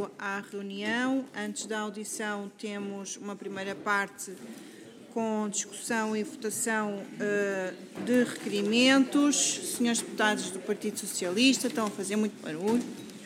À reunião. Antes da audição, temos uma primeira parte com discussão e votação de requerimentos. Senhores deputados do Partido Socialista estão a fazer muito barulho.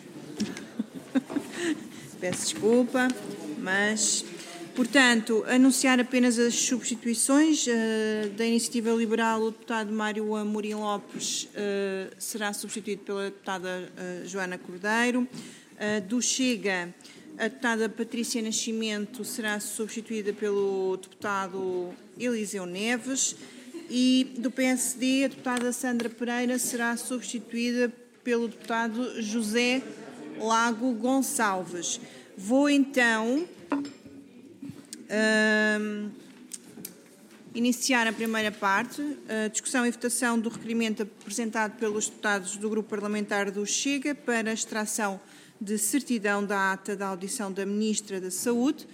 Peço desculpa, mas, portanto, anunciar apenas as substituições da Iniciativa Liberal. O deputado Mário Amorim Lopes será substituído pela deputada Joana Cordeiro. Do Chega, a deputada Patrícia Nascimento será substituída pelo deputado Eliseu Neves, e do PSD, a deputada Sandra Pereira será substituída pelo deputado José Lago Gonçalves. Vou então iniciar a primeira parte, a discussão e votação do requerimento apresentado pelos deputados do Grupo Parlamentar do Chega para a extração de certidão da ata da audição da Ministra da Saúde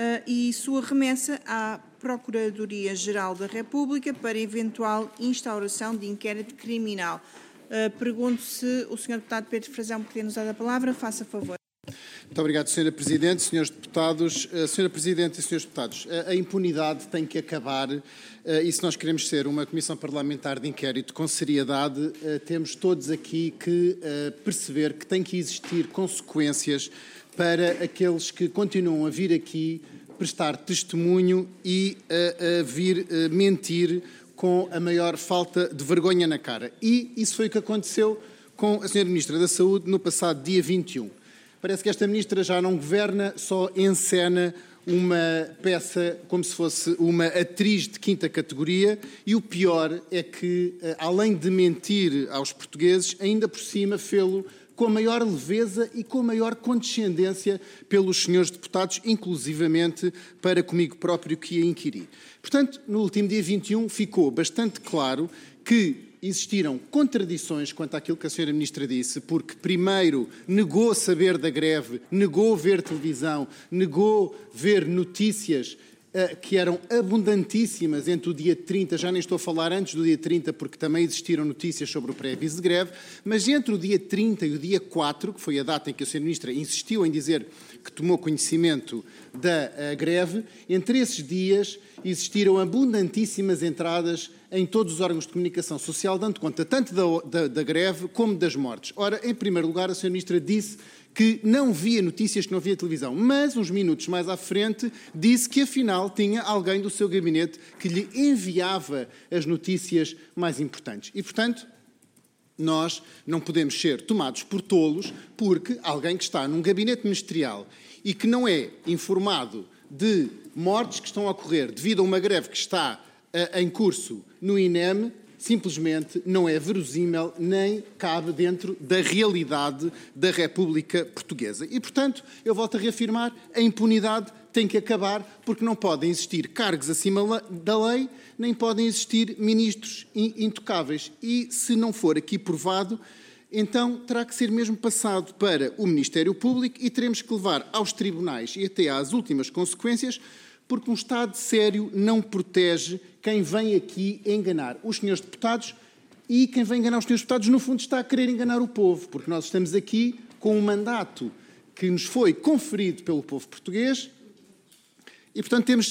e sua remessa à Procuradoria-Geral da República para eventual instauração de inquérito criminal. Pergunto se o Sr. Deputado Pedro Frazão pretende usar a palavra. Faça favor. Muito obrigado, Sra. Presidente, Srs. Deputados. Sra. Presidente e Srs. Deputados, a impunidade tem que acabar e se nós queremos ser uma Comissão Parlamentar de Inquérito com seriedade, temos todos aqui que perceber que tem que existir consequências para aqueles que continuam a vir aqui prestar testemunho e a vir mentir com a maior falta de vergonha na cara. E isso foi o que aconteceu com a Sra. Ministra da Saúde no passado dia 21. Parece que esta Ministra já não governa, só encena uma peça como se fosse uma atriz de quinta categoria, e o pior é que, além de mentir aos portugueses, ainda por cima fê-lo com a maior leveza e com a maior condescendência pelos senhores deputados, inclusivamente para comigo próprio que a inquiri. Portanto, no último dia 21 ficou bastante claro que existiram contradições quanto àquilo que a Sra. Ministra disse, porque primeiro negou saber da greve, negou ver televisão, negou ver notícias que eram abundantíssimas entre o dia 30, já nem estou a falar antes do dia 30, porque também existiram notícias sobre o pré-aviso de greve, mas entre o dia 30 e o dia 4, que foi a data em que a Sra. Ministra insistiu em dizer que tomou conhecimento da greve, entre esses dias existiram abundantíssimas entradas em todos os órgãos de comunicação social, dando conta tanto da greve como das mortes. Ora, em primeiro lugar, a Sra. Ministra disse que não via notícias, que não via televisão, mas uns minutos mais à frente disse que afinal tinha alguém do seu gabinete que lhe enviava as notícias mais importantes. E, portanto, nós não podemos ser tomados por tolos porque alguém que está num gabinete ministerial e que não é informado de mortes que estão a ocorrer devido a uma greve que está em curso no INEM, simplesmente não é verosímil nem cabe dentro da realidade da República Portuguesa. E, portanto, eu volto a reafirmar, a impunidade tem que acabar porque não podem existir cargos acima da lei, nem podem existir ministros intocáveis. E, se não for aqui provado, então terá que ser mesmo passado para o Ministério Público e teremos que levar aos tribunais e até às últimas consequências, porque um Estado sério não protege quem vem aqui enganar os senhores deputados, e quem vem enganar os senhores deputados, no fundo, está a querer enganar o povo, porque nós estamos aqui com um mandato que nos foi conferido pelo povo português e, portanto, temos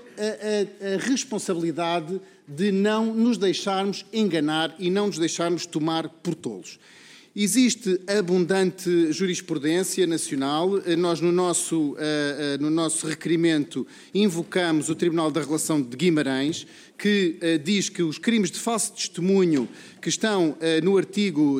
a responsabilidade de não nos deixarmos enganar e não nos deixarmos tomar por tolos. Existe abundante jurisprudência nacional. Nós, no nosso requerimento, invocamos o Tribunal da Relação de Guimarães, que diz que os crimes de falso testemunho que estão no artigo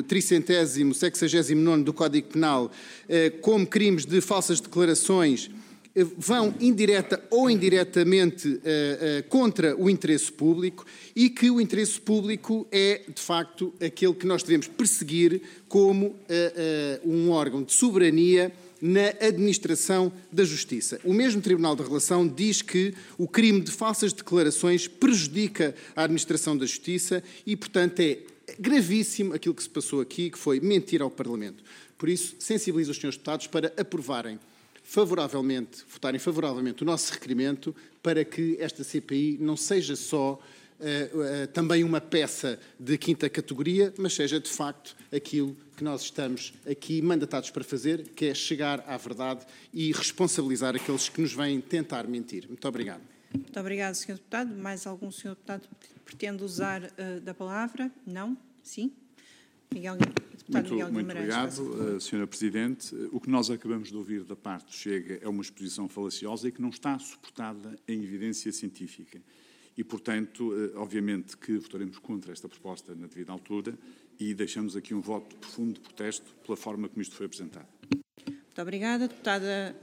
369 do Código Penal como crimes de falsas declarações vão indireta ou indiretamente contra o interesse público e que o interesse público é, de facto, aquele que nós devemos perseguir como um órgão de soberania na administração da justiça. O mesmo Tribunal da Relação diz que o crime de falsas declarações prejudica a administração da justiça e, portanto, é gravíssimo aquilo que se passou aqui, que foi mentir ao Parlamento. Por isso, sensibilizo os senhores deputados para aprovarem votarem favoravelmente o nosso requerimento para que esta CPI não seja só também uma peça de quinta categoria, mas seja de facto aquilo que nós estamos aqui mandatados para fazer, que é chegar à verdade e responsabilizar aqueles que nos vêm tentar mentir. Muito obrigado. Muito obrigado, Sr. Deputado. Mais algum Sr. Deputado pretende usar da palavra? Não? Sim? Muito obrigado, Sra. Presidente. O que nós acabamos de ouvir da parte do Chega é uma exposição falaciosa e que não está suportada em evidência científica. E, portanto, obviamente que votaremos contra esta proposta na devida altura e deixamos aqui um voto de profundo protesto pela forma como isto foi apresentado. Muito obrigada. Deputada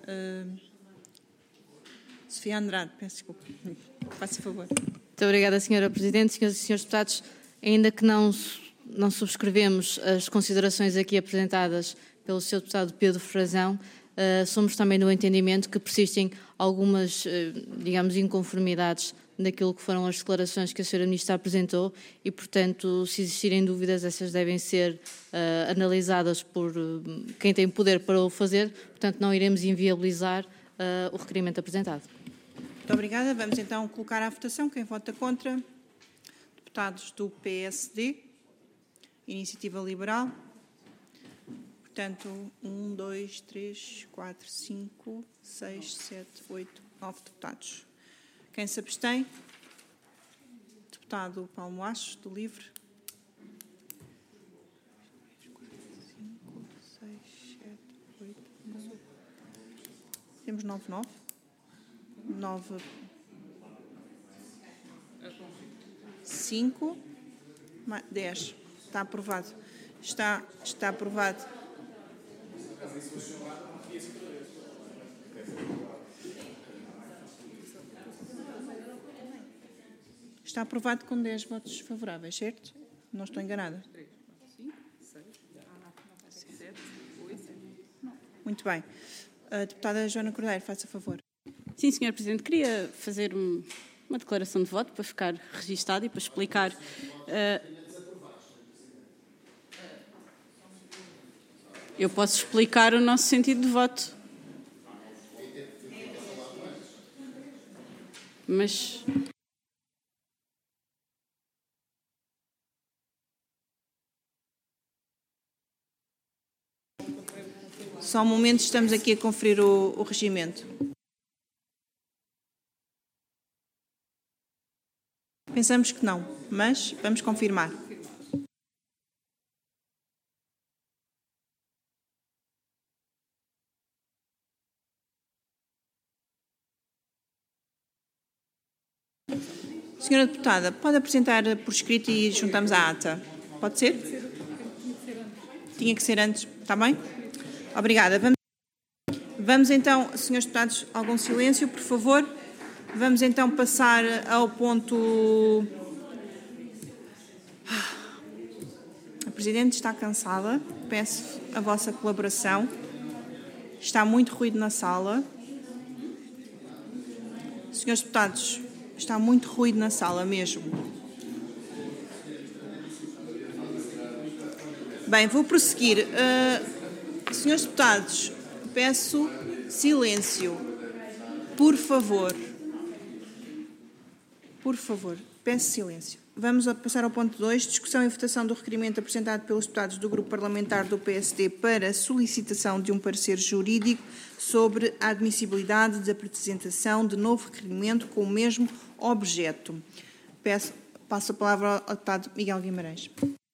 Sofia Andrade, peço desculpa. Faça favor. Muito obrigada, Sra. Presidente. Senhoras e senhores deputados, ainda que não subscrevemos as considerações aqui apresentadas pelo Sr. Deputado Pedro Frazão, somos também no entendimento que persistem algumas, digamos, inconformidades daquilo que foram as declarações que a Sra. Ministra apresentou e, portanto, se existirem dúvidas, essas devem ser analisadas por quem tem poder para o fazer, portanto, não iremos inviabilizar o requerimento apresentado. Muito obrigada. Vamos então colocar à votação. Quem vota contra? Deputados do PSD, Iniciativa Liberal. Portanto, 1, 2, 3, 4, 5, 6, 7, 8, 9 deputados. Quem se abstém? Deputado Paulo Moacho, do LIVRE. 5, 6, 7, 8, 9. Temos 9. 5, 10. Está aprovado. Está aprovado. Está aprovado com 10 votos favoráveis, certo? Não estou enganada. 3, 4, 5, 6, 7, 8, 9. Muito bem. Deputada Joana Cordeiro, faça favor. Sim, Sr. Presidente. Queria fazer uma declaração de voto para ficar registado e para explicar. Eu posso explicar o nosso sentido de voto. Mas... Só um momento, estamos aqui a conferir o regimento. Pensamos que não, mas vamos confirmar. Senhora Deputada, pode apresentar por escrito e juntamos à ata. Pode ser? Tinha que ser antes. Está bem? Obrigada. Vamos então, senhores deputados, algum silêncio, por favor. Vamos então passar ao ponto... A Presidente está cansada. Peço a vossa colaboração. Está muito ruído na sala. Senhores deputados, está muito ruído na sala mesmo. Bem, vou prosseguir. Senhores deputados, peço silêncio. Por favor. Por favor, peço silêncio. Vamos passar ao ponto 2, discussão e votação do requerimento apresentado pelos deputados do Grupo Parlamentar do PSD para solicitação de um parecer jurídico sobre a admissibilidade da apresentação de novo requerimento com o mesmo objeto. Passo a palavra ao deputado Miguel Guimarães.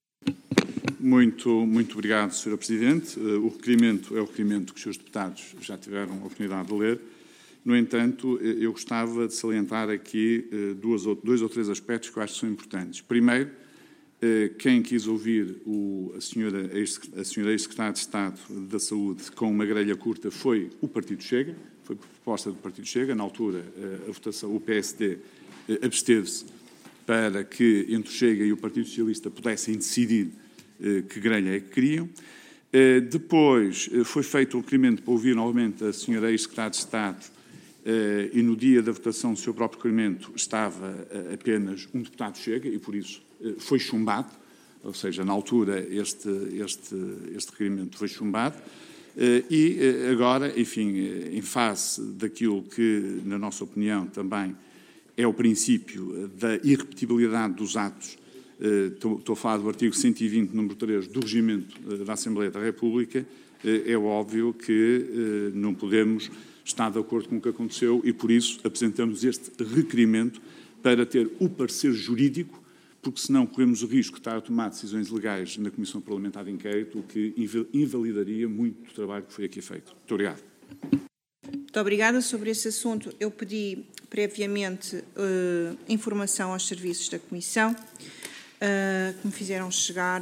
Muito obrigado, Sra. Presidente. O requerimento é o requerimento que os senhores deputados já tiveram a oportunidade de ler. No entanto, eu gostava de salientar aqui dois ou três aspectos que eu acho que são importantes. Primeiro, quem quis ouvir a senhora ex-secretária de Estado da Saúde com uma grelha curta foi o Partido Chega, foi por proposta do Partido Chega. Na altura, a votação, o PSD absteve-se para que entre o Chega e o Partido Socialista pudessem decidir que grelha é que queriam. Depois foi feito o requerimento para ouvir novamente a senhora ex-secretária de Estado e no dia da votação do seu próprio requerimento estava apenas um deputado Chega e por isso foi chumbado, ou seja, na altura este requerimento foi chumbado e agora, enfim, em face daquilo que, na nossa opinião, também é o princípio da irrepetibilidade dos atos estou a falar do artigo 120, número 3, do Regimento da Assembleia da República, é óbvio que não podemos estar de acordo com o que aconteceu e, por isso, apresentamos este requerimento para ter o parecer jurídico, porque senão corremos o risco de estar a tomar decisões legais na Comissão Parlamentar de Inquérito, o que invalidaria muito do trabalho que foi aqui feito. Muito obrigado. Muito obrigada. Sobre esse assunto, eu pedi previamente informação aos serviços da Comissão, que me fizeram chegar.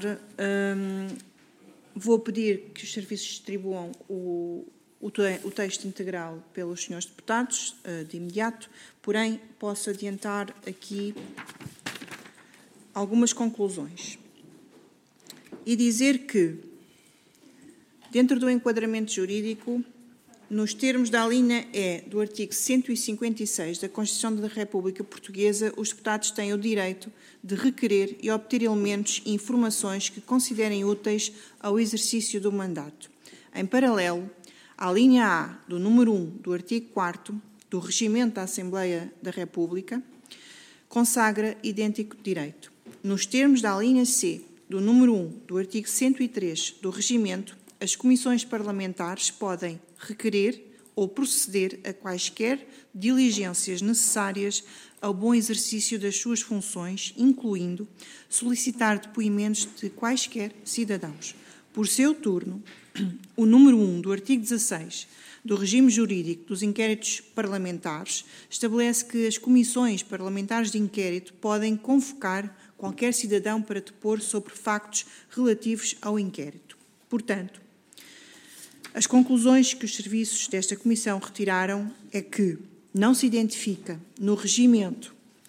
Vou pedir que os serviços distribuam o texto integral pelos senhores deputados, de imediato, porém, posso adiantar aqui algumas conclusões e dizer que, dentro do enquadramento jurídico, nos termos da alínea E do artigo 156 da Constituição da República Portuguesa, os deputados têm o direito de requerer e obter elementos e informações que considerem úteis ao exercício do mandato. Em paralelo, a linha A do número 1 do artigo 4º do Regimento da Assembleia da República consagra idêntico direito. Nos termos da linha C do número 1 do artigo 103 do Regimento, as comissões parlamentares podem requerer ou proceder a quaisquer diligências necessárias ao bom exercício das suas funções, incluindo solicitar depoimentos de quaisquer cidadãos. Por seu turno, o número 1 do artigo 16 do regime jurídico dos inquéritos parlamentares estabelece que as comissões parlamentares de inquérito podem convocar qualquer cidadão para depor sobre factos relativos ao inquérito. Portanto, as conclusões que os serviços desta Comissão retiraram é que não se identifica no regimento,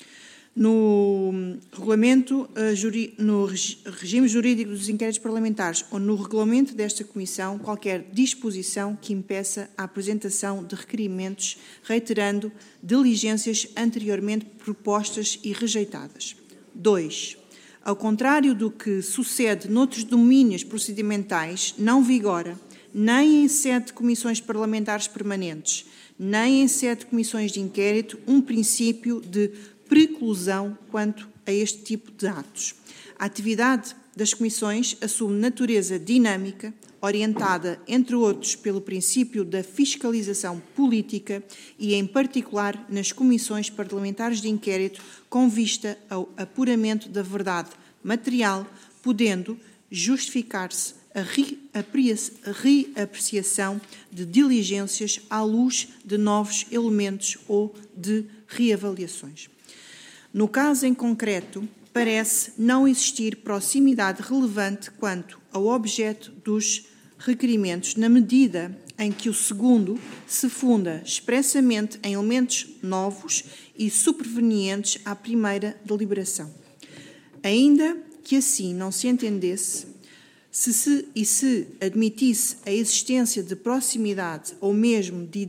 no regulamento, no regime jurídico dos inquéritos parlamentares ou no regulamento desta Comissão qualquer disposição que impeça a apresentação de requerimentos, reiterando diligências anteriormente propostas e rejeitadas. 2. Ao contrário do que sucede noutros domínios procedimentais, não vigora, nem em sede de comissões parlamentares permanentes, nem em sede de comissões de inquérito, um princípio de preclusão quanto a este tipo de atos. A atividade das comissões assume natureza dinâmica, orientada, entre outros, pelo princípio da fiscalização política e, em particular, nas comissões parlamentares de inquérito, com vista ao apuramento da verdade material, podendo justificar-se a reapreciação de diligências à luz de novos elementos ou de reavaliações. No caso em concreto, parece não existir proximidade relevante quanto ao objeto dos requerimentos, na medida em que o segundo se funda expressamente em elementos novos e supervenientes à primeira deliberação. Ainda que assim não se entendesse, se admitisse a existência de proximidade ou mesmo de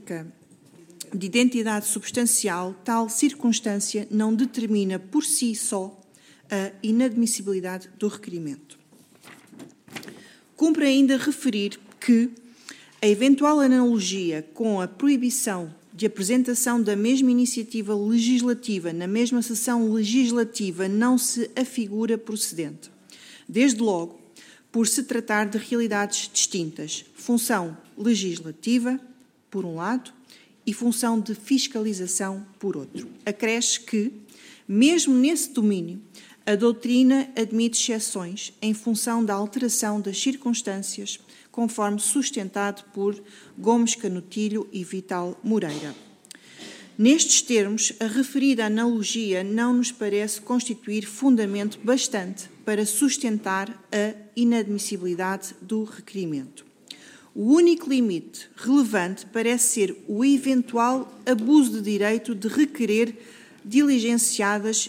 identidade substancial, tal circunstância não determina por si só a inadmissibilidade do requerimento. Cumpre ainda referir que a eventual analogia com a proibição de apresentação da mesma iniciativa legislativa na mesma sessão legislativa não se afigura procedente. Desde logo, por se tratar de realidades distintas, função legislativa, por um lado, e função de fiscalização, por outro. Acresce que, mesmo nesse domínio, a doutrina admite exceções em função da alteração das circunstâncias, conforme sustentado por Gomes Canutilho e Vital Moreira. Nestes termos, a referida analogia não nos parece constituir fundamento bastante para sustentar a inadmissibilidade do requerimento. O único limite relevante parece ser o eventual abuso de direito de requerer diligências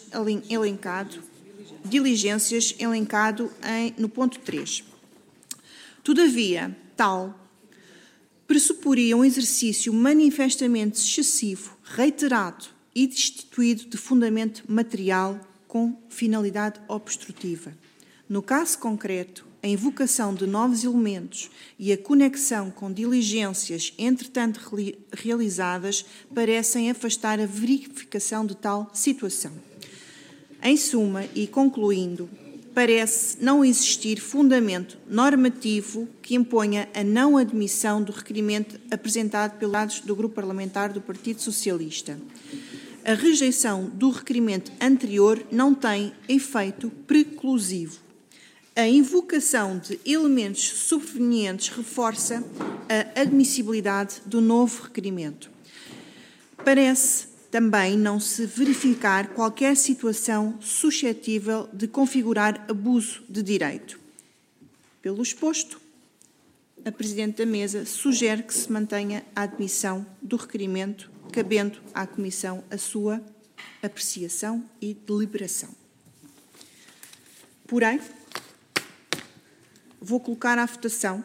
elencado no ponto 3. Todavia, tal pressuporia um exercício manifestamente excessivo, reiterado e destituído de fundamento material com finalidade obstrutiva. No caso concreto, a invocação de novos elementos e a conexão com diligências, entretanto realizadas, parecem afastar a verificação de tal situação. Em suma, e concluindo, parece não existir fundamento normativo que imponha a não admissão do requerimento apresentado pelos deputados do Grupo Parlamentar do Partido Socialista. A rejeição do requerimento anterior não tem efeito preclusivo. A invocação de elementos subvenientes reforça a admissibilidade do novo requerimento. Parece também não se verificar qualquer situação suscetível de configurar abuso de direito. Pelo exposto, a Presidente da Mesa sugere que se mantenha a admissão do requerimento, cabendo à Comissão a sua apreciação e deliberação. Porém, vou colocar à votação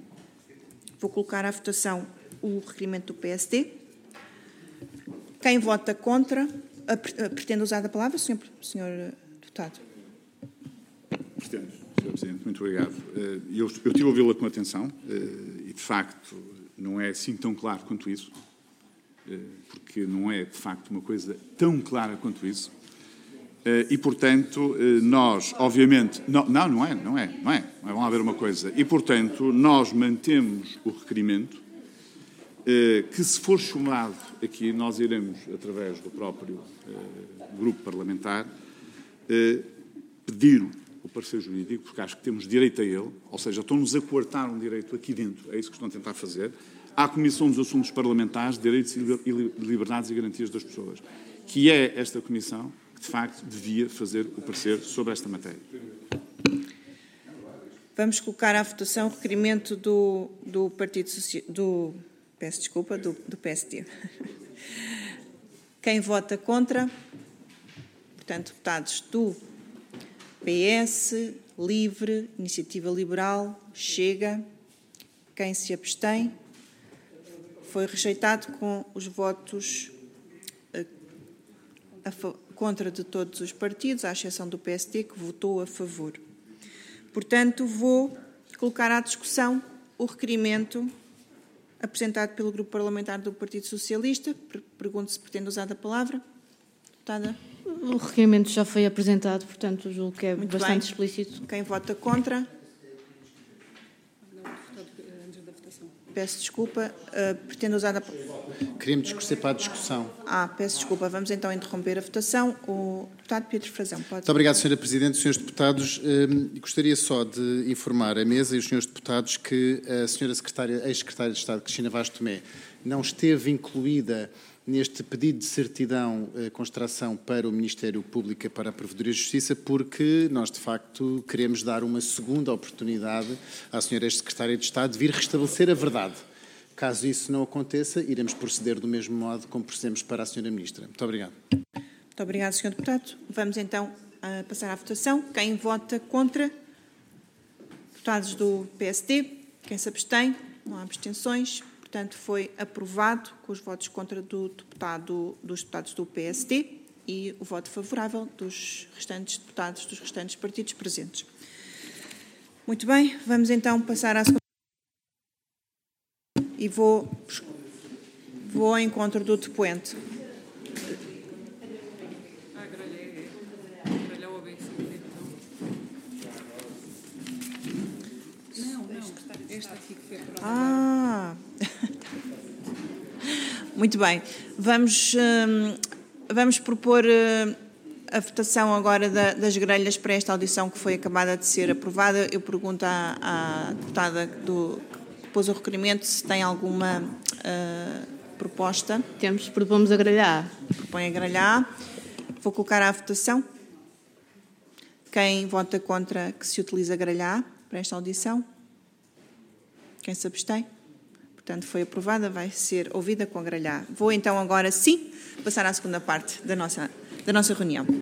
o requerimento do PSD. Quem vota contra, pretende usar a palavra, Sr. Deputado? Pretendo, Sr. Presidente, muito obrigado. Eu estive a ouvi-la com atenção e, de facto, não é assim tão claro quanto isso, porque não é, de facto, uma coisa tão clara quanto isso. E, portanto, nós, obviamente... Não é. Vamos lá ver uma coisa. E, portanto, nós mantemos o requerimento que, se for chamado aqui, nós iremos, através do próprio grupo parlamentar, pedir o parecer jurídico, porque acho que temos direito a ele, ou seja, estão-nos a coartar um direito aqui dentro, é isso que estão a tentar fazer, à Comissão dos Assuntos Parlamentares, Direitos e Liberdades e Garantias das Pessoas, que é esta comissão que, de facto, devia fazer o parecer sobre esta matéria. Vamos colocar à votação o requerimento do Partido Socialista, do PSD. Quem vota contra? Portanto, deputados do PS, LIVRE, Iniciativa Liberal, Chega. Quem se abstém? Foi rejeitado com os votos contra de todos os partidos, à exceção do PSD, que votou a favor. Portanto, vou colocar à discussão o requerimento apresentado pelo Grupo Parlamentar do Partido Socialista. Pergunto se pretende usar a palavra. Deputada? O requerimento já foi apresentado, portanto, julgo que é Muito bastante bem. explícito. Quem vota contra? Peço desculpa. Pretende usar a palavra? Queríamos discursar para a discussão. Peço desculpa. Vamos então interromper a votação. O deputado Pedro Frazão, pode. Muito obrigado, Sra. Presidente. Srs. Deputados, gostaria só de informar a mesa e os Srs. Deputados que a Sra. Ex-Secretária de Estado, Cristina Vaz Tomé, não esteve incluída neste pedido de certidão com extração para o Ministério Público para a Provedoria de Justiça, porque nós, de facto, queremos dar uma segunda oportunidade à Sra. Ex-Secretária de Estado de vir restabelecer a verdade. Caso isso não aconteça, iremos proceder do mesmo modo como procedemos para a Sra. Ministra. Muito obrigado. Muito obrigado, Sr. Deputado. Vamos então passar à votação. Quem vota contra? Deputados do PSD. Quem se abstém? Não há abstenções. Portanto, foi aprovado com os votos contra dos deputados do PSD e o voto favorável dos restantes deputados dos restantes partidos presentes. Muito bem, vamos então passar à segunda. E vou ao encontro do depoente. Esta aqui que foi aprovada. Muito bem. Vamos propor a votação agora das grelhas para esta audição que foi acabada de ser aprovada. Eu pergunto à deputada que pôs o requerimento se tem alguma proposta. Propomos a grelha A. Propõe a grelha A. Vou colocar à votação. Quem vota contra que se utilize a grelha A para esta audição? Quem se abstém? Portanto, foi aprovada, vai ser ouvida com a grelha A. Vou então agora, sim, passar à segunda parte da nossa reunião.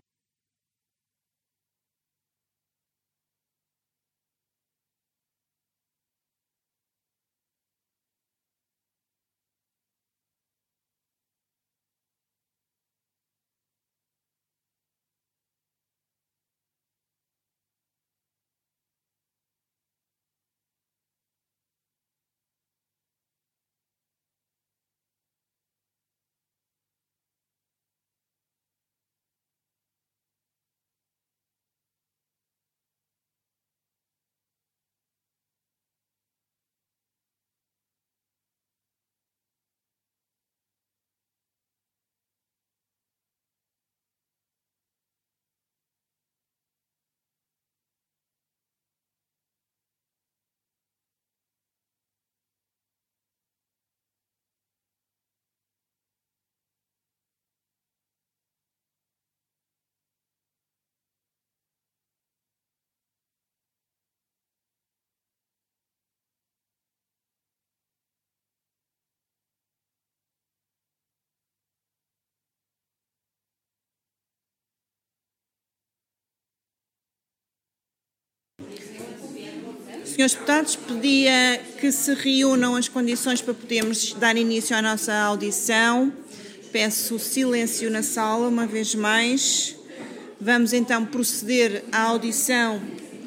Senhores deputados, pedia que se reúnam as condições para podermos dar início à nossa audição. Peço silêncio na sala, uma vez mais. Vamos então proceder à audição.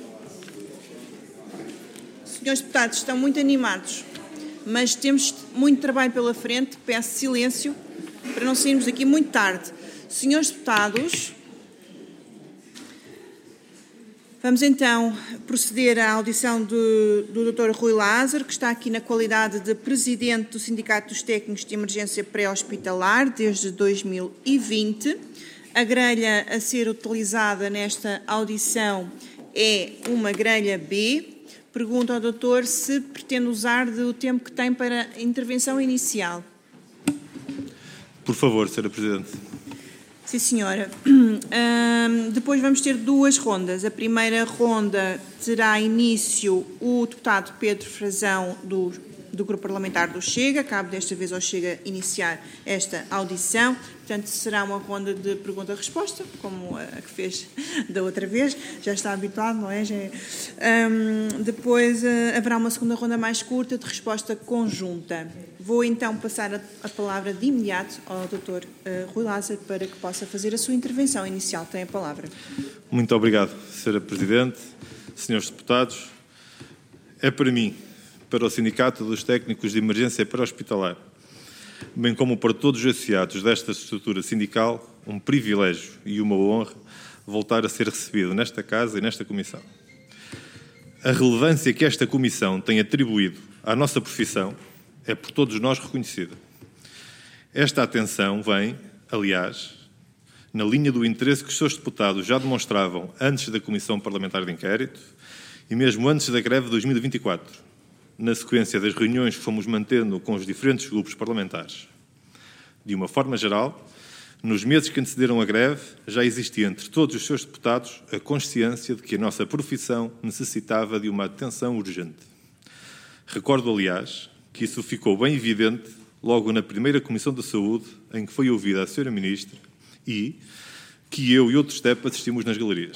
Senhores deputados, estão muito animados, mas temos muito trabalho pela frente. Peço silêncio para não sairmos daqui muito tarde. Senhores deputados, vamos então proceder à audição do Dr. Rui Lázaro, que está aqui na qualidade de Presidente do Sindicato dos Técnicos de Emergência Pré-Hospitalar desde 2020. A grelha a ser utilizada nesta audição é uma grelha B. Pergunto ao doutor se pretende usar do tempo que tem para a intervenção inicial. Por favor, Sra. Presidente. Sim, senhora. Depois vamos ter duas rondas. A primeira ronda terá início o deputado Pedro Frazão, do Grupo Parlamentar do Chega. Cabe desta vez ao Chega iniciar esta audição. Portanto, será uma ronda de pergunta-resposta, como a que fez da outra vez. Já está habituado, não é? Depois haverá uma segunda ronda mais curta de resposta conjunta. Vou então passar a palavra de imediato ao Dr. Rui Lázaro para que possa fazer a sua intervenção inicial. Tem a palavra. Muito obrigado, Sra. Presidente, senhores deputados. É para mim, para o Sindicato dos Técnicos de Emergência Pré-Hospitalar, bem como para todos os associados desta estrutura sindical, um privilégio e uma honra voltar a ser recebido nesta Casa e nesta Comissão. A relevância que esta Comissão tem atribuído à nossa profissão é por todos nós reconhecida. Esta atenção vem, aliás, na linha do interesse que os seus deputados já demonstravam antes da Comissão Parlamentar de Inquérito e mesmo antes da greve de 2024, na sequência das reuniões que fomos mantendo com os diferentes grupos parlamentares. De uma forma geral, nos meses que antecederam a greve, já existia entre todos os seus deputados a consciência de que a nossa profissão necessitava de uma atenção urgente. Recordo, aliás, que isso ficou bem evidente logo na primeira Comissão de Saúde, em que foi ouvida a Sra. Ministra e que eu e outros TEP assistimos nas galerias.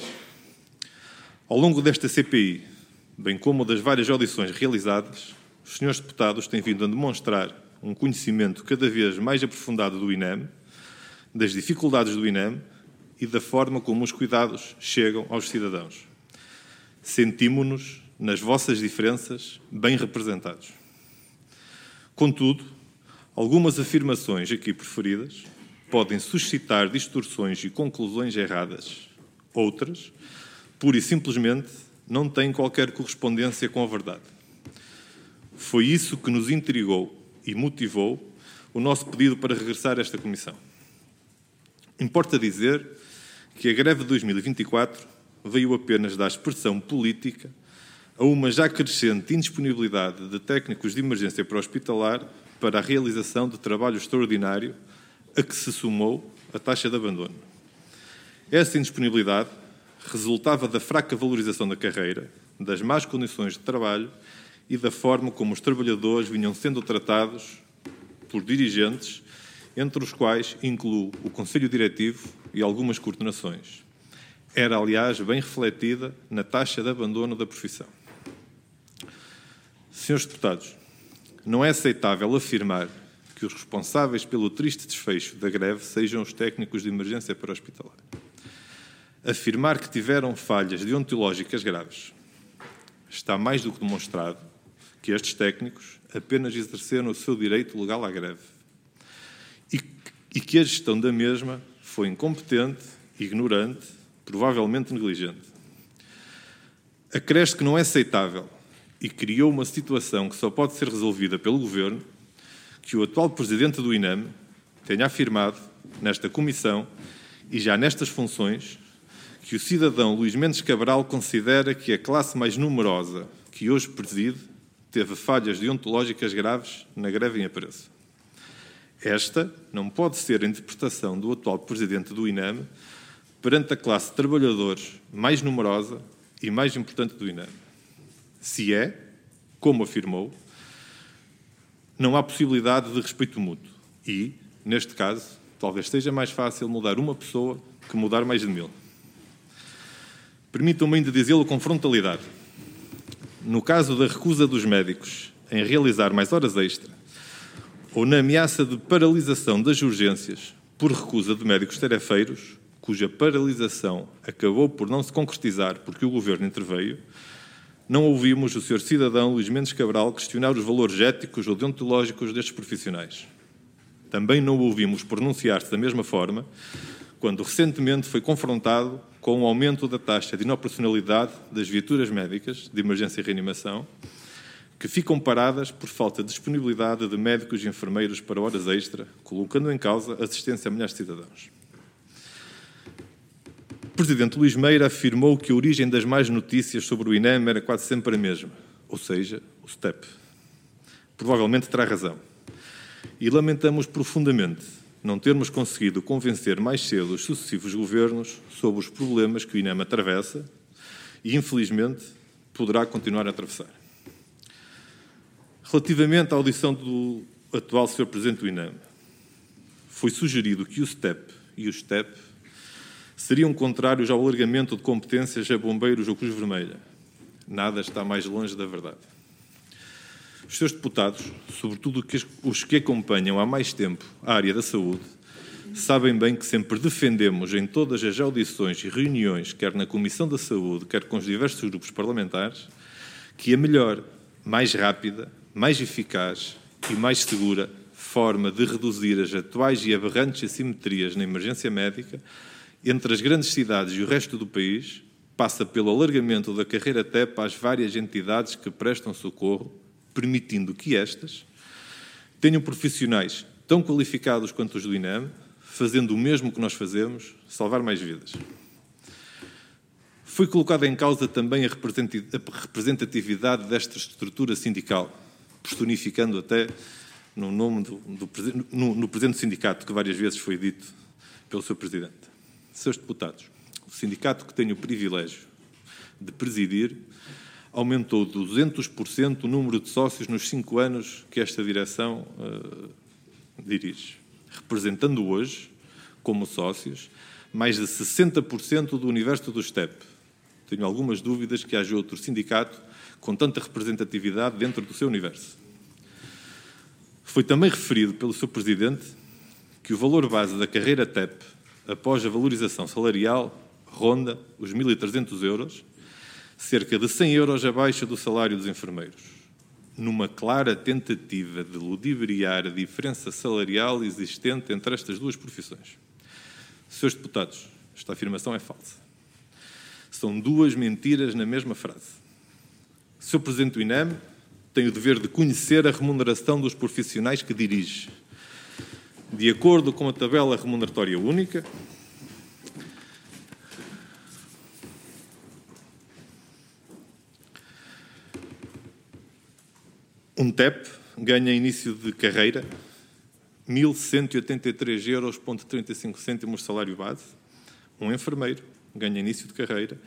Ao longo desta CPI, bem como das várias audições realizadas, os senhores deputados têm vindo a demonstrar um conhecimento cada vez mais aprofundado do INEM, das dificuldades do INEM e da forma como os cuidados chegam aos cidadãos. Sentimos-nos, nas vossas diferenças, bem representados. Contudo, algumas afirmações aqui preferidas podem suscitar distorções e conclusões erradas. Outras, pura e simplesmente, não têm qualquer correspondência com a verdade. Foi isso que nos intrigou e motivou o nosso pedido para regressar a esta Comissão. Importa dizer que a greve de 2024 veio apenas dar expressão política a uma já crescente indisponibilidade de técnicos de emergência pré-hospitalar para a realização de trabalho extraordinário a que se somou a taxa de abandono. Essa indisponibilidade resultava da fraca valorização da carreira, das más condições de trabalho e da forma como os trabalhadores vinham sendo tratados por dirigentes, entre os quais incluo o Conselho Diretivo e algumas coordenações. Era, aliás, bem refletida na taxa de abandono da profissão. Senhores deputados, não é aceitável afirmar que os responsáveis pelo triste desfecho da greve sejam os técnicos de emergência pré-hospitalar. Afirmar que tiveram falhas deontológicas graves está mais do que demonstrado que estes técnicos apenas exerceram o seu direito legal à greve e que a gestão da mesma foi incompetente, ignorante, provavelmente negligente. Acresce que não é aceitável e criou uma situação que só pode ser resolvida pelo Governo que o atual Presidente do INEM tenha afirmado nesta Comissão e já nestas funções que o cidadão Luís Mendes Cabral considera que a classe mais numerosa que hoje preside teve falhas deontológicas graves na greve em apreço. Esta não pode ser a interpretação do atual Presidente do INEM perante a classe de trabalhadores mais numerosa e mais importante do INEM. Se é, como afirmou, não há possibilidade de respeito mútuo e, neste caso, talvez seja mais fácil mudar uma pessoa que mudar mais de 1000. Permitam-me ainda dizê-lo com frontalidade. no caso da recusa dos médicos em realizar mais horas extra, ou na ameaça de paralisação das urgências por recusa de médicos tarefeiros, cuja paralisação acabou por não se concretizar porque o Governo interveio, não ouvimos o Sr. cidadão Luís Mendes Cabral questionar os valores éticos ou deontológicos destes profissionais. Também não o ouvimos pronunciar-se da mesma forma quando recentemente foi confrontado com o aumento da taxa de inoperacionalidade das viaturas médicas de emergência e reanimação, que ficam paradas por falta de disponibilidade de médicos e enfermeiros para horas extra, colocando em causa a assistência a milhares de cidadãos. O Presidente Luís Meira afirmou que a origem das más notícias sobre o INEM era quase sempre a mesma, ou seja, o STEP. Provavelmente terá razão. E lamentamos profundamente não termos conseguido convencer mais cedo os sucessivos governos sobre os problemas que o INEM atravessa e, infelizmente, poderá continuar a atravessar. Relativamente à audição do atual Sr. Presidente do INEM, foi sugerido que o STEP e o STEP seriam contrários ao alargamento de competências a bombeiros ou Cruz Vermelha. Nada está mais longe da verdade. Os seus deputados, sobretudo os que acompanham há mais tempo a área da saúde, sabem bem que sempre defendemos em todas as audições e reuniões, quer na Comissão da Saúde, quer com os diversos grupos parlamentares, que a melhor, mais rápida, mais eficaz e mais segura forma de reduzir as atuais e aberrantes assimetrias na emergência médica entre as grandes cidades e o resto do país passa pelo alargamento da carreira TEP às várias entidades que prestam socorro, permitindo que estas tenham profissionais tão qualificados quanto os do INEM, fazendo o mesmo que nós fazemos, salvar mais vidas. Foi colocada em causa também a representatividade desta estrutura sindical, personificando até no nome no Presidente do Sindicato, que várias vezes foi dito pelo Sr. Presidente. Seus deputados, o sindicato que tenho o privilégio de presidir aumentou 200% o número de sócios nos 5 anos que esta direção dirige, representando hoje, como sócios, mais de 60% do universo do STEP. Tenho algumas dúvidas que haja outro sindicato com tanta representatividade dentro do seu universo. Foi também referido pelo Sr. Presidente que o valor base da carreira TEP, após a valorização salarial, ronda os 1.300 euros, cerca de 100 euros abaixo do salário dos enfermeiros, numa clara tentativa de ludibriar a diferença salarial existente entre estas duas profissões. Senhores deputados, esta afirmação é falsa. São duas mentiras na mesma frase. Sr. Presidente do INEM tem o dever de conhecer a remuneração dos profissionais que dirige, de acordo com a tabela remuneratória única, um TEP ganha início de carreira 1.183,35 euros salário base. Um enfermeiro ganha início de carreira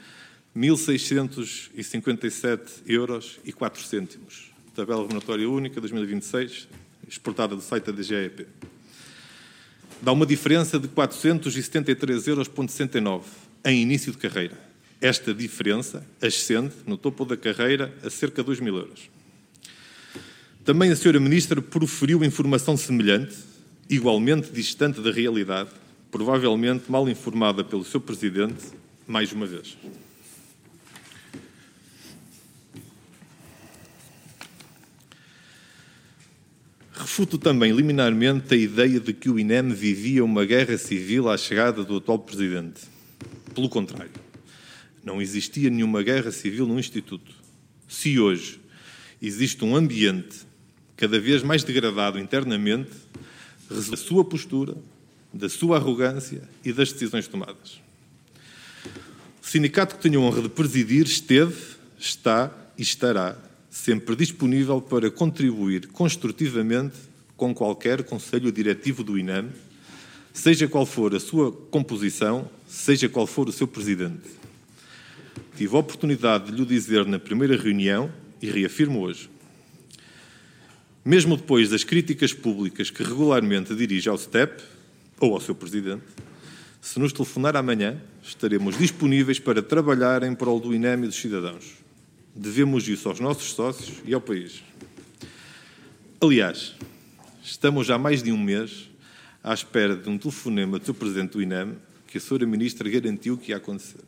1.657,04 euros. Tabela remuneratória única 2026, exportada do site da DGEP. Dá uma diferença de 473,69 euros em início de carreira. Esta diferença ascende no topo da carreira a cerca de 2.000 euros. Também a Sra. Ministra proferiu informação semelhante, igualmente distante da realidade, provavelmente mal informada pelo Sr. Presidente, mais uma vez. Refuto também liminarmente a ideia de que o INEM vivia uma guerra civil à chegada do atual Presidente. Pelo contrário, não existia nenhuma guerra civil no Instituto. Se hoje existe um ambiente cada vez mais degradado internamente, resulta da sua postura, da sua arrogância e das decisões tomadas. O sindicato que tenho a honra de presidir esteve, está e estará sempre disponível para contribuir construtivamente com qualquer conselho diretivo do INEM, seja qual for a sua composição, seja qual for o seu presidente. Tive a oportunidade de lhe dizer na primeira reunião e reafirmo hoje. Mesmo depois das críticas públicas que regularmente dirige ao STEP ou ao seu presidente, se nos telefonar amanhã, estaremos disponíveis para trabalhar em prol do INEM e dos cidadãos. Devemos isso aos nossos sócios e ao país. Aliás, estamos já há mais de um mês à espera de um telefonema do Sr. Presidente do INEM que a Sra. Ministra garantiu que ia acontecer.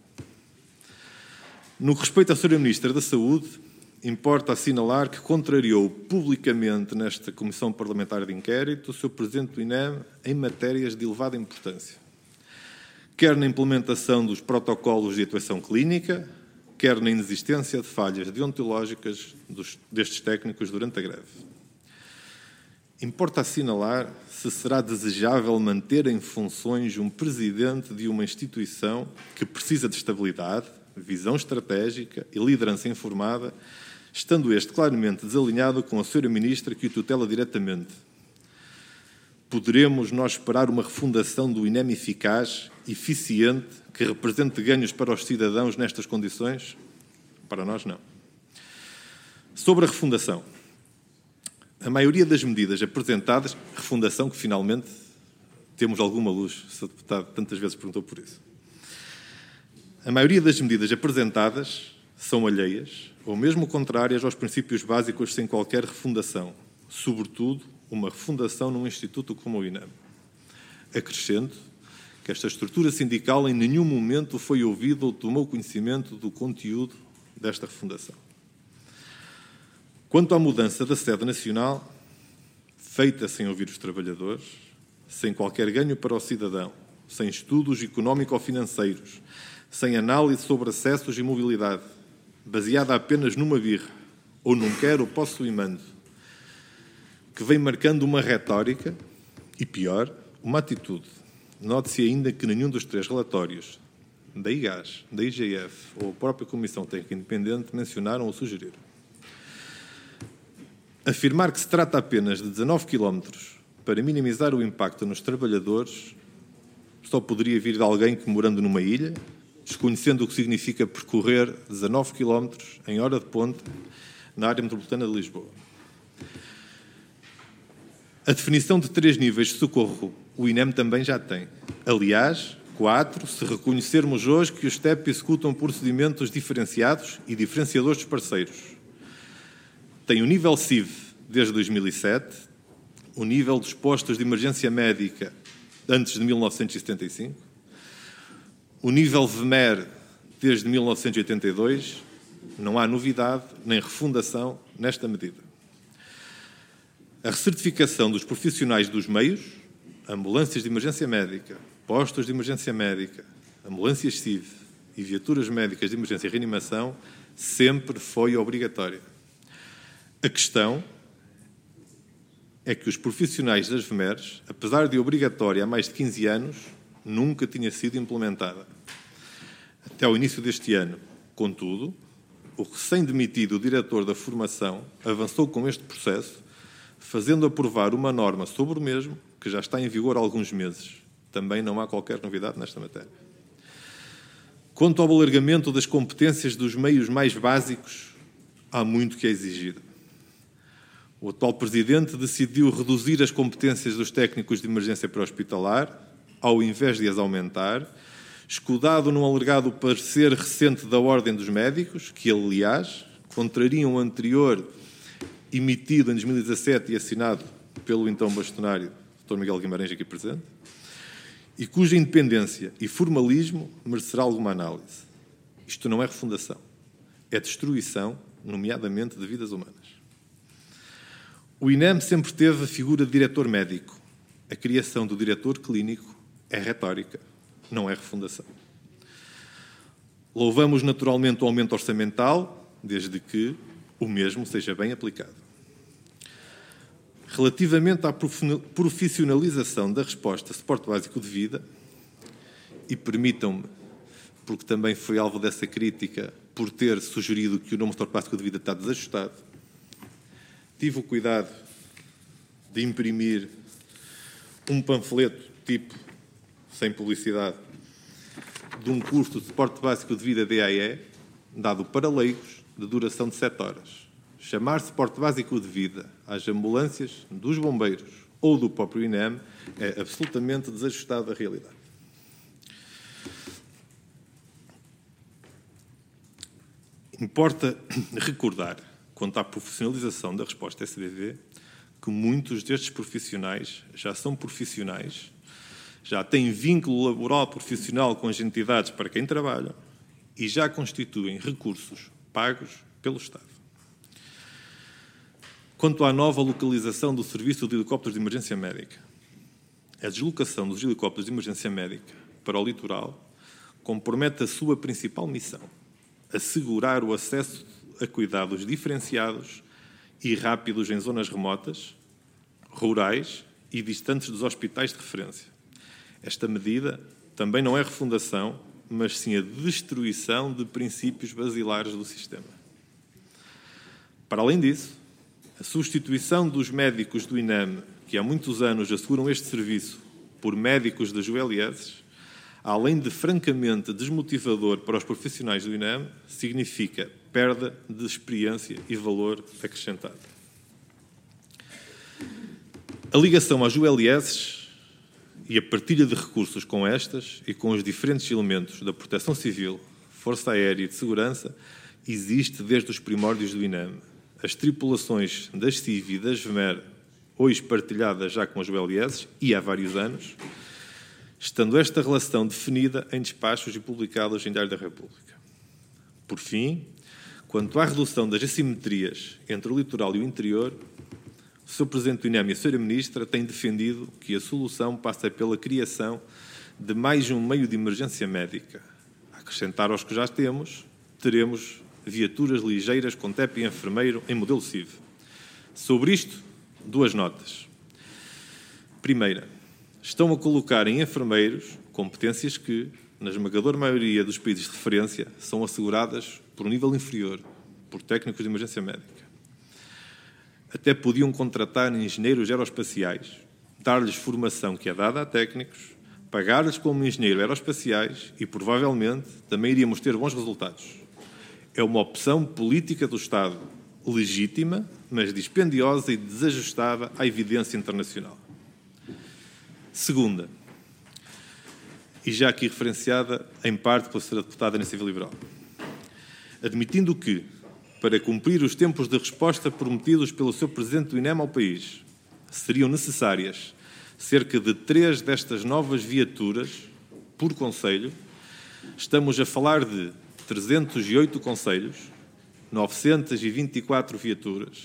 No que respeita à Sra. Ministra da Saúde, importa assinalar que contrariou publicamente nesta Comissão Parlamentar de Inquérito o Sr. Presidente do INEM em matérias de elevada importância, quer na implementação dos protocolos de atuação clínica, quer na inexistência de falhas deontológicas destes técnicos durante a greve. Importa assinalar se será desejável manter em funções um presidente de uma instituição que precisa de estabilidade, visão estratégica e liderança informada, estando este claramente desalinhado com a Sra. Ministra que o tutela diretamente. Poderemos nós esperar uma refundação do INEM eficaz, eficiente, que represente ganhos para os cidadãos nestas condições? Para nós, não. Sobre a refundação. A maioria das medidas apresentadas, refundação que finalmente temos alguma luz, o Sr. Deputado tantas vezes perguntou por isso. A maioria das medidas apresentadas são alheias ou mesmo contrárias aos princípios básicos sem qualquer refundação, sobretudo uma refundação num instituto como o INEM. Acrescento que esta estrutura sindical em nenhum momento foi ouvida ou tomou conhecimento do conteúdo desta refundação. Quanto à mudança da sede nacional, feita sem ouvir os trabalhadores, sem qualquer ganho para o cidadão, sem estudos económico-financeiros, sem análise sobre acessos e mobilidade, baseada apenas numa birra, ou num quero, posso e mando, que vem marcando uma retórica e, pior, uma atitude. Note-se ainda que nenhum dos três relatórios, da IGAS, da IGF ou a própria Comissão Técnica Independente, mencionaram ou sugeriram. Afirmar que se trata apenas de 19 quilómetros para minimizar o impacto nos trabalhadores só poderia vir de alguém que, morando numa ilha, desconhecendo o que significa percorrer 19 quilómetros em hora de ponta na área metropolitana de Lisboa. A definição de 3 níveis de socorro o INEM também já tem. Aliás, 4, se reconhecermos hoje que os TEP executam procedimentos diferenciados e diferenciadores dos parceiros. Tem o nível CIV desde 2007, o nível dos postos de emergência médica antes de 1975, o nível VMER desde 1982, não há novidade nem refundação nesta medida. A recertificação dos profissionais dos meios, ambulâncias de emergência médica, postos de emergência médica, ambulâncias CIV e viaturas médicas de emergência e reanimação, sempre foi obrigatória. A questão é que os profissionais das VMERs, apesar de obrigatória há mais de 15 anos, nunca tinha sido implementada. Até ao início deste ano, contudo, o recém-demitido diretor da formação avançou com este processo, fazendo aprovar uma norma sobre o mesmo, que já está em vigor há alguns meses. Também não há qualquer novidade nesta matéria. Quanto ao alargamento das competências dos meios mais básicos, há muito que é exigido. O atual Presidente decidiu reduzir as competências dos técnicos de emergência pré-hospitalar, ao invés de as aumentar, escudado num alegado parecer recente da Ordem dos Médicos, que, aliás, contrariam o anterior emitido em 2017 e assinado pelo então bastonário Dr. Miguel Guimarães, aqui presente, e cuja independência e formalismo merecerá alguma análise. Isto não é refundação, é destruição, nomeadamente de vidas humanas. O INEM sempre teve a figura de diretor médico. A criação do diretor clínico é retórica, não é refundação. Louvamos naturalmente o aumento orçamental, desde que o mesmo seja bem aplicado. Relativamente à profissionalização da resposta suporte básico de vida, e permitam-me, porque também foi alvo dessa crítica, por ter sugerido que o nome suporte básico de vida está desajustado, tive o cuidado de imprimir um panfleto tipo, sem publicidade, de um curso de suporte básico de vida DAE, dado para leigos, de duração de 7 horas. Chamar suporte básico de vida às ambulâncias dos bombeiros ou do próprio INEM é absolutamente desajustado da realidade. Importa recordar, quanto à profissionalização da resposta SBV, que muitos destes profissionais já são profissionais, já têm vínculo laboral profissional com as entidades para quem trabalham e já constituem recursos pagos pelo Estado. Quanto à nova localização do Serviço de Helicópteros de Emergência Médica, a deslocação dos helicópteros de emergência médica para o litoral compromete a sua principal missão: assegurar o acesso a cuidados diferenciados e rápidos em zonas remotas, rurais e distantes dos hospitais de referência. Esta medida também não é refundação, mas sim a destruição de princípios basilares do sistema. Para além disso, a substituição dos médicos do INEM, que há muitos anos asseguram este serviço, por médicos das ULS, além de francamente desmotivador para os profissionais do INEM, significa perda de experiência e valor acrescentado. A ligação às ULS e a partilha de recursos com estas e com os diferentes elementos da Proteção Civil, Força Aérea e de Segurança existe desde os primórdios do INEM. As tripulações das CIV e das VMER, hoje partilhadas já com as ULS e há vários anos, estando esta relação definida em despachos e publicados em Diário da República. Por fim, quanto à redução das assimetrias entre o litoral e o interior, o Sr. Presidente do INEM e a Sra. Ministra têm defendido que a solução passa pela criação de mais um meio de emergência médica. A acrescentar aos que já temos, teremos viaturas ligeiras com TEP e enfermeiro em modelo CIV. Sobre isto, 2 notas. Primeira, estão a colocar em enfermeiros competências que, na esmagadora maioria dos países de referência, são asseguradas por um nível inferior, por técnicos de emergência médica. Até podiam contratar engenheiros aeroespaciais, dar-lhes formação que é dada a técnicos, pagar-lhes como engenheiro aeroespaciais e, provavelmente, também iríamos ter bons resultados. É uma opção política do Estado, legítima, mas dispendiosa e desajustada à evidência internacional. Segunda, e já aqui referenciada em parte pela Sra. Deputada Iniciativa Liberal, admitindo que, para cumprir os tempos de resposta prometidos pelo Sr. Presidente do INEM ao país, seriam necessárias cerca de 3 destas novas viaturas por concelho, estamos a falar de 308 concelhos, 924 viaturas,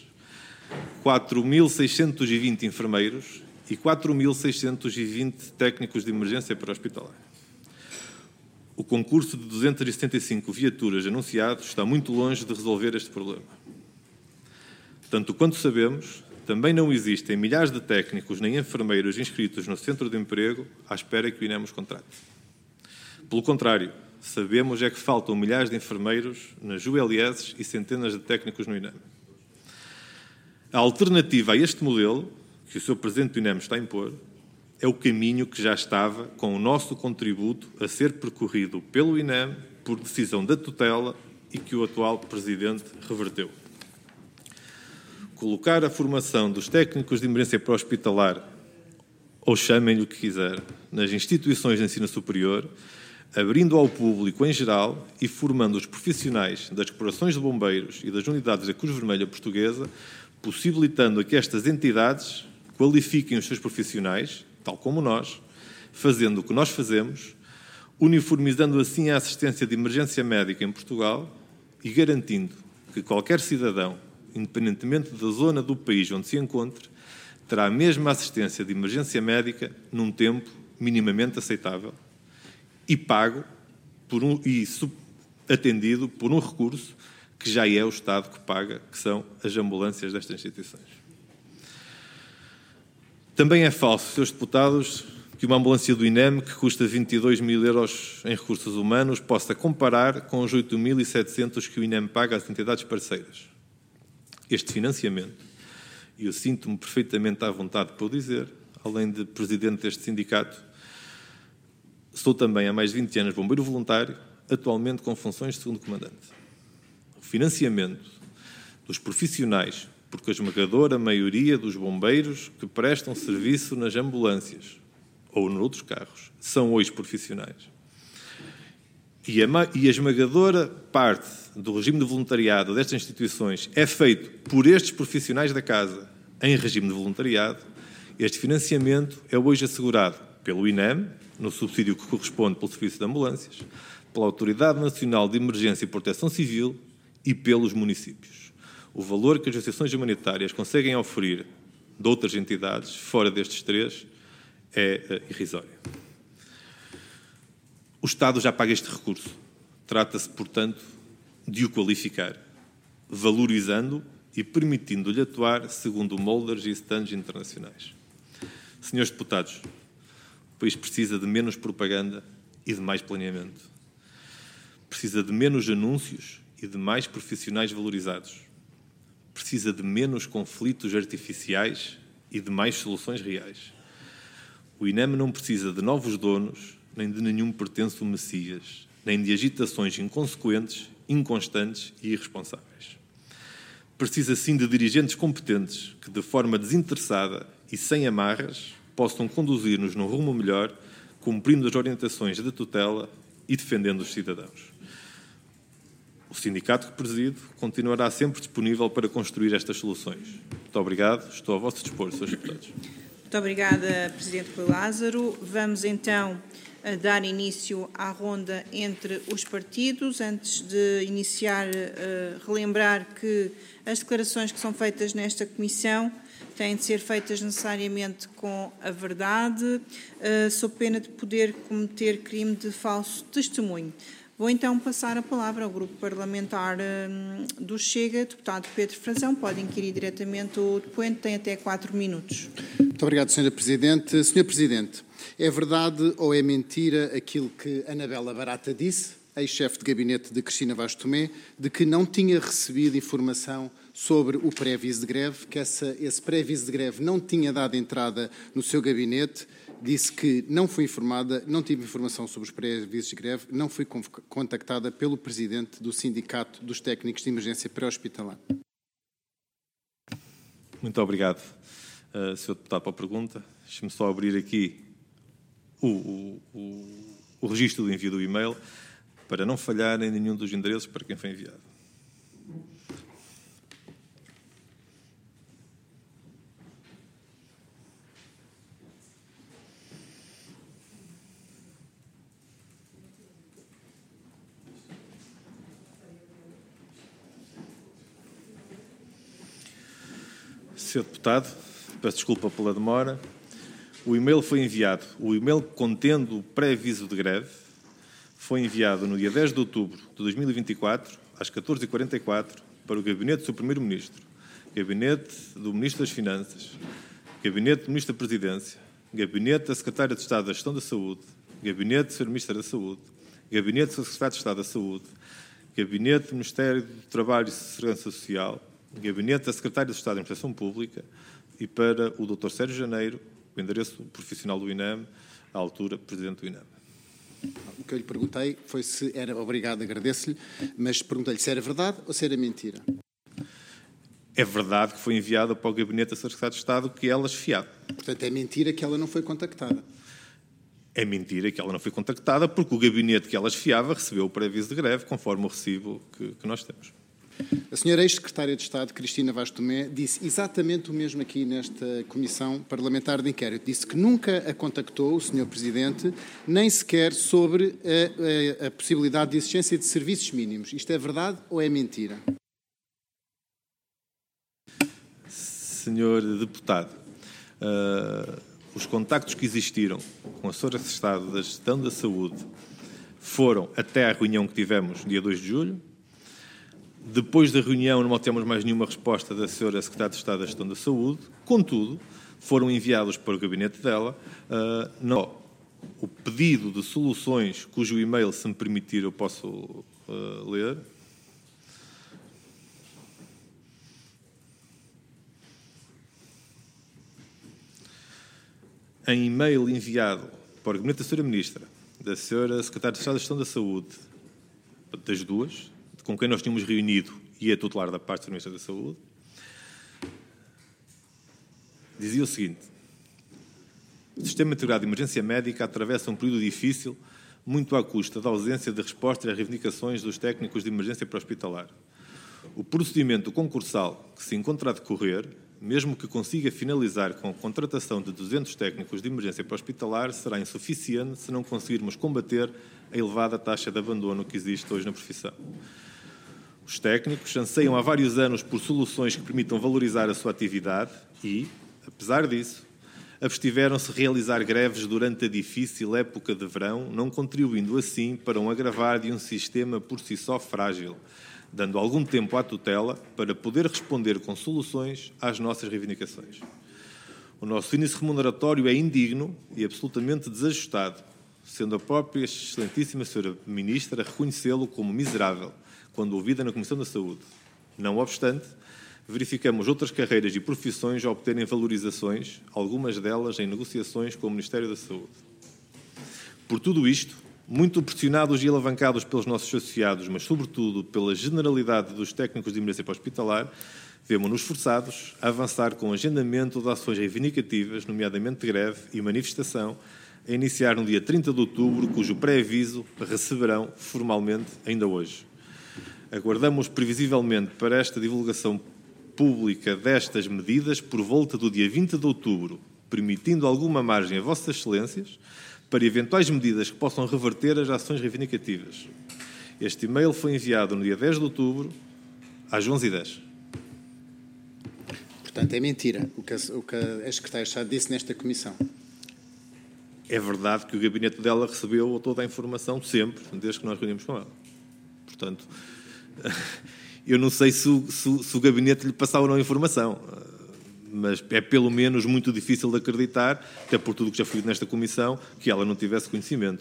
4.620 enfermeiros e 4.620 técnicos de emergência pré-hospitalar. O concurso de 275 viaturas anunciado está muito longe de resolver este problema. Tanto quanto sabemos, também não existem milhares de técnicos nem enfermeiros inscritos no centro de emprego à espera que o INEM os contrate. Pelo contrário, sabemos é que faltam milhares de enfermeiros nas ULS e centenas de técnicos no INEM. A alternativa a este modelo, que o Sr. Presidente do INEM está a impor, é o caminho que já estava com o nosso contributo a ser percorrido pelo INEM por decisão da tutela e que o atual Presidente reverteu. Colocar a formação dos técnicos de emergência pré-hospitalar, ou chamem-lhe o que quiser, nas instituições de ensino superior, abrindo ao público em geral e formando os profissionais das corporações de bombeiros e das unidades da Cruz Vermelha Portuguesa, possibilitando a que estas entidades qualifiquem os seus profissionais, tal como nós, fazendo o que nós fazemos, uniformizando assim a assistência de emergência médica em Portugal e garantindo que qualquer cidadão, independentemente da zona do país onde se encontre, terá a mesma assistência de emergência médica num tempo minimamente aceitável e pago atendido por um recurso que já é o Estado que paga, que são as ambulâncias destas instituições. Também é falso, Srs. Deputados, que uma ambulância do INEM, que custa 22 mil euros em recursos humanos, possa comparar com os 8.700 que o INEM paga às entidades parceiras. Este financiamento, e eu sinto-me perfeitamente à vontade para o dizer, além de presidente deste sindicato, sou também há mais de 20 anos bombeiro voluntário, atualmente com funções de segundo comandante. O financiamento dos profissionais, porque a esmagadora maioria dos bombeiros que prestam serviço nas ambulâncias ou noutros carros são hoje profissionais. e a esmagadora parte do regime de voluntariado destas instituições é feito por estes profissionais da Casa em regime de voluntariado, este financiamento é hoje assegurado pelo INEM, no subsídio que corresponde pelo Serviço de Ambulâncias, pela Autoridade Nacional de Emergência e Proteção Civil e pelos municípios. O valor que as associações humanitárias conseguem oferir de outras entidades, fora destes três, é irrisório. O Estado já paga este recurso. Trata-se, portanto, de o qualificar, valorizando e permitindo-lhe atuar segundo moldes e standards internacionais. Senhores deputados, o país precisa de menos propaganda e de mais planeamento. Precisa de menos anúncios e de mais profissionais valorizados. Precisa de menos conflitos artificiais e de mais soluções reais. O INEM não precisa de novos donos, nem de nenhum pertenço messias, nem de agitações inconsequentes, inconstantes e irresponsáveis. Precisa sim de dirigentes competentes que, de forma desinteressada e sem amarras, possam conduzir-nos num rumo melhor, cumprindo as orientações da tutela e defendendo os cidadãos. O sindicato que presido continuará sempre disponível para construir estas soluções. Muito obrigado. Estou a vosso dispor, Srs. Deputados. Muito obrigada, Presidente Rui Lázaro. Vamos então a dar início à ronda entre os partidos. Antes de iniciar, relembrar que as declarações que são feitas nesta comissão têm de ser feitas necessariamente com a verdade, sob pena de poder cometer crime de falso testemunho. Vou então passar a palavra ao Grupo Parlamentar do Chega. Deputado Pedro Frazão, pode inquirir diretamente o depoente, tem até 4 minutos. Muito obrigado, Sra. Presidente. Sr. Presidente, é verdade ou é mentira aquilo que Anabela Barata disse, ex-chefe de gabinete de Cristina Vaz Tomé, de que não tinha recebido informação sobre o pré-aviso de greve, que esse pré-aviso de greve não tinha dado entrada no seu gabinete, disse que não foi informada, não tive informação sobre os pré-avisos de greve, não foi contactada pelo Presidente do Sindicato dos Técnicos de Emergência Pré-Hospitalar. Muito obrigado, Sr. Deputado, pela pergunta. Deixe-me só abrir aqui o registro do envio do e-mail para não falhar em nenhum dos endereços para quem foi enviado. Sr. Deputado, peço desculpa pela demora. O e-mail foi enviado. O e-mail contendo o pré-aviso de greve foi enviado no dia 10 de outubro de 2024, às 14h44, para o Gabinete do Sr. Primeiro-Ministro, Gabinete do Ministro das Finanças, Gabinete do Ministro da Presidência, Gabinete da Secretária de Estado da Gestão da Saúde, Gabinete do Sr. Ministro da Saúde, Gabinete do Secretário de Estado da Saúde, Gabinete do Ministério do Trabalho e Segurança Social, Gabinete da Secretária de Estado da Administração Pública e para o Dr. Sérgio Janeiro, o endereço profissional do INEM, à altura, Presidente do INEM. O que eu lhe perguntei foi se era, obrigado, agradeço-lhe, mas perguntei-lhe se era verdade ou se era mentira. É verdade que foi enviada para o Gabinete da Secretária de Estado que ela esfiado. Portanto, é mentira que ela não foi contactada. É mentira que ela não foi contactada porque o gabinete que ela esfiava recebeu o pré-aviso de greve conforme o recibo que nós temos. A senhora ex-secretária de Estado, Cristina Vaz Tomé, disse exatamente o mesmo aqui nesta Comissão Parlamentar de Inquérito. Disse que nunca a contactou o Sr. Presidente, nem sequer sobre a possibilidade de existência de serviços mínimos. Isto é verdade ou é mentira? Senhor Deputado, os contactos que existiram com a Senhora de Estado da Gestão da Saúde foram até à reunião que tivemos dia 2 de julho. Depois da reunião não temos mais nenhuma resposta da Sra. Secretária de Estado da Gestão da Saúde, contudo, foram enviados para o gabinete dela não o pedido de soluções cujo e-mail, se me permitir, eu posso ler. Em e-mail enviado para o gabinete da Sra. Ministra, da Sra. Secretária de Estado da Gestão da Saúde, das duas, com quem nós tínhamos reunido e a tutelar da parte do Ministro da Saúde, dizia o seguinte: o Sistema Integrado de Emergência Médica atravessa um período difícil muito à custa da ausência de resposta às reivindicações dos técnicos de emergência pré-hospitalar. O procedimento concursal que se encontra a decorrer, mesmo que consiga finalizar com a contratação de 200 técnicos de emergência pré-hospitalar, será insuficiente se não conseguirmos combater a elevada taxa de abandono que existe hoje na profissão. Os técnicos anseiam há vários anos por soluções que permitam valorizar a sua atividade e, apesar disso, abstiveram-se de realizar greves durante a difícil época de verão, não contribuindo assim para um agravar de um sistema por si só frágil, dando algum tempo à tutela para poder responder com soluções às nossas reivindicações. O nosso índice remuneratório é indigno e absolutamente desajustado, sendo a própria excelentíssima Sra. Ministra a reconhecê-lo como miserável, quando ouvida na Comissão da Saúde. Não obstante, verificamos outras carreiras e profissões a obterem valorizações, algumas delas em negociações com o Ministério da Saúde. Por tudo isto, muito pressionados e alavancados pelos nossos associados, mas sobretudo pela generalidade dos técnicos de emergência hospitalar, vemos-nos forçados a avançar com o agendamento de ações reivindicativas, nomeadamente de greve e manifestação, a iniciar no dia 30 de outubro, cujo pré-aviso receberão formalmente ainda hoje. Aguardamos previsivelmente para esta divulgação pública destas medidas por volta do dia 20 de outubro, permitindo alguma margem a Vossas Excelências para eventuais medidas que possam reverter as ações reivindicativas. Este e-mail foi enviado no dia 10 de outubro, às 11h10. Portanto, é mentira o que a Secretária de Estado disse nesta comissão. É verdade que o gabinete dela recebeu toda a informação sempre, desde que nós reunimos com ela. Portanto, eu não sei se o gabinete lhe passava ou não a informação, mas é pelo menos muito difícil de acreditar, até por tudo que já foi dito nesta comissão, que ela não tivesse conhecimento.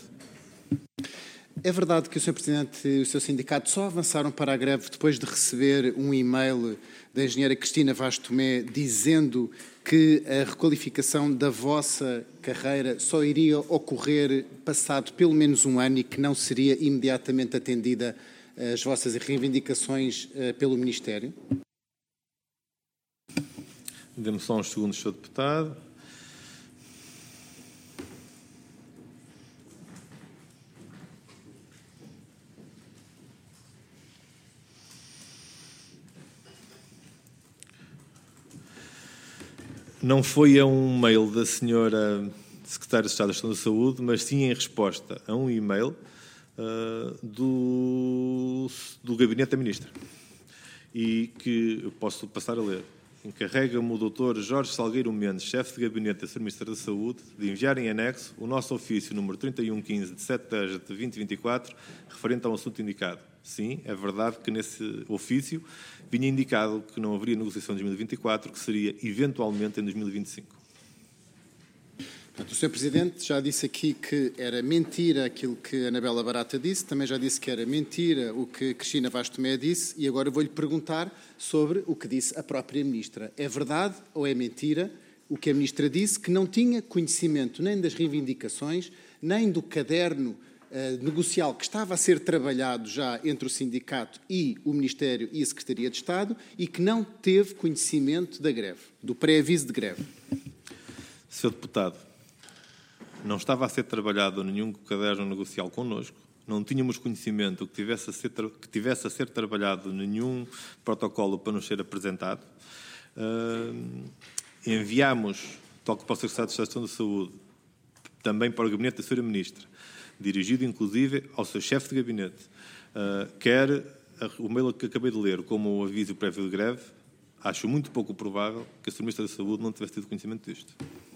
É verdade que o Sr. Presidente e o seu sindicato só avançaram para a greve depois de receber um e-mail da engenheira Cristina Vaz Tomé dizendo que a requalificação da vossa carreira só iria ocorrer passado pelo menos um ano e que não seria imediatamente atendida as vossas reivindicações pelo Ministério? Dê-me só uns segundos, Sr. Deputado. Não foi a um mail da senhora Secretária de Estado da Gestão da Saúde, mas sim em resposta a um e-mail do Gabinete da Ministra. E que eu posso passar a ler. Encarrega-me o Dr. Jorge Salgueiro Mendes, chefe de Gabinete da Sra. Ministra da Saúde, de enviar em anexo o nosso ofício número 3115 de 7/10 de 2024, referente ao assunto indicado. Sim, é verdade que nesse ofício vinha indicado que não haveria negociação em 2024, que seria eventualmente em 2025. Portanto, o Sr. Presidente já disse aqui que era mentira aquilo que a Anabela Barata disse, também já disse que era mentira o que Cristina Vaz Tomé disse e agora vou-lhe perguntar sobre o que disse a própria Ministra. É verdade ou é mentira o que a Ministra disse, que não tinha conhecimento nem das reivindicações, nem do caderno negocial que estava a ser trabalhado já entre o sindicato e o Ministério e a Secretaria de Estado e que não teve conhecimento da greve, do pré-aviso de greve? Sr. Deputado, não estava a ser trabalhado nenhum caderno negocial connosco, não tínhamos conhecimento que tivesse a ser trabalhado nenhum protocolo para nos ser apresentado. Enviámos, tal que para o Secretário de Estado da Saúde, também para o Gabinete da Sra. Ministra, dirigido inclusive ao seu chefe de gabinete, quer o mail que acabei de ler como o aviso prévio de greve, acho muito pouco provável que a Sra. Ministra da Saúde não tivesse tido conhecimento disto.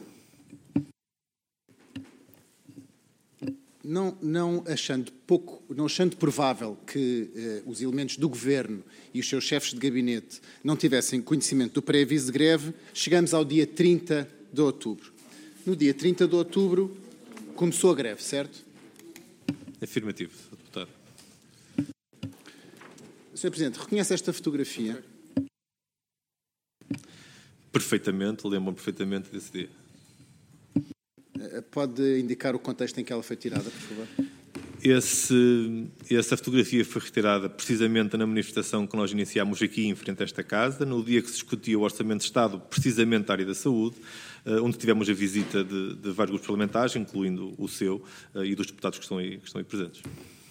Não achando provável que os elementos do Governo e os seus chefes de gabinete não tivessem conhecimento do pré-aviso de greve, chegamos ao dia 30 de outubro. No dia 30 de outubro começou a greve, certo? Afirmativo, Sr. Deputado. Sr. Presidente, reconhece esta fotografia? Perfeitamente, lembro-me perfeitamente desse dia. Pode indicar o contexto em que ela foi tirada, por favor? Essa fotografia foi retirada precisamente na manifestação que nós iniciámos aqui em frente a esta casa, no dia que se discutia o Orçamento de Estado, precisamente da área da saúde, onde tivemos a visita de vários grupos parlamentares, incluindo o seu e dos deputados que estão aí presentes.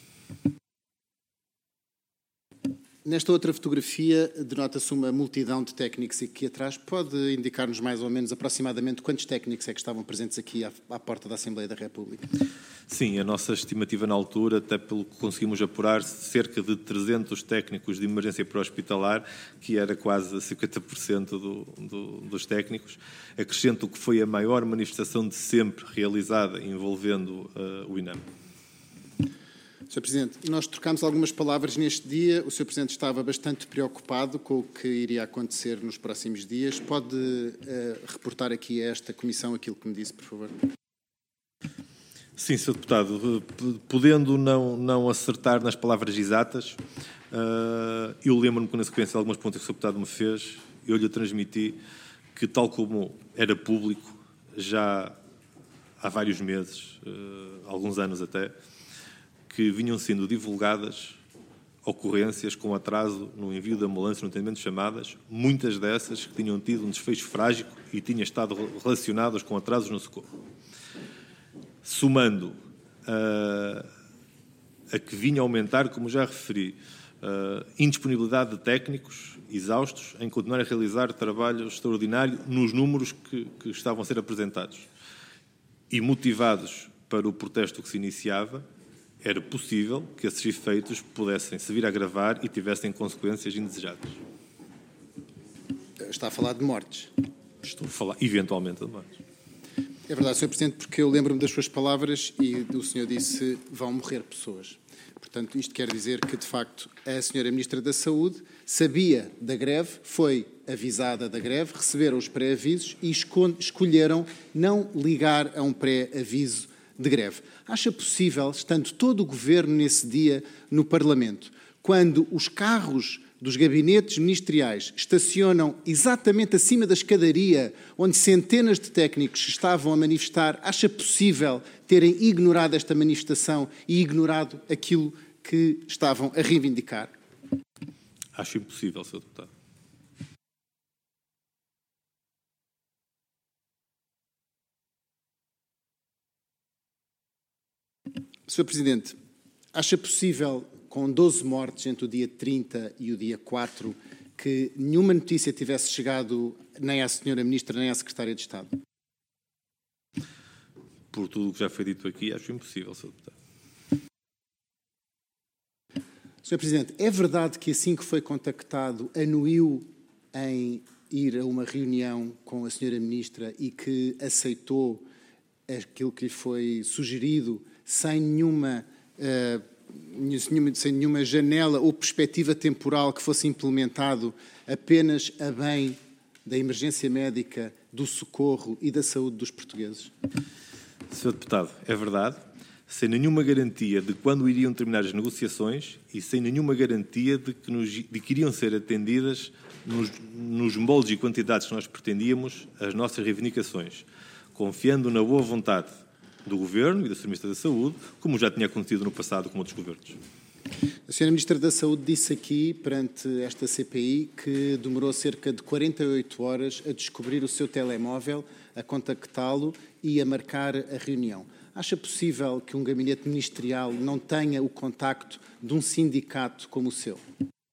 Nesta outra fotografia, denota-se uma multidão de técnicos aqui atrás. Pode indicar-nos mais ou menos, aproximadamente, quantos técnicos é que estavam presentes aqui à porta da Assembleia da República? Sim, a nossa estimativa na altura, até pelo que conseguimos apurar, cerca de 300 técnicos de emergência pré-hospitalar, que era quase 50% dos técnicos. Acrescento que foi a maior manifestação de sempre realizada envolvendo o INAM. Sr. Presidente, nós trocámos algumas palavras neste dia. O Sr. Presidente estava bastante preocupado com o que iria acontecer nos próximos dias. Pode reportar aqui a esta Comissão aquilo que me disse, por favor? Sim, Sr. Deputado. Podendo não acertar nas palavras exatas, eu lembro-me que na sequência de algumas perguntas que o Sr. Deputado me fez, eu lhe transmiti que, tal como era público, já há vários meses, alguns anos até, que vinham sendo divulgadas ocorrências com atraso no envio da ambulância, no atendimento de chamadas, muitas dessas que tinham tido um desfecho frágico e tinham estado relacionadas com atrasos no socorro. Somando a que vinha a aumentar, como já referi, indisponibilidade de técnicos exaustos em continuar a realizar trabalho extraordinário nos números que estavam a ser apresentados e motivados para o protesto que se iniciava, era possível que esses efeitos pudessem se vir a agravar e tivessem consequências indesejadas. Está a falar de mortes? Estou a falar, eventualmente, de mortes. É verdade, Sr. Presidente, porque eu lembro-me das suas palavras e o senhor disse vão morrer pessoas. Portanto, isto quer dizer que, de facto, a senhora Ministra da Saúde sabia da greve, foi avisada da greve, receberam os pré-avisos e escolheram não ligar a um pré-aviso de greve. Acha possível, estando todo o Governo nesse dia no Parlamento, quando os carros dos gabinetes ministeriais estacionam exatamente acima da escadaria onde centenas de técnicos estavam a manifestar, acha possível terem ignorado esta manifestação e ignorado aquilo que estavam a reivindicar? Acho impossível, Sr. Deputado. Sr. Presidente, acha possível, com 12 mortes entre o dia 30 e o dia 4, que nenhuma notícia tivesse chegado nem à Sra. Ministra nem à Secretária de Estado? Por tudo o que já foi dito aqui, acho impossível, Sr. Deputado. Sr. Presidente, é verdade que assim que foi contactado, anuiu em ir a uma reunião com a Sra. Ministra e que aceitou aquilo que lhe foi sugerido sem nenhuma janela ou perspectiva temporal que fosse implementado apenas a bem da emergência médica, do socorro e da saúde dos portugueses? Sr. Deputado, é verdade, sem nenhuma garantia de quando iriam terminar as negociações e sem nenhuma garantia de que iriam ser atendidas nos moldes e quantidades que nós pretendíamos as nossas reivindicações, confiando na boa vontade do Governo e da Sra. Ministra da Saúde, como já tinha acontecido no passado com outros governos. A Sra. Ministra da Saúde disse aqui, perante esta CPI, que demorou cerca de 48 horas a descobrir o seu telemóvel, a contactá-lo e a marcar a reunião. Acha possível que um gabinete ministerial não tenha o contacto de um sindicato como o seu?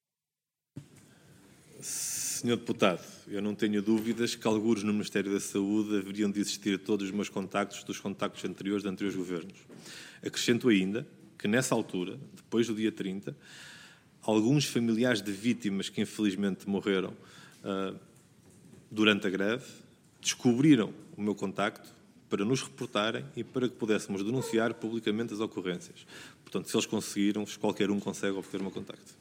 Sr. Deputado, eu não tenho dúvidas que algures no Ministério da Saúde haveriam de existir todos os meus contactos dos contactos anteriores de anteriores governos. Acrescento ainda que, nessa altura, depois do dia 30, alguns familiares de vítimas que infelizmente morreram durante a greve descobriram o meu contacto para nos reportarem e para que pudéssemos denunciar publicamente as ocorrências. Portanto, se eles conseguiram, qualquer um consegue obter o meu contacto.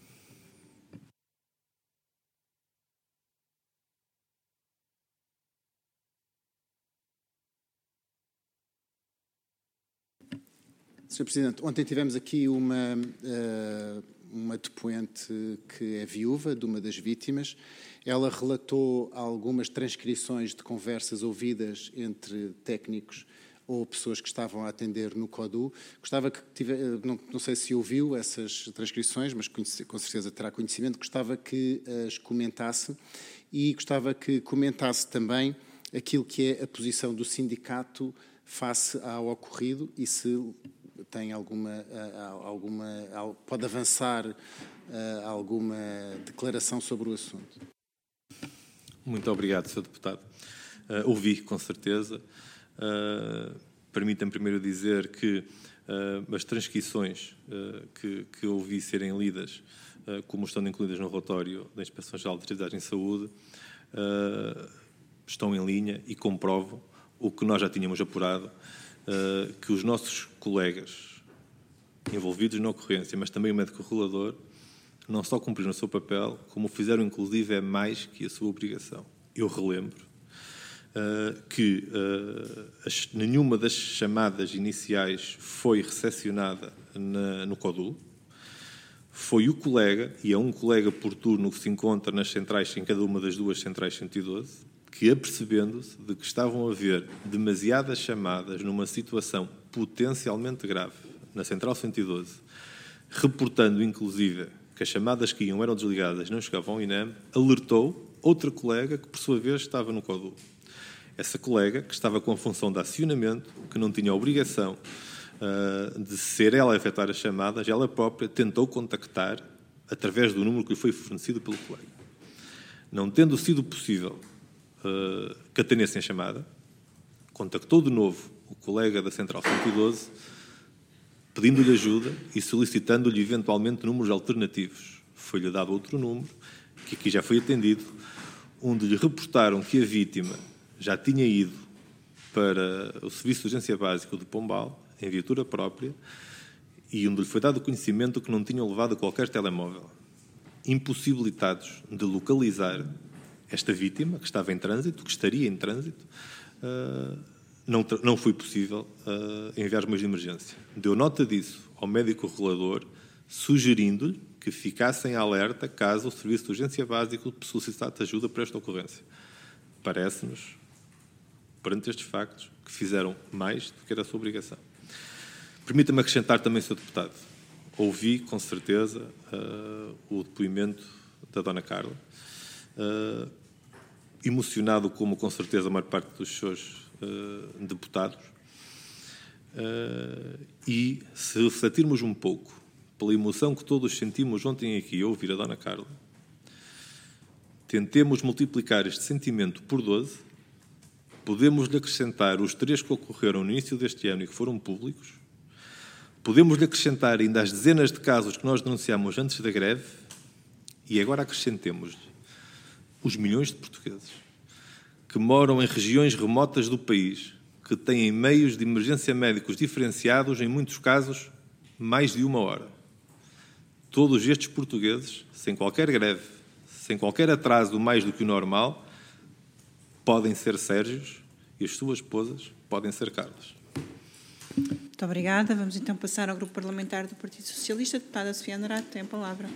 Sr. Presidente, ontem tivemos aqui uma depoente que é viúva de uma das vítimas. Ela relatou algumas transcrições de conversas ouvidas entre técnicos ou pessoas que estavam a atender no CODU. Gostava que não sei se ouviu essas transcrições, mas com certeza terá conhecimento. Gostava que as comentasse e gostava que comentasse também aquilo que é a posição do sindicato face ao ocorrido e se tem pode avançar alguma declaração sobre o assunto. Muito obrigado, Sr. Deputado. Ouvi, com certeza. Permita-me primeiro dizer que as transcrições que ouvi serem lidas, como estão incluídas no relatório da Inspeção-Geral de Atividades em Saúde, estão em linha e comprovam o que nós já tínhamos apurado, que os nossos colegas envolvidos na ocorrência, mas também o médico regulador, não só cumpriram o seu papel, como o fizeram, inclusive, mais que a sua obrigação. Eu relembro que nenhuma das chamadas iniciais foi recepcionada no CODUL. Foi o colega, e é um colega por turno que se encontra nas centrais, em cada uma das duas centrais 112, que, apercebendo-se de que estavam a haver demasiadas chamadas numa situação potencialmente grave na central 112, reportando, inclusive, que as chamadas que iam eram desligadas e não chegavam ao INEM, alertou outra colega que, por sua vez, estava no CODUL. Essa colega, que estava com a função de acionamento, que não tinha a obrigação de ser ela a efetuar as chamadas, ela própria tentou contactar através do número que lhe foi fornecido pelo colega. Não tendo sido possível que atendessem a chamada, contactou de novo o colega da Central 112, pedindo-lhe ajuda e solicitando-lhe eventualmente números alternativos. Foi-lhe dado outro número, que aqui já foi atendido, onde lhe reportaram que a vítima já tinha ido para o Serviço de Urgência Básico de Pombal, em viatura própria, e onde lhe foi dado conhecimento que não tinham levado qualquer telemóvel. Impossibilitados de localizar esta vítima, que estava em trânsito, que estaria em trânsito, não foi possível enviar os meios de emergência. Deu nota disso ao médico regulador, sugerindo-lhe que ficassem alerta caso o Serviço de Urgência Básico solicitasse ajuda para esta ocorrência. Parece-nos, perante estes factos, que fizeram mais do que era a sua obrigação. Permita-me acrescentar também, Sr. Deputado, ouvi, com certeza, o depoimento da Dona Carla, emocionado como, com certeza, a maior parte dos seus deputados, e se refletirmos um pouco pela emoção que todos sentimos ontem aqui a ouvir a Dona Carla, tentemos multiplicar este sentimento por 12, podemos-lhe acrescentar os 3 que ocorreram no início deste ano e que foram públicos, podemos-lhe acrescentar ainda as dezenas de casos que nós denunciamos antes da greve e agora acrescentemos-lhe os milhões de portugueses que moram em regiões remotas do país, que têm meios de emergência médicos diferenciados, em muitos casos, mais de 1 hora. Todos estes portugueses, sem qualquer greve, sem qualquer atraso mais do que o normal, podem ser Sérgios e as suas esposas podem ser Carlas. Muito obrigada. Vamos então passar ao Grupo Parlamentar do Partido Socialista. A deputada Sofia Andrade tem a palavra.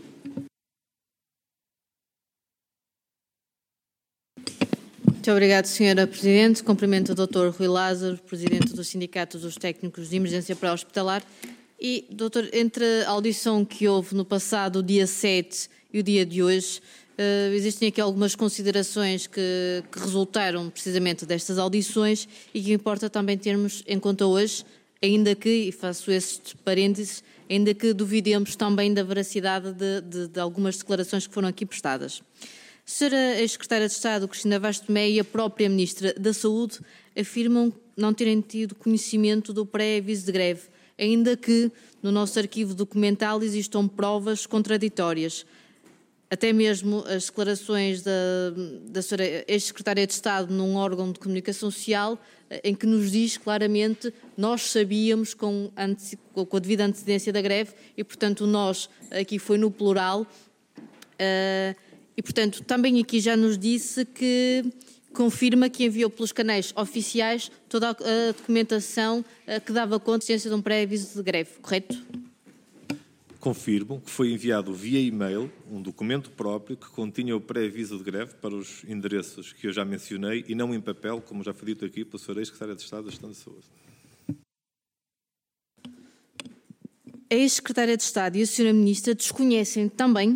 Muito obrigada, Sra. Presidente. Cumprimento o Dr. Rui Lázaro, Presidente do Sindicato dos Técnicos de Emergência Pré-Hospitalar. E, doutor, entre a audição que houve no passado, dia 7, e o dia de hoje, existem aqui algumas considerações que resultaram precisamente destas audições e que importa também termos em conta hoje, ainda que, e faço estes parênteses, ainda que duvidemos também da veracidade de algumas declarações que foram aqui prestadas. A Sra. Ex-Secretária de Estado, Cristina Vaz Tomé, e a própria Ministra da Saúde afirmam não terem tido conhecimento do pré-aviso de greve, ainda que no nosso arquivo documental existam provas contraditórias. Até mesmo as declarações da Sra. Ex-Secretária de Estado num órgão de comunicação social, em que nos diz claramente nós sabíamos com a devida antecedência da greve e, portanto, nós aqui foi no plural. E, portanto, também aqui já nos disse que confirma que enviou pelos canais oficiais toda a documentação que dava conta de existência de um pré-aviso de greve, correto? Confirmo que foi enviado via e-mail um documento próprio que continha o pré-aviso de greve para os endereços que eu já mencionei e não em papel, como já foi dito aqui pela Sra. Ex-Secretária de Estado da Gestão de Saúde. A Ex-Secretária de Estado e a Sra. Ministra desconhecem também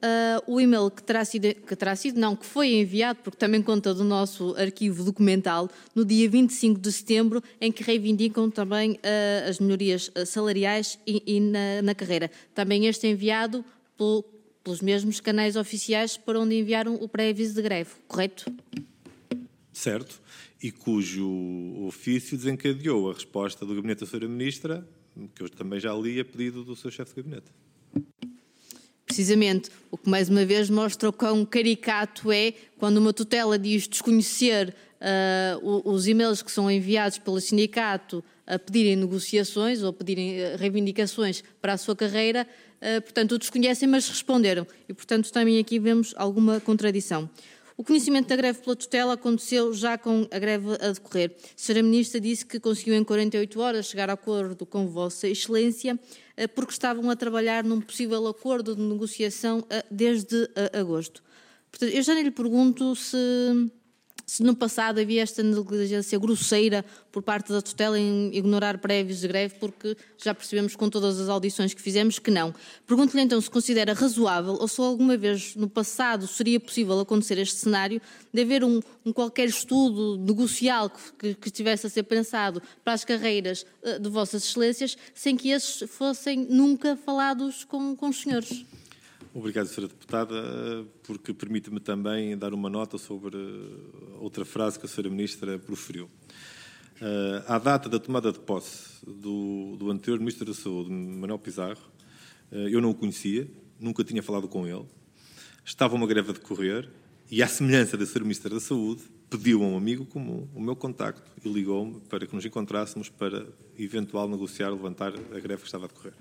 o e-mail que foi enviado, porque também conta do nosso arquivo documental, no dia 25 de setembro, em que reivindicam também as melhorias salariais e na carreira. Também este enviado pelos mesmos canais oficiais para onde enviaram o pré-aviso de greve, correto? Certo, e cujo ofício desencadeou a resposta do Gabinete da Sra. Ministra, que eu também já li a pedido do seu chefe de Gabinete. Precisamente, o que mais uma vez mostra o quão caricato é quando uma tutela diz desconhecer os e-mails que são enviados pelo sindicato a pedirem negociações ou a pedirem reivindicações para a sua carreira, portanto o desconhecem, mas responderam. E, portanto, também aqui vemos alguma contradição. O conhecimento da greve pela tutela aconteceu já com a greve a decorrer. A Sra. Ministra disse que conseguiu em 48 horas chegar a acordo com Vossa Excelência porque estavam a trabalhar num possível acordo de negociação desde agosto. Portanto, eu já nem lhe pergunto se no passado havia esta negligência grosseira por parte da tutela em ignorar prévios de greve, porque já percebemos com todas as audições que fizemos que não. Pergunto-lhe então se considera razoável ou se alguma vez no passado seria possível acontecer este cenário de haver um qualquer estudo negocial que estivesse a ser pensado para as carreiras de Vossas Excelências sem que esses fossem nunca falados com os senhores. Obrigado, Sra. Deputada, porque permite-me também dar uma nota sobre outra frase que a Sra. Ministra proferiu. À data da tomada de posse do anterior Ministro da Saúde, Manuel Pizarro, eu não o conhecia, nunca tinha falado com ele, estava uma greve a decorrer e, à semelhança da Sra. Ministra da Saúde, pediu a um amigo comum o meu contacto e ligou-me para que nos encontrássemos para eventual negociar, levantar a greve que estava a decorrer.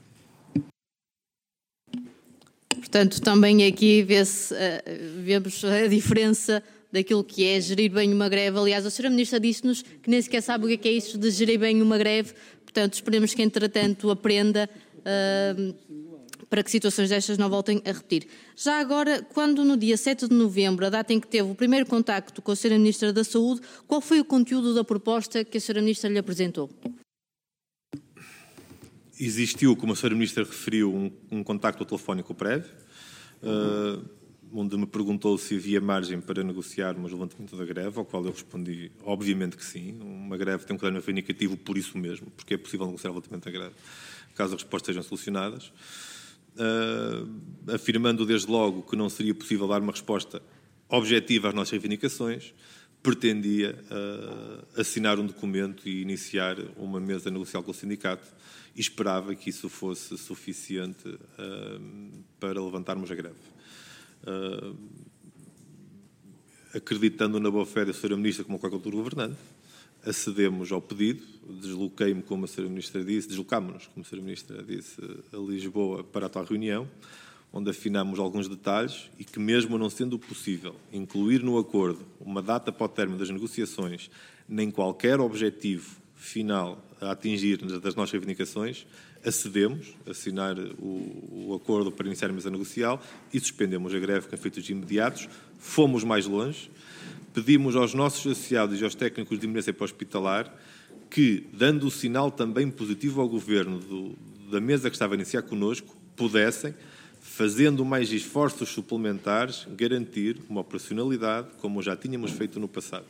Portanto, também aqui vemos a diferença daquilo que é gerir bem uma greve. Aliás, a Sra. Ministra disse-nos que nem sequer sabe o que é isso de gerir bem uma greve. Portanto, esperemos que, entretanto, aprenda para que situações destas não voltem a repetir. Já agora, quando no dia 7 de novembro, a data em que teve o primeiro contacto com a Sra. Ministra da Saúde, qual foi o conteúdo da proposta que a Sra. Ministra lhe apresentou? Existiu, como a Sra. Ministra referiu, um contacto telefónico prévio, onde me perguntou se havia margem para negociarmos o levantamento da greve, ao qual eu respondi, obviamente que sim. Uma greve tem um caderno reivindicativo por isso mesmo, porque é possível negociar o levantamento da greve, caso as respostas sejam solucionadas. Afirmando desde logo que não seria possível dar uma resposta objetiva às nossas reivindicações, pretendia assinar um documento e iniciar uma mesa negocial com o sindicato e esperava que isso fosse suficiente para levantarmos a greve. Acreditando na boa-fé da Sra. Ministra como qualquer outro governante, acedemos ao pedido, desloquei-me, como a Sra. Ministra disse, deslocámos-nos, como a Sra. Ministra disse, a Lisboa para a tal reunião, onde afinámos alguns detalhes e que, mesmo não sendo possível incluir no acordo uma data para o término das negociações, nem qualquer objetivo final a atingir das nossas reivindicações, acedemos a assinar o acordo para iniciarmos a negocial e suspendemos a greve com efeitos imediatos. Fomos mais longe, pedimos aos nossos associados e aos técnicos de emergência pré-hospitalar que, dando o sinal também positivo ao Governo da mesa que estava a iniciar connosco, pudessem, fazendo mais esforços suplementares, garantir uma operacionalidade como já tínhamos feito no passado.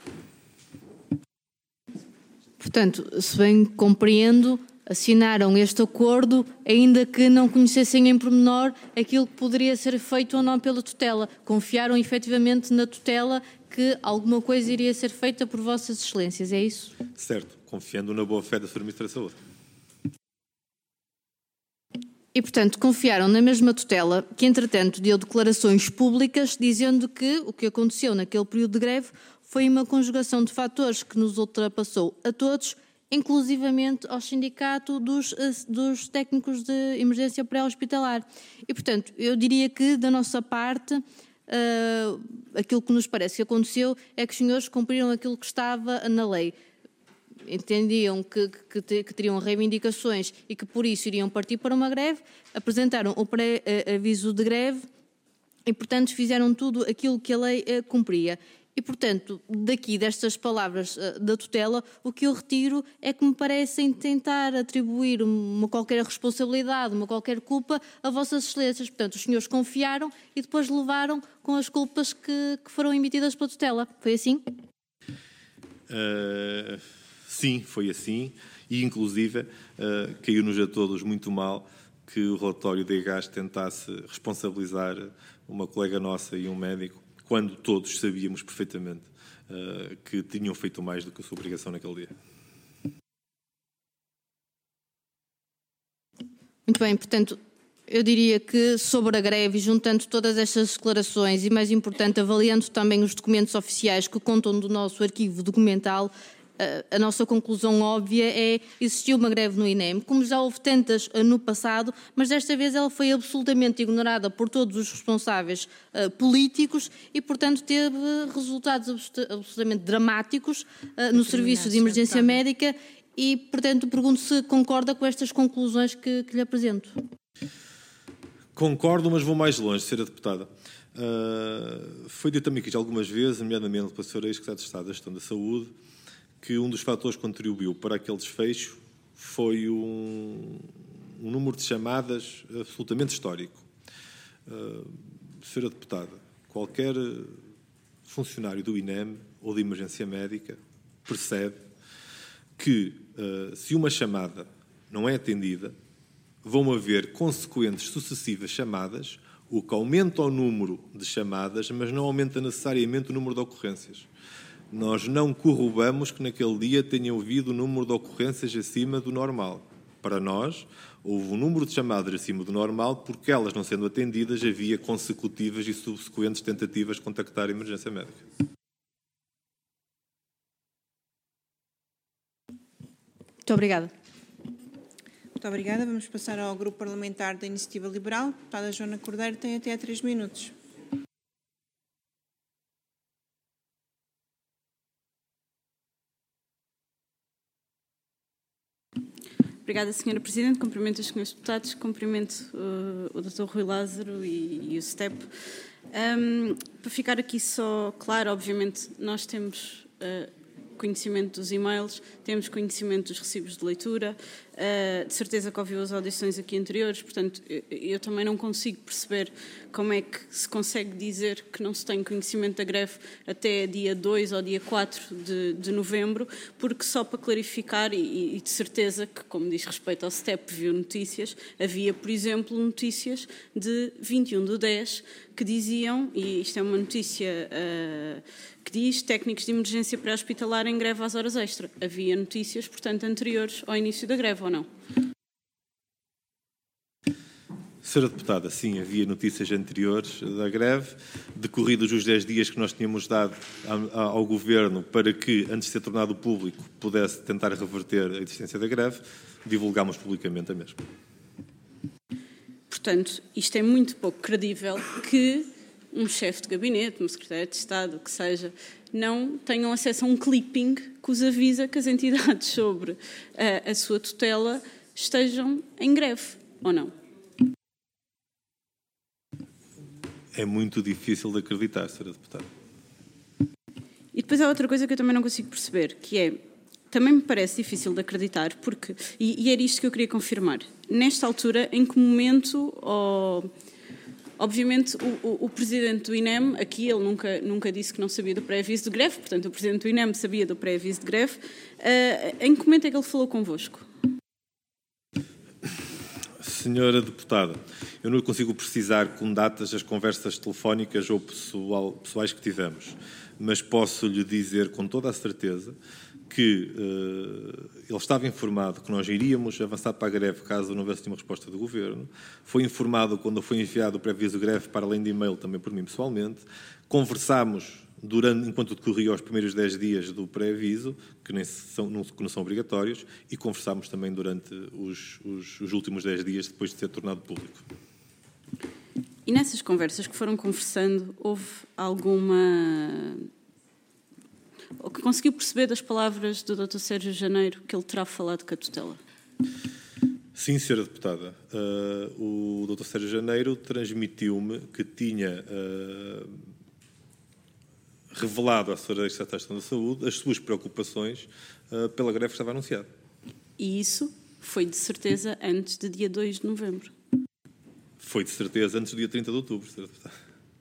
Portanto, se bem compreendo, assinaram este acordo, ainda que não conhecessem em pormenor aquilo que poderia ser feito ou não pela tutela. Confiaram efetivamente na tutela que alguma coisa iria ser feita por Vossas Excelências, é isso? Certo, confiando na boa-fé da Sra. Ministra da Saúde. E, portanto, confiaram na mesma tutela que, entretanto, deu declarações públicas dizendo que o que aconteceu naquele período de greve foi uma conjugação de fatores que nos ultrapassou a todos, inclusivamente ao sindicato dos técnicos de emergência pré-hospitalar. E, portanto, eu diria que, da nossa parte, aquilo que nos parece que aconteceu é que os senhores cumpriram aquilo que estava na lei. Entendiam que teriam reivindicações e que por isso iriam partir para uma greve, apresentaram o pré-aviso de greve e, portanto, fizeram tudo aquilo que a lei cumpria. e, portanto, daqui destas palavras da tutela, o que eu retiro é que me parecem tentar atribuir uma qualquer responsabilidade, uma qualquer culpa a vossas excelências. Portanto, os senhores confiaram e depois levaram com as culpas que foram emitidas pela tutela. Foi assim? Sim, foi assim. E, inclusive, caiu-nos a todos muito mal que o relatório da IGAS tentasse responsabilizar uma colega nossa e um médico, quando todos sabíamos perfeitamente que tinham feito mais do que a sua obrigação naquele dia. Muito bem, portanto, eu diria que sobre a greve, juntando todas estas declarações e, mais importante, avaliando também os documentos oficiais que contam do nosso arquivo documental, a nossa conclusão óbvia é: existiu uma greve no INEM, como já houve tantas no passado, mas desta vez ela foi absolutamente ignorada por todos os responsáveis políticos e, portanto, teve resultados absolutamente dramáticos no serviço de emergência médica e, portanto, pergunto se concorda com estas conclusões que lhe apresento. Concordo, mas vou mais longe, Sra. Deputada. Foi dito também aqui já algumas vezes, nomeadamente pela Sra. Ex-Secretária de Estado da Gestão da Saúde, que um dos fatores que contribuiu para aquele desfecho foi um número de chamadas absolutamente histórico. Sra. Deputada, qualquer funcionário do INEM ou de emergência médica percebe que, se uma chamada não é atendida, vão haver consequentes sucessivas chamadas, o que aumenta o número de chamadas, mas não aumenta necessariamente o número de ocorrências. Nós não corroboramos que naquele dia tenha havido o número de ocorrências acima do normal. Para nós, houve um número de chamadas acima do normal porque elas, não sendo atendidas, havia consecutivas e subsequentes tentativas de contactar a emergência médica. Muito obrigada. Muito obrigada. Vamos passar ao Grupo Parlamentar da Iniciativa Liberal. A deputada Joana Cordeiro tem até 3 minutos. Obrigada, Sra. Presidente. Cumprimento os Srs. Deputados, cumprimento o Dr. Rui Lázaro e o STEP. Para ficar aqui só claro, obviamente, nós temos conhecimento dos e-mails, temos conhecimento dos recibos de leitura, de certeza que ouviu as audições aqui anteriores, portanto, eu também não consigo perceber como é que se consegue dizer que não se tem conhecimento da greve até dia 2 ou dia 4 de novembro, porque só para clarificar, e de certeza que, como diz respeito ao STEP, viu notícias, havia, por exemplo, notícias de 21/10 que diziam, e isto é uma notícia que diz técnicos de emergência pré-hospitalar em greve às horas extra. Havia notícias, portanto, anteriores ao início da greve, ou não? Sra. Deputada, sim, havia notícias anteriores da greve, decorridos os 10 dias que nós tínhamos dado ao Governo para que, antes de ser tornado público, pudesse tentar reverter a existência da greve, divulgámos publicamente a mesma. Portanto, isto é muito pouco credível que um chefe de gabinete, um secretário de Estado, o que seja, não tenham acesso a um clipping que os avisa que as entidades sobre a sua tutela estejam em greve, ou não? É muito difícil de acreditar, Sra. Deputada. E depois há outra coisa que eu também não consigo perceber, que é, também me parece difícil de acreditar, porque, e era isto que eu queria confirmar, nesta altura, em que momento, obviamente, o presidente do INEM, aqui ele nunca disse que não sabia do pré-aviso de greve, portanto o presidente do INEM sabia do pré-aviso de greve, em que momento é que ele falou convosco? Senhora Deputada, eu não consigo precisar com datas as conversas telefónicas ou pessoais que tivemos, mas posso lhe dizer com toda a certeza que ele estava informado que nós iríamos avançar para a greve caso não houvesse nenhuma resposta do Governo. Foi informado quando foi enviado o pré-aviso de greve, para além de e-mail, também por mim pessoalmente. Conversámos enquanto decorria os primeiros 10 dias do pré-aviso, que não são obrigatórios, e conversámos também durante os últimos 10 dias depois de ser tornado público. E nessas conversas que foram conversando, houve alguma... O que conseguiu perceber das palavras do Dr. Sérgio Janeiro que ele terá falado com a tutela? Sim, Sra. Deputada. O Dr. Sérgio Janeiro transmitiu-me que tinha revelado à Sra. Secretária da Saúde as suas preocupações pela greve que estava anunciada. E isso foi de certeza antes de dia 2 de novembro? Foi de certeza antes do dia 30 de outubro, Sra. Deputada.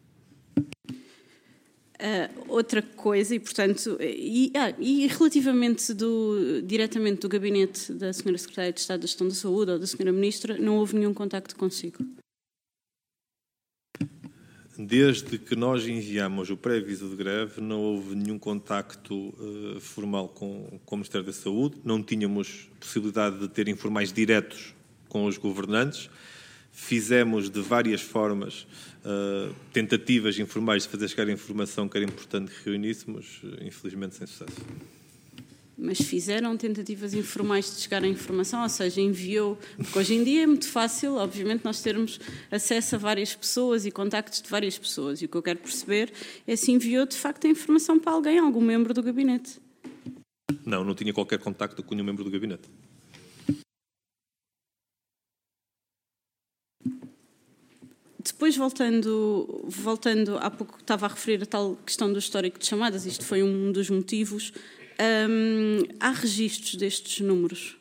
Outra coisa, e portanto, e relativamente diretamente do gabinete da Sra. Secretária de Estado da Gestão da Saúde ou da Sra. Ministra, não houve nenhum contacto consigo? Desde que nós enviamos o pré-aviso de greve, não houve nenhum contacto formal com o Ministério da Saúde, não tínhamos possibilidade de ter informais diretos com os governantes, fizemos de várias formas tentativas informais de fazer chegar a informação que era importante que reuníssemos, infelizmente sem sucesso. Mas fizeram tentativas informais de chegar à informação, ou seja, enviou, porque hoje em dia é muito fácil, obviamente, nós termos acesso a várias pessoas e contactos de várias pessoas, e o que eu quero perceber é se enviou de facto a informação para alguém, algum membro do gabinete. Não tinha qualquer contacto com nenhum membro do gabinete. Depois, voltando, há pouco estava a referir a tal questão do histórico de chamadas, isto foi um dos motivos. Há registros destes números?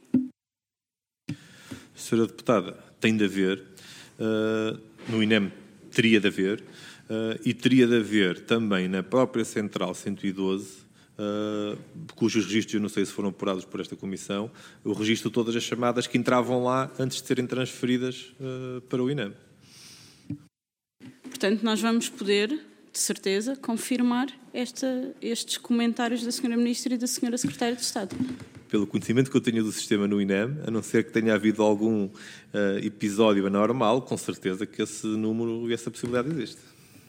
Sra. Deputada, tem de haver, no INEM teria de haver, e teria de haver também na própria Central 112, cujos registros eu não sei se foram apurados por esta Comissão, o registro de todas as chamadas que entravam lá antes de serem transferidas para o INEM. Portanto, nós vamos poder, de certeza, confirmar estes comentários da Sra. Ministra e da Sra. Secretária de Estado. Pelo conhecimento que eu tenho do sistema no INEM, a não ser que tenha havido algum episódio anormal, com certeza que esse número e essa possibilidade existe.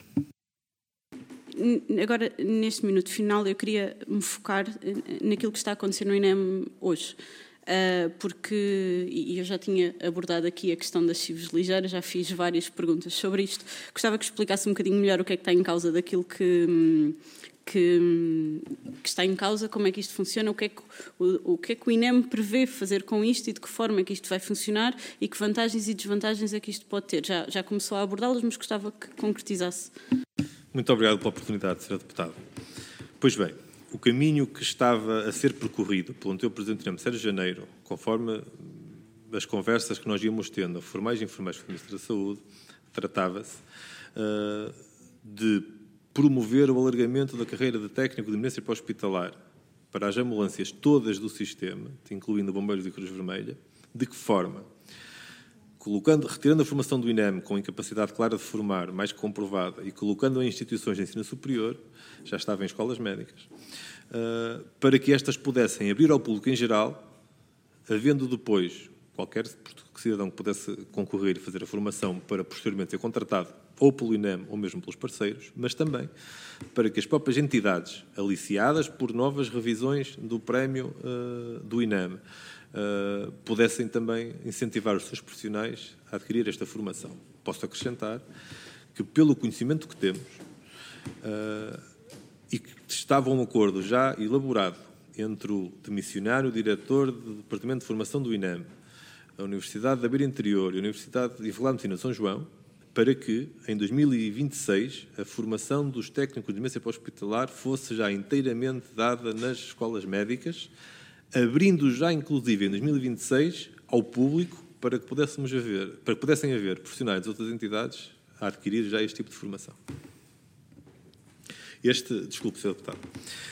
Agora, neste minuto final, eu queria me focar naquilo que está a acontecer no INEM hoje. Porque eu já tinha abordado aqui a questão das CIVs ligeiras, já fiz várias perguntas sobre isto. Gostava que explicasse um bocadinho melhor o que é que está em causa daquilo que está em causa, como é que isto funciona, o que é que o INEM prevê fazer com isto e de que forma é que isto vai funcionar e que vantagens e desvantagens é que isto pode ter. Já começou a abordá-las, mas gostava que concretizasse. Muito obrigado pela oportunidade, Sra. Deputada. Pois bem, o caminho que estava a ser percorrido pelo anterior Presidente do INEM, Sérgio Janeiro, conforme as conversas que nós íamos tendo, formais e informais com o Ministro da Saúde, tratava-se de promover o alargamento da carreira de técnico de emergência pré-hospitalar para as ambulâncias todas do sistema, incluindo bombeiros e Cruz Vermelha. De que forma? Retirando a formação do INEM com incapacidade clara de formar, mais comprovada, e colocando em instituições de ensino superior, já estava em escolas médicas, para que estas pudessem abrir ao público em geral, havendo depois qualquer cidadão que pudesse concorrer e fazer a formação para posteriormente ser contratado ou pelo INEM ou mesmo pelos parceiros, mas também para que as próprias entidades, aliciadas por novas revisões do prémio do INEM, pudessem também incentivar os seus profissionais a adquirir esta formação. Posso acrescentar que, pelo conhecimento que temos, e que estava um acordo já elaborado entre o demissionário diretor do Departamento de Formação do INEM, a Universidade da Beira Interior e a Universidade de Iveglar de São João, para que, em 2026, a formação dos técnicos de emergência pré-hospitalar fosse já inteiramente dada nas escolas médicas, abrindo já, inclusive, em 2026, ao público, para que pudessem haver profissionais de outras entidades a adquirir já este tipo de formação. Desculpe, Sr. Deputado.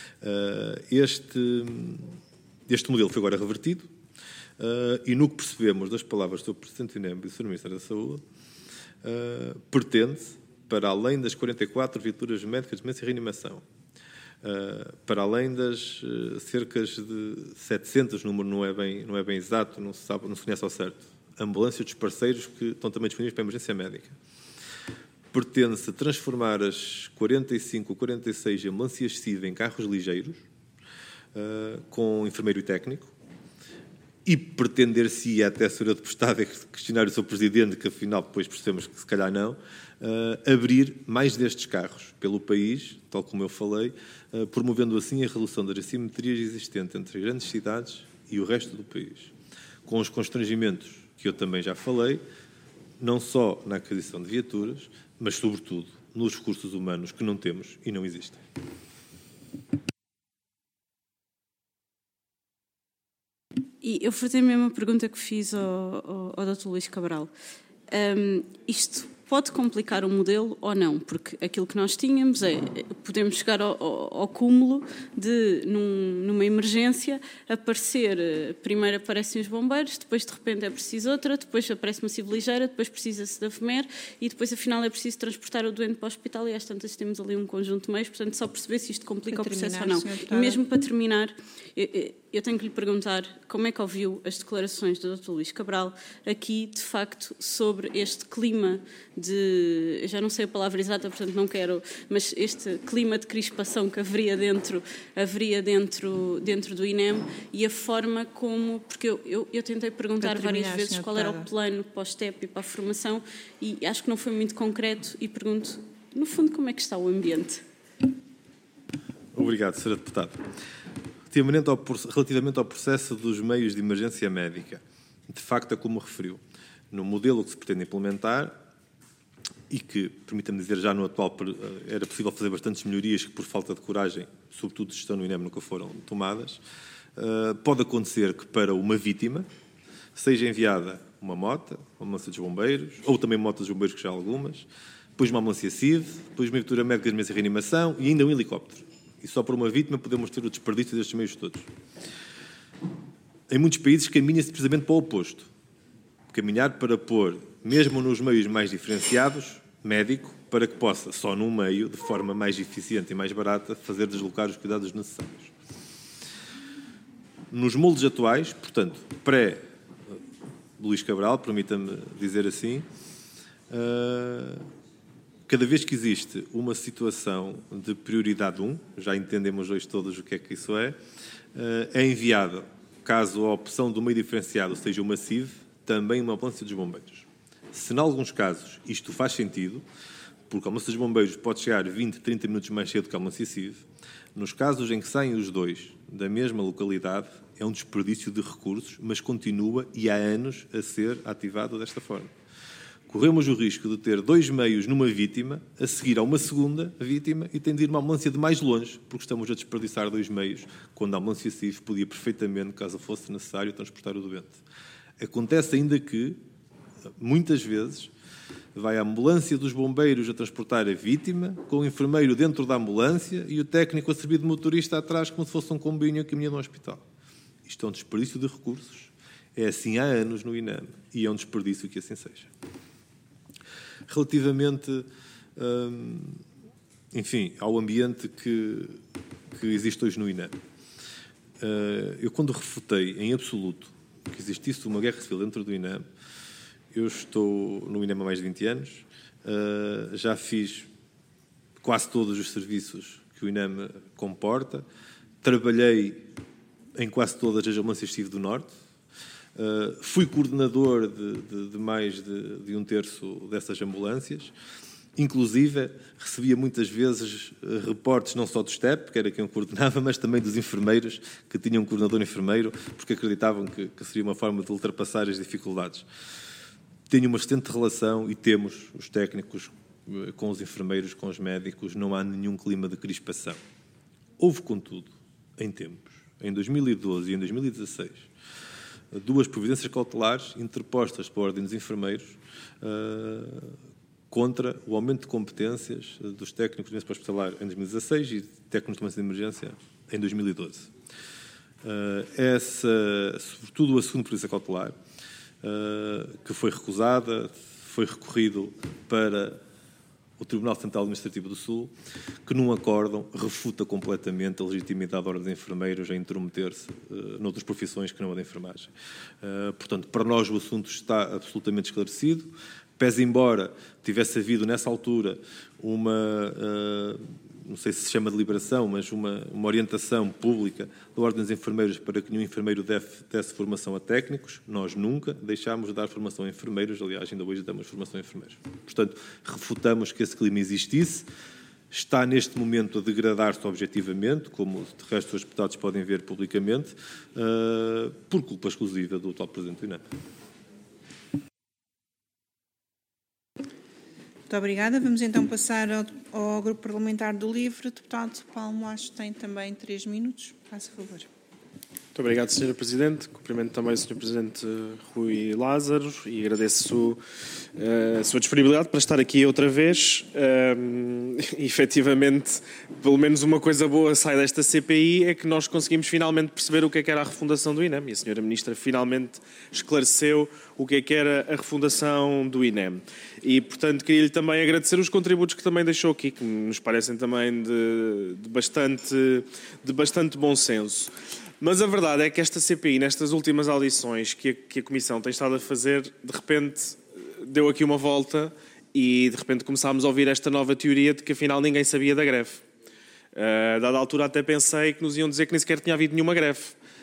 Este modelo foi agora revertido e, no que percebemos das palavras do Sr. Presidente do INEM e do Sr. Ministro da Saúde, pretende-se, para além das 44 viaturas médicas de emergência e reanimação, para além das cerca de 700, o número não é bem exato, não se conhece ao certo, ambulâncias dos parceiros que estão também disponíveis para a emergência médica. Pretende-se transformar as 45 ou 46 ambulâncias CIV em carros ligeiros, com enfermeiro e técnico, e pretender-se, até a Sra. Deputada questionar o Sr. Presidente, que afinal depois percebemos que se calhar não, abrir mais destes carros pelo país, tal como eu falei, promovendo assim a redução das assimetrias existentes entre as grandes cidades e o resto do país, com os constrangimentos que eu também já falei, não só na aquisição de viaturas, mas sobretudo nos recursos humanos que não temos e não existem. E eu fazia a mesma pergunta que fiz ao Dr. Luís Cabral. Isto pode complicar o modelo ou não? Porque aquilo que nós tínhamos podemos chegar ao cúmulo de, numa emergência, primeiro aparecem os bombeiros, depois de repente é preciso outra, depois aparece uma civiligeira, depois precisa-se da FEMER e depois afinal é preciso transportar o doente para o hospital e às tantas temos ali um conjunto de meios, portanto só perceber se isto complica o processo ou não. E mesmo para terminar, eu tenho que lhe perguntar como é que ouviu as declarações do Dr. Luís Cabral aqui, de facto, sobre este clima eu já não sei a palavra exata, portanto não quero, mas este clima de crispação que haveria dentro do INEM e a forma como, porque eu tentei perguntar várias vezes qual era o plano para o STEP e para a formação e acho que não foi muito concreto e pergunto, no fundo, como é que está o ambiente? Obrigado, Sra. Deputada. Relativamente ao processo dos meios de emergência médica, de facto, é como referiu, no modelo que se pretende implementar e que, permita-me dizer, já no atual era possível fazer bastantes melhorias que, por falta de coragem, sobretudo de gestão no INEM, nunca foram tomadas, pode acontecer que para uma vítima seja enviada uma moto, uma ambulância dos bombeiros, ou também motas dos bombeiros, que já há algumas, depois uma ambulância CIV, depois uma viatura médica de emergência e reanimação e ainda um helicóptero. E só para uma vítima podemos ter o desperdício destes meios todos. Em muitos países caminha-se precisamente para o oposto. Caminhar para pôr, mesmo nos meios mais diferenciados, médico, para que possa, só num meio, de forma mais eficiente e mais barata, fazer deslocar os cuidados necessários. Nos moldes atuais, portanto, pré-Luís Cabral, permita-me dizer assim, cada vez que existe uma situação de prioridade 1, já entendemos hoje todos o que é que isso é enviado, caso a opção do meio diferenciado seja uma CIV, também uma ambulância dos bombeiros. Se, em alguns casos, isto faz sentido, porque a ambulância dos bombeiros pode chegar 20, 30 minutos mais cedo que a ambulância CIV, nos casos em que saem os dois da mesma localidade, é um desperdício de recursos, mas continua e há anos a ser ativado desta forma. Corremos o risco de ter dois meios numa vítima, a seguir a uma segunda vítima e tem de ir uma ambulância de mais longe, porque estamos a desperdiçar dois meios, quando a ambulância CIV podia perfeitamente, caso fosse necessário, transportar o doente. Acontece ainda que, muitas vezes, vai a ambulância dos bombeiros a transportar a vítima, com o enfermeiro dentro da ambulância e o técnico a servir de motorista atrás, como se fosse um combinho a caminho no hospital. Isto é um desperdício de recursos. É assim há anos no INEM e é um desperdício que assim seja. Relativamente, enfim, ao ambiente que existe hoje no INEM, eu, quando refutei em absoluto que existisse uma guerra civil dentro do INEM, eu estou no INEM há mais de 20 anos, já fiz quase todos os serviços que o INEM comporta, trabalhei em quase todas as ambulâncias CIV do Norte, fui coordenador de mais de um terço dessas ambulâncias, inclusive recebia muitas vezes reportes não só do STEP, que era quem eu coordenava, mas também dos enfermeiros, que tinham um coordenador enfermeiro, porque acreditavam que seria uma forma de ultrapassar as dificuldades. Tenho uma excelente relação e temos os técnicos com os enfermeiros, com os médicos, não há nenhum clima de crispação. Houve, contudo, em tempos, em 2012 e em 2016, duas providências cautelares interpostas pela Ordem dos Enfermeiros contra o aumento de competências dos técnicos de hospitalar em 2016 e técnicos de emergência em 2012. Sobretudo a segunda providência cautelar, que foi recusada, foi recorrido para o Tribunal Central Administrativo do Sul, que num acórdão refuta completamente a legitimidade da Ordem dos Enfermeiros a intrometer-se noutras profissões que não a da enfermagem. Portanto, para nós o assunto está absolutamente esclarecido, pese embora tivesse havido nessa altura uma, não sei se chama de deliberação, mas uma orientação pública da Ordem dos Enfermeiros para que nenhum enfermeiro desse formação a técnicos, nós nunca deixámos de dar formação a enfermeiros, aliás, ainda hoje damos formação a enfermeiros. Portanto, refutamos que esse clima existisse, está neste momento a degradar-se objetivamente, como de resto os deputados podem ver publicamente, por culpa exclusiva do atual Presidente do INEM. Muito obrigada. Vamos então passar ao Grupo Parlamentar do LIVRE. Deputado Paulo Moacho tem também 3 minutos. Faça favor. Muito obrigado, Sra. Presidente. Cumprimento também o Sr. Presidente Rui Lázaro e agradeço a sua disponibilidade para estar aqui outra vez. E, efetivamente, pelo menos uma coisa boa sai desta CPI é que nós conseguimos finalmente perceber o que é que era a refundação do INEM. E a Sra. Ministra finalmente esclareceu o que é que era a refundação do INEM. E, portanto, queria-lhe também agradecer os contributos que também deixou aqui, que nos parecem também de bastante bom senso. Mas a verdade é que esta CPI, nestas últimas audições que a Comissão tem estado a fazer, de repente deu aqui uma volta e de repente começámos a ouvir esta nova teoria de que afinal ninguém sabia da greve. A dada altura até pensei que nos iam dizer que nem sequer tinha havido nenhuma greve.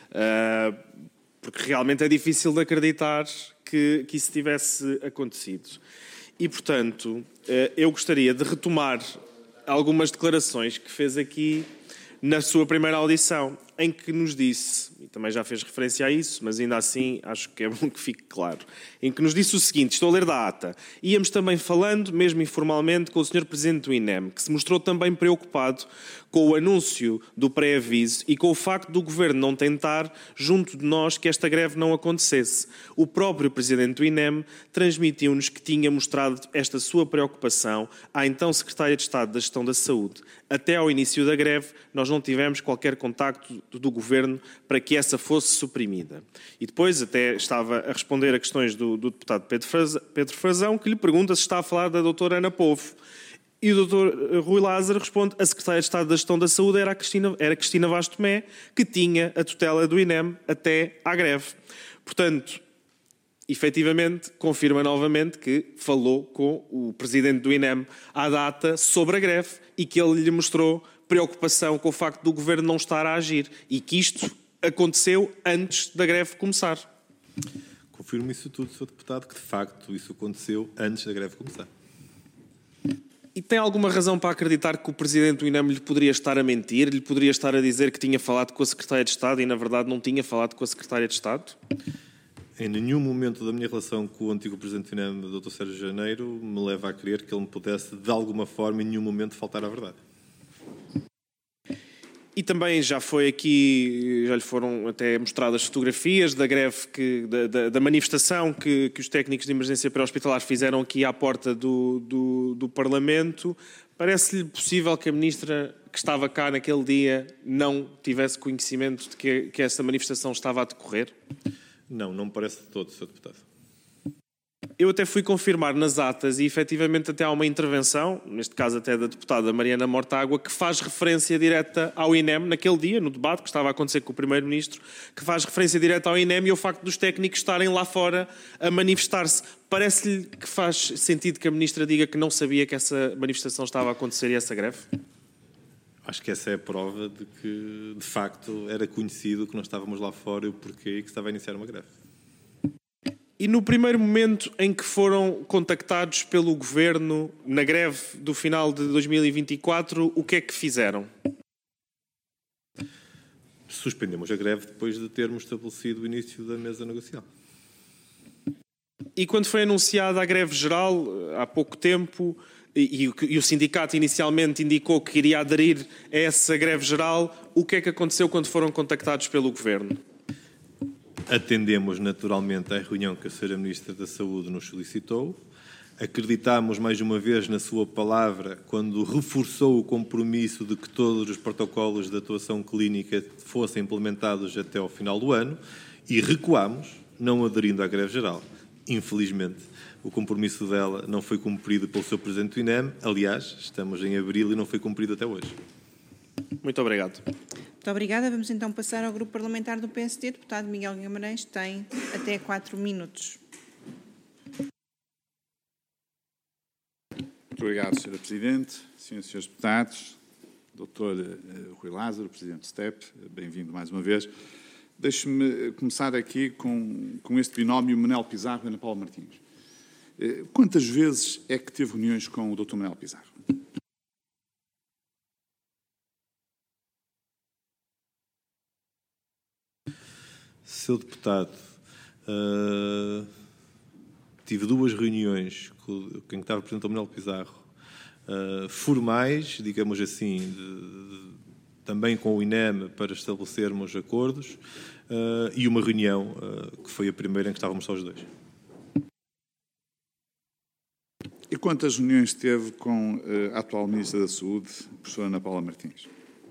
Porque realmente é difícil de acreditar que isso tivesse acontecido. E, portanto, eu gostaria de retomar algumas declarações que fez aqui na sua primeira audição, em que nos disse, e também já fez referência a isso, mas ainda assim acho que é bom que fique claro, em que nos disse o seguinte, estou a ler da ata, íamos também falando, mesmo informalmente, com o Sr. Presidente do INEM, que se mostrou também preocupado com o anúncio do pré-aviso e com o facto do Governo não tentar, junto de nós, que esta greve não acontecesse. O próprio Presidente do INEM transmitiu-nos que tinha mostrado esta sua preocupação à então Secretária de Estado da Gestão da Saúde. Até ao início da greve, nós não tivemos qualquer contacto do Governo para que essa fosse suprimida. E depois até estava a responder a questões do deputado Pedro Frazão, que lhe pergunta se está a falar da doutora Ana Povo. E o Dr. Rui Lázaro responde: a Secretária de Estado da Gestão da Saúde era Cristina Vaz Tomé, que tinha a tutela do INEM até à greve. Portanto, efetivamente, confirma novamente que falou com o Presidente do INEM à data sobre a greve e que ele lhe mostrou preocupação com o facto do Governo não estar a agir e que isto aconteceu antes da greve começar. Confirmo isso tudo, Sr. Deputado, que de facto isso aconteceu antes da greve começar. E tem alguma razão para acreditar que o Presidente do INEM lhe poderia estar a mentir, lhe poderia estar a dizer que tinha falado com a Secretária de Estado e, na verdade, não tinha falado com a Secretária de Estado? Em nenhum momento da minha relação com o antigo Presidente do INEM, Dr. Sérgio Janeiro, me leva a crer que ele me pudesse, de alguma forma, em nenhum momento, faltar à verdade. E também já foi aqui, já lhe foram até mostradas fotografias da greve, da manifestação que os técnicos de emergência pré-hospitalar fizeram aqui à porta do Parlamento. Parece-lhe possível que a Ministra, que estava cá naquele dia, não tivesse conhecimento de que essa manifestação estava a decorrer? Não me parece de todo, Sr. Deputado. Eu até fui confirmar nas atas e, efetivamente, até há uma intervenção, neste caso até da deputada Mariana Mortágua, que faz referência direta ao INEM, naquele dia, no debate que estava a acontecer com o Primeiro-Ministro, que faz referência direta ao INEM e ao facto dos técnicos estarem lá fora a manifestar-se. Parece-lhe que faz sentido que a Ministra diga que não sabia que essa manifestação estava a acontecer e essa greve? Acho que essa é a prova de que, de facto, era conhecido que nós estávamos lá fora e o porquê e que estava a iniciar uma greve. E no primeiro momento em que foram contactados pelo Governo, na greve do final de 2024, o que é que fizeram? Suspendemos a greve depois de termos estabelecido o início da mesa negocial. E quando foi anunciada a greve geral, há pouco tempo, e o sindicato inicialmente indicou que iria aderir a essa greve geral, o que é que aconteceu quando foram contactados pelo Governo? Atendemos naturalmente à reunião que a Sra. Ministra da Saúde nos solicitou. Acreditámos mais uma vez na sua palavra quando reforçou o compromisso de que todos os protocolos de atuação clínica fossem implementados até ao final do ano e recuámos, não aderindo à greve geral. Infelizmente, o compromisso dela não foi cumprido pelo Sr. Presidente do INEM. Aliás, estamos em abril e não foi cumprido até hoje. Muito obrigado. Muito obrigada. Vamos então passar ao Grupo Parlamentar do PSD. Deputado Miguel Guimarães tem até 4 minutos. Muito obrigado, Sra. Presidente, Sras. e Srs. Deputados, Dr. Rui Lázaro, Presidente do STEP, bem-vindo mais uma vez. Deixe-me começar aqui com este binómio Manel Pizarro e Ana Paula Martins. Quantas vezes é que teve reuniões com o Dr. Manel Pizarro? Sr. Deputado, tive 2 reuniões com quem estava presente, o Manuel Pizarro, formais, digamos assim, também com o INEM para estabelecermos acordos, e uma reunião que foi a primeira em que estávamos só os 2. E quantas reuniões teve com a atual Ministra da Saúde, a professora Ana Paula Martins?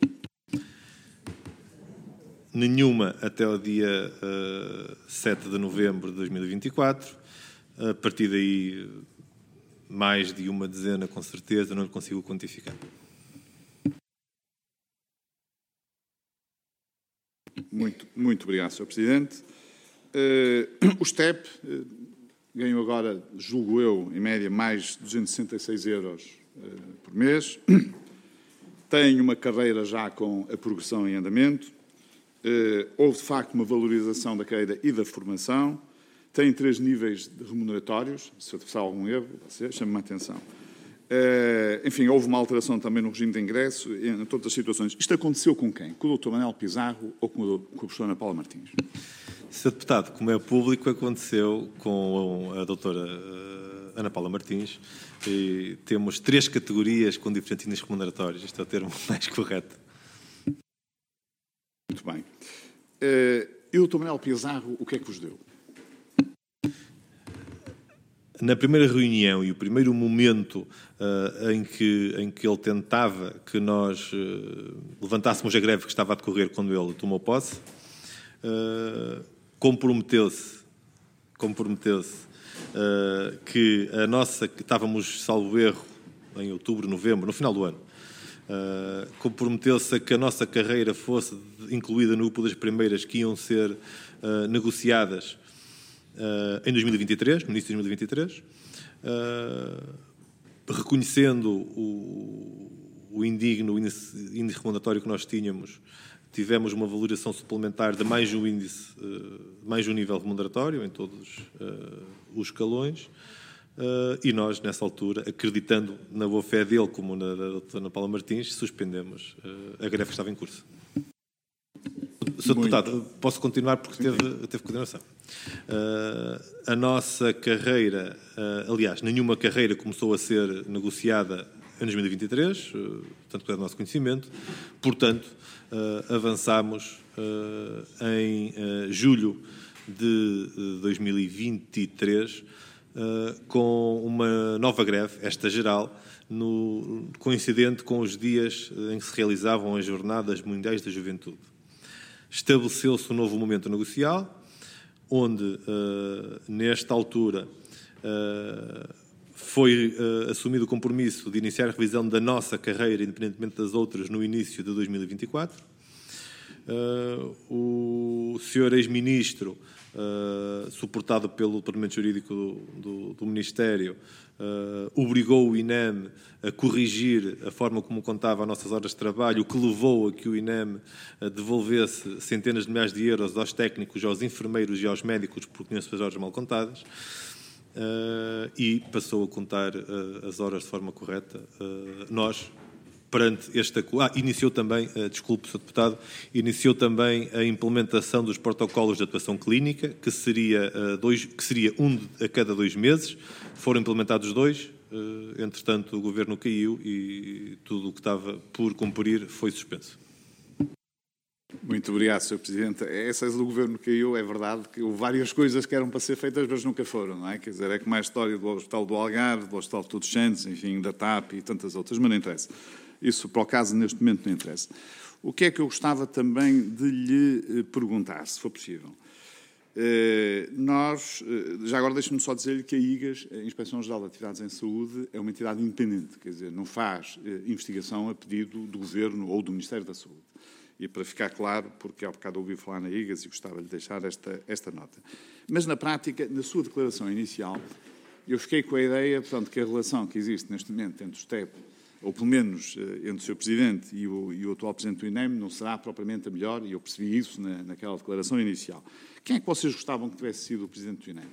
Nenhuma até o dia 7 de novembro de 2024. A partir daí, mais de uma dezena, com certeza, não consigo quantificar. Muito obrigado, Sr. Presidente. O STEP ganhou agora, julgo eu, em média, mais de 266 euros por mês. Tem uma carreira já com a progressão em andamento. Houve, de facto, uma valorização da carreira e da formação. Tem 3 níveis de remuneratórios. Se eu tiver algum erro, chame-me a atenção. Enfim, houve uma alteração também no regime de ingresso, em todas as situações. Isto aconteceu com quem? Com o Dr. Manuel Pizarro ou com a professora Ana Paula Martins? Sr. Deputado, como é público, aconteceu com a doutora Ana Paula Martins, e temos 3 categorias com diferentes índices remuneratórios. Isto é o termo mais correto. Muito bem. E o Dr. Manuel Pizarro, o que é que vos deu? Na primeira reunião e o primeiro momento em que ele tentava que nós levantássemos a greve que estava a decorrer quando ele tomou posse, comprometeu-se que estávamos, salvo erro, em outubro, novembro, no final do ano, comprometeu-se a que a nossa carreira fosse incluída no grupo das primeiras que iam ser negociadas em 2023, no início de 2023, reconhecendo o indigno índice remuneratório que nós tínhamos, tivemos uma valorização suplementar de mais um índice, mais um nível remuneratório em todos os escalões, e nós, nessa altura, acreditando na boa-fé dele como na da doutora Ana Paula Martins, suspendemos a greve que estava em curso. Sr. Deputado, posso continuar porque teve coordenação. A nossa carreira, aliás, nenhuma carreira começou a ser negociada em 2023, tanto que é do nosso conhecimento, portanto, avançámos em julho de 2023 com uma nova greve, esta geral, coincidente com os dias em que se realizavam as Jornadas Mundiais da Juventude. Estabeleceu-se um novo momento negocial, onde, nesta altura, foi assumido o compromisso de iniciar a revisão da nossa carreira, independentemente das outras, no início de 2024. O Sr. Ex-Ministro, suportado pelo Departamento Jurídico do Ministério, obrigou o INEM a corrigir a forma como contava as nossas horas de trabalho, o que levou a que o INEM devolvesse centenas de milhares de euros aos técnicos, aos enfermeiros e aos médicos porque tinham as suas horas mal contadas, e passou a contar as horas de forma correta. Nós, perante iniciou também, desculpe, Sr. Deputado, iniciou também a implementação dos protocolos de atuação clínica, que seria um a cada 2 meses. Foram implementados 2, entretanto o Governo caiu e tudo o que estava por cumprir foi suspenso. Muito obrigado, Sr. Presidente. Essa do Governo caiu, é verdade que houve várias coisas que eram para ser feitas, mas nunca foram, não é? Quer dizer, é como a história do Hospital do Algarve, do Hospital de Todos os Santos, enfim, da TAP e tantas outras, mas não interessa. Isso, para o caso, neste momento não interessa. O que é que eu gostava também de lhe perguntar, se for possível? Já agora deixe-me só dizer-lhe que a IGAS, a Inspeção-Geral de Atividades em Saúde, é uma entidade independente, quer dizer, não faz investigação a pedido do Governo ou do Ministério da Saúde. E para ficar claro, porque há bocado ouvi falar na IGAS e gostava de deixar esta nota. Mas, na prática, na sua declaração inicial, eu fiquei com a ideia, portanto, que a relação que existe neste momento entre o STEP, ou pelo menos entre o Sr. Presidente e o atual Presidente do INEM, não será propriamente a melhor, e eu percebi isso naquela declaração inicial. Quem é que vocês gostavam que tivesse sido o Presidente do INEM?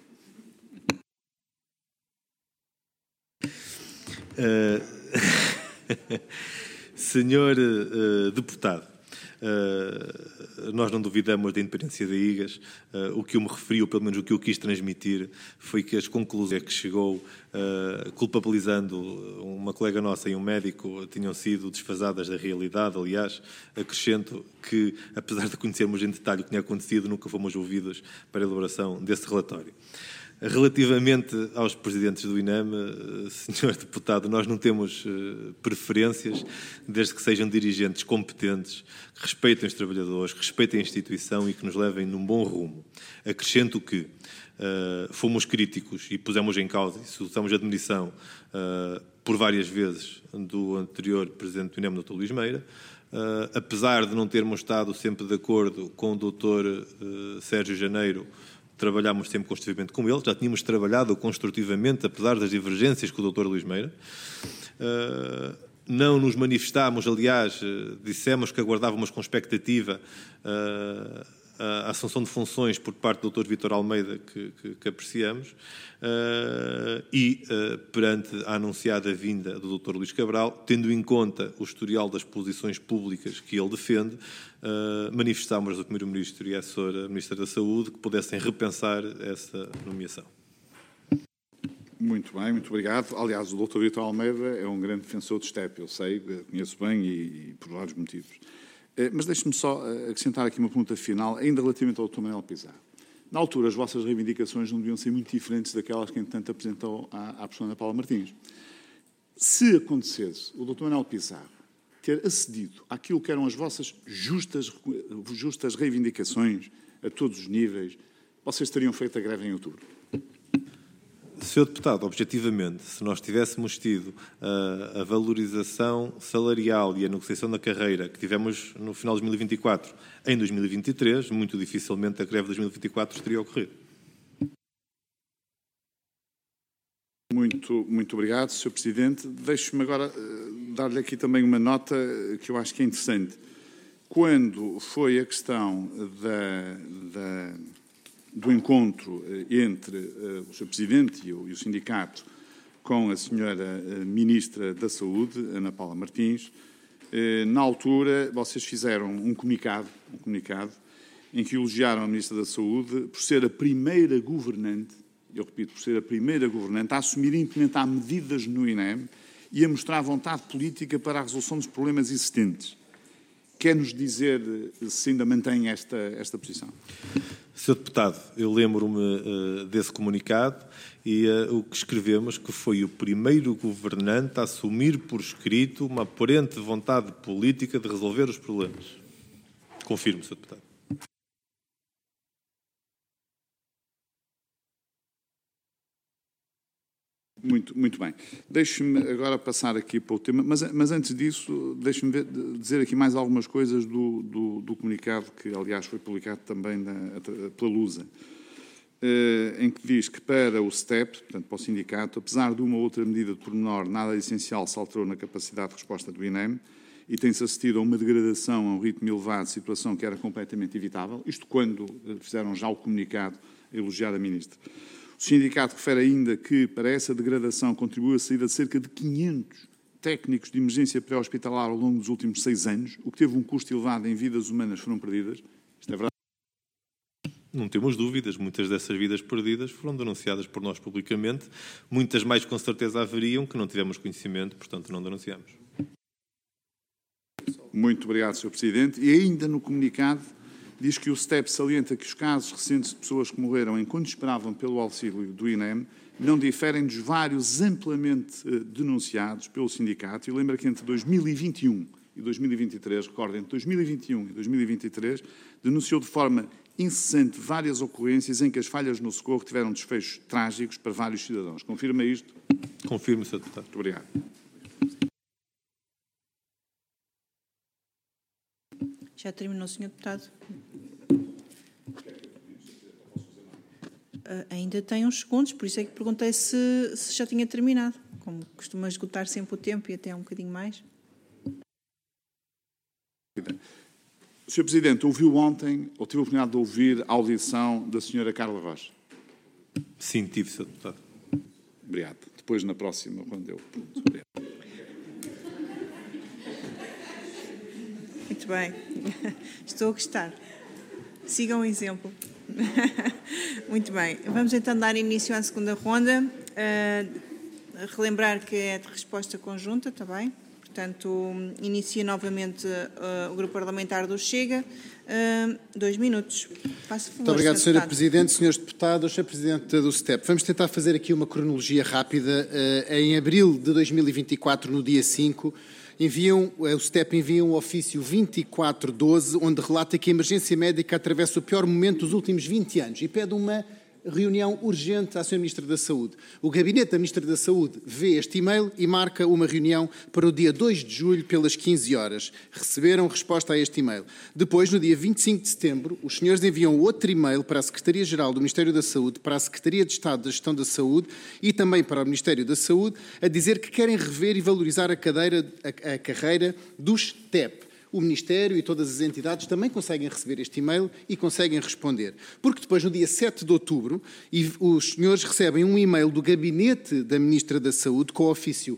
Senhor Deputado, nós não duvidamos da independência da IGAS. O que eu me referi, ou pelo menos o que eu quis transmitir, foi que as conclusões a que chegou, culpabilizando uma colega nossa e um médico, tinham sido desfasadas da realidade. Aliás, acrescento que, apesar de conhecermos em detalhe o que tinha acontecido, nunca fomos ouvidos para a elaboração desse relatório. Relativamente aos presidentes do INEM, Sr. Deputado, nós não temos preferências, desde que sejam dirigentes competentes, que respeitem os trabalhadores, que respeitem a instituição e que nos levem num bom rumo. Acrescento que fomos críticos e pusemos em causa e solicitamos admissão por várias vezes do anterior presidente do INEM, Dr. Luís Meira. Apesar de não termos estado sempre de acordo com o Dr. Sérgio Janeiro, trabalhámos sempre construtivamente com ele, já tínhamos trabalhado construtivamente, apesar das divergências com o Dr. Luís Meira. Não nos manifestámos, aliás, dissemos que aguardávamos com expectativa a assunção de funções por parte do Dr. Vítor Almeida, que apreciamos, e perante a anunciada vinda do Dr. Luís Cabral, tendo em conta o historial das posições públicas que ele defende, manifestámos ao Primeiro-Ministro e à Sra. Ministra da Saúde que pudessem repensar essa nomeação. Muito bem, muito obrigado. Aliás, o Dr. Vítor Almeida é um grande defensor do STEP, eu sei, conheço bem e por vários motivos. Mas deixe-me só acrescentar aqui uma pergunta final, ainda relativamente ao Dr. Manuel Pizarro. Na altura, as vossas reivindicações não deviam ser muito diferentes daquelas que, entretanto, apresentou à pessoa Ana Paula Martins. Se acontecesse o Dr. Manuel Pizarro ter acedido àquilo que eram as vossas justas reivindicações a todos os níveis, vocês teriam feito a greve em outubro? Sr. Deputado, objetivamente, se nós tivéssemos tido a valorização salarial e a negociação da carreira que tivemos no final de 2024 em 2023, muito dificilmente a greve de 2024 teria ocorrido. Muito obrigado, Sr. Presidente. Deixe-me agora dar-lhe aqui também uma nota que eu acho que é interessante. Quando foi a questão do encontro entre o Sr. Presidente e o sindicato com a Sra. Ministra da Saúde, Ana Paula Martins, na altura vocês fizeram um comunicado em que elogiaram a Ministra da Saúde por ser a primeira governante, eu repito, por ser a primeira governante a assumir e implementar medidas no INEM e a mostrar vontade política para a resolução dos problemas existentes. Quer-nos dizer se ainda mantém esta posição? Sr. Deputado, eu lembro-me desse comunicado e o que escrevemos que foi o primeiro governante a assumir por escrito uma aparente vontade política de resolver os problemas. Confirmo, Sr. Deputado. Muito bem. Deixe-me agora passar aqui para o tema, mas antes disso, deixe-me dizer aqui mais algumas coisas do comunicado que, aliás, foi publicado também pela Lusa, em que diz que para o STEP, portanto, para o sindicato, apesar de uma ou outra medida de pormenor, nada essencial se alterou na capacidade de resposta do INEM e tem-se assistido a uma degradação a um ritmo elevado, situação que era completamente evitável, isto quando fizeram já o comunicado a elogiar a Ministra. O sindicato refere ainda que, para essa degradação, contribuiu a saída de cerca de 500 técnicos de emergência pré-hospitalar ao longo dos últimos 6 anos, o que teve um custo elevado em vidas humanas foram perdidas. Isto é verdade? Não temos dúvidas, muitas dessas vidas perdidas foram denunciadas por nós publicamente, muitas mais com certeza haveriam que não tivemos conhecimento, portanto não denunciamos. Muito obrigado, Sr. Presidente. E ainda no comunicado diz que o STEP salienta que os casos recentes de pessoas que morreram enquanto esperavam pelo auxílio do INEM não diferem dos vários amplamente denunciados pelo sindicato e lembra que entre 2021 e 2023, recordem, entre 2021 e 2023, denunciou de forma incessante várias ocorrências em que as falhas no socorro tiveram desfechos trágicos para vários cidadãos. Confirma isto? Confirmo, Sr. Deputado. Muito obrigado. Já terminou, Sr. Deputado? Ainda tem uns segundos, por isso é que perguntei se já tinha terminado. Como costuma esgotar sempre o tempo e até um bocadinho mais. Sr. Presidente, ouviu ontem, ou teve a oportunidade de ouvir a audição da Sra. Carla Rocha? Sim, tive, Sr. Deputado. Obrigado. Depois, na próxima, quando eu pergunto. Obrigado. Muito bem. Estou a gostar. Sigam o exemplo. Muito bem. Vamos então dar início à segunda ronda. Relembrar que é de resposta conjunta, está bem? Portanto, inicia novamente o Grupo Parlamentar do Chega. 2 minutos. Faça favor, muito obrigado, Sr. Sra. Presidente, Srs. Deputados, Sra. Presidente do STEP. Vamos tentar fazer aqui uma cronologia rápida. Em abril de 2024, no dia 5, o STEP envia um ofício 2412, onde relata que a emergência médica atravessa o pior momento dos últimos 20 anos e pede uma reunião urgente à Sra. Ministra da Saúde. O Gabinete da Ministra da Saúde vê este e-mail e marca uma reunião para o dia 2 de julho, pelas 15 horas. Receberam resposta a este e-mail. Depois, no dia 25 de setembro, os senhores enviam outro e-mail para a Secretaria-Geral do Ministério da Saúde, para a Secretaria de Estado da Gestão da Saúde e também para o Ministério da Saúde, a dizer que querem rever e valorizar a carreira dos TEP. O Ministério e todas as entidades também conseguem receber este e-mail e conseguem responder. Porque depois, no dia 7 de outubro, os senhores recebem um e-mail do Gabinete da Ministra da Saúde com o ofício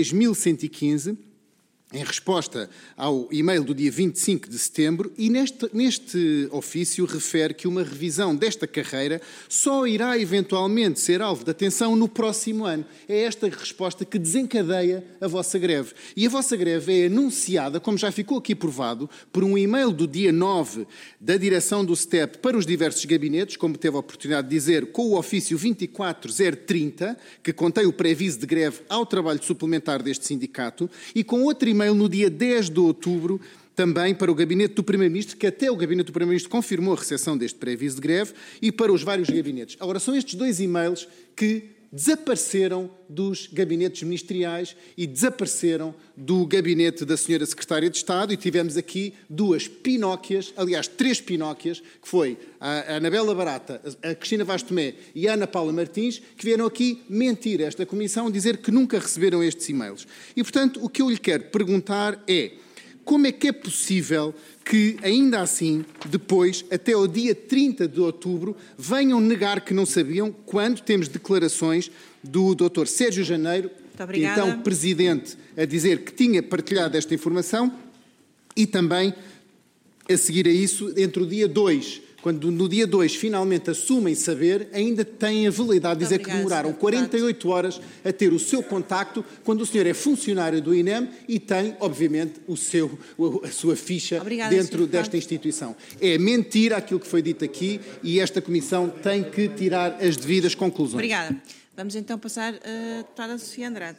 3115, em resposta ao e-mail do dia 25 de setembro, e neste ofício refere que uma revisão desta carreira só irá eventualmente ser alvo de atenção no próximo ano. É esta resposta que desencadeia a vossa greve. E a vossa greve é anunciada, como já ficou aqui provado, por um e-mail do dia 9 da direção do STEP para os diversos gabinetes, como teve a oportunidade de dizer, com o ofício 24030, que contém o pré-aviso de greve ao trabalho suplementar deste sindicato, e com outro e-mail no dia 10 de outubro, também para o Gabinete do Primeiro-Ministro, que até o Gabinete do Primeiro-Ministro confirmou a recepção deste pré-aviso de greve, e para os vários gabinetes. Agora, são estes 2 e-mails que desapareceram dos gabinetes ministeriais e desapareceram do gabinete da senhora Secretária de Estado, e tivemos aqui 2 Pinóquias, aliás 3 Pinóquias, que foi a Anabela Barata, a Cristina Vaz Tomé e a Ana Paula Martins, que vieram aqui mentir a esta Comissão, dizer que nunca receberam estes e-mails. E, portanto, o que eu lhe quero perguntar é: como é que é possível que, ainda assim, depois, até ao dia 30 de outubro, venham negar que não sabiam, quando temos declarações do Dr. Sérgio Janeiro, então Presidente, a dizer que tinha partilhado esta informação, e também, a seguir a isso, entre o dia 2, quando no dia 2 finalmente assumem saber, ainda têm a validade de dizer que demoraram 48 horas a ter o seu contacto, quando o senhor é funcionário do INEM e tem, obviamente, a sua ficha dentro desta instituição. É mentira aquilo que foi dito aqui, e esta Comissão tem que tirar as devidas conclusões. Obrigada. Vamos então passar a deputada Sofia Andrade.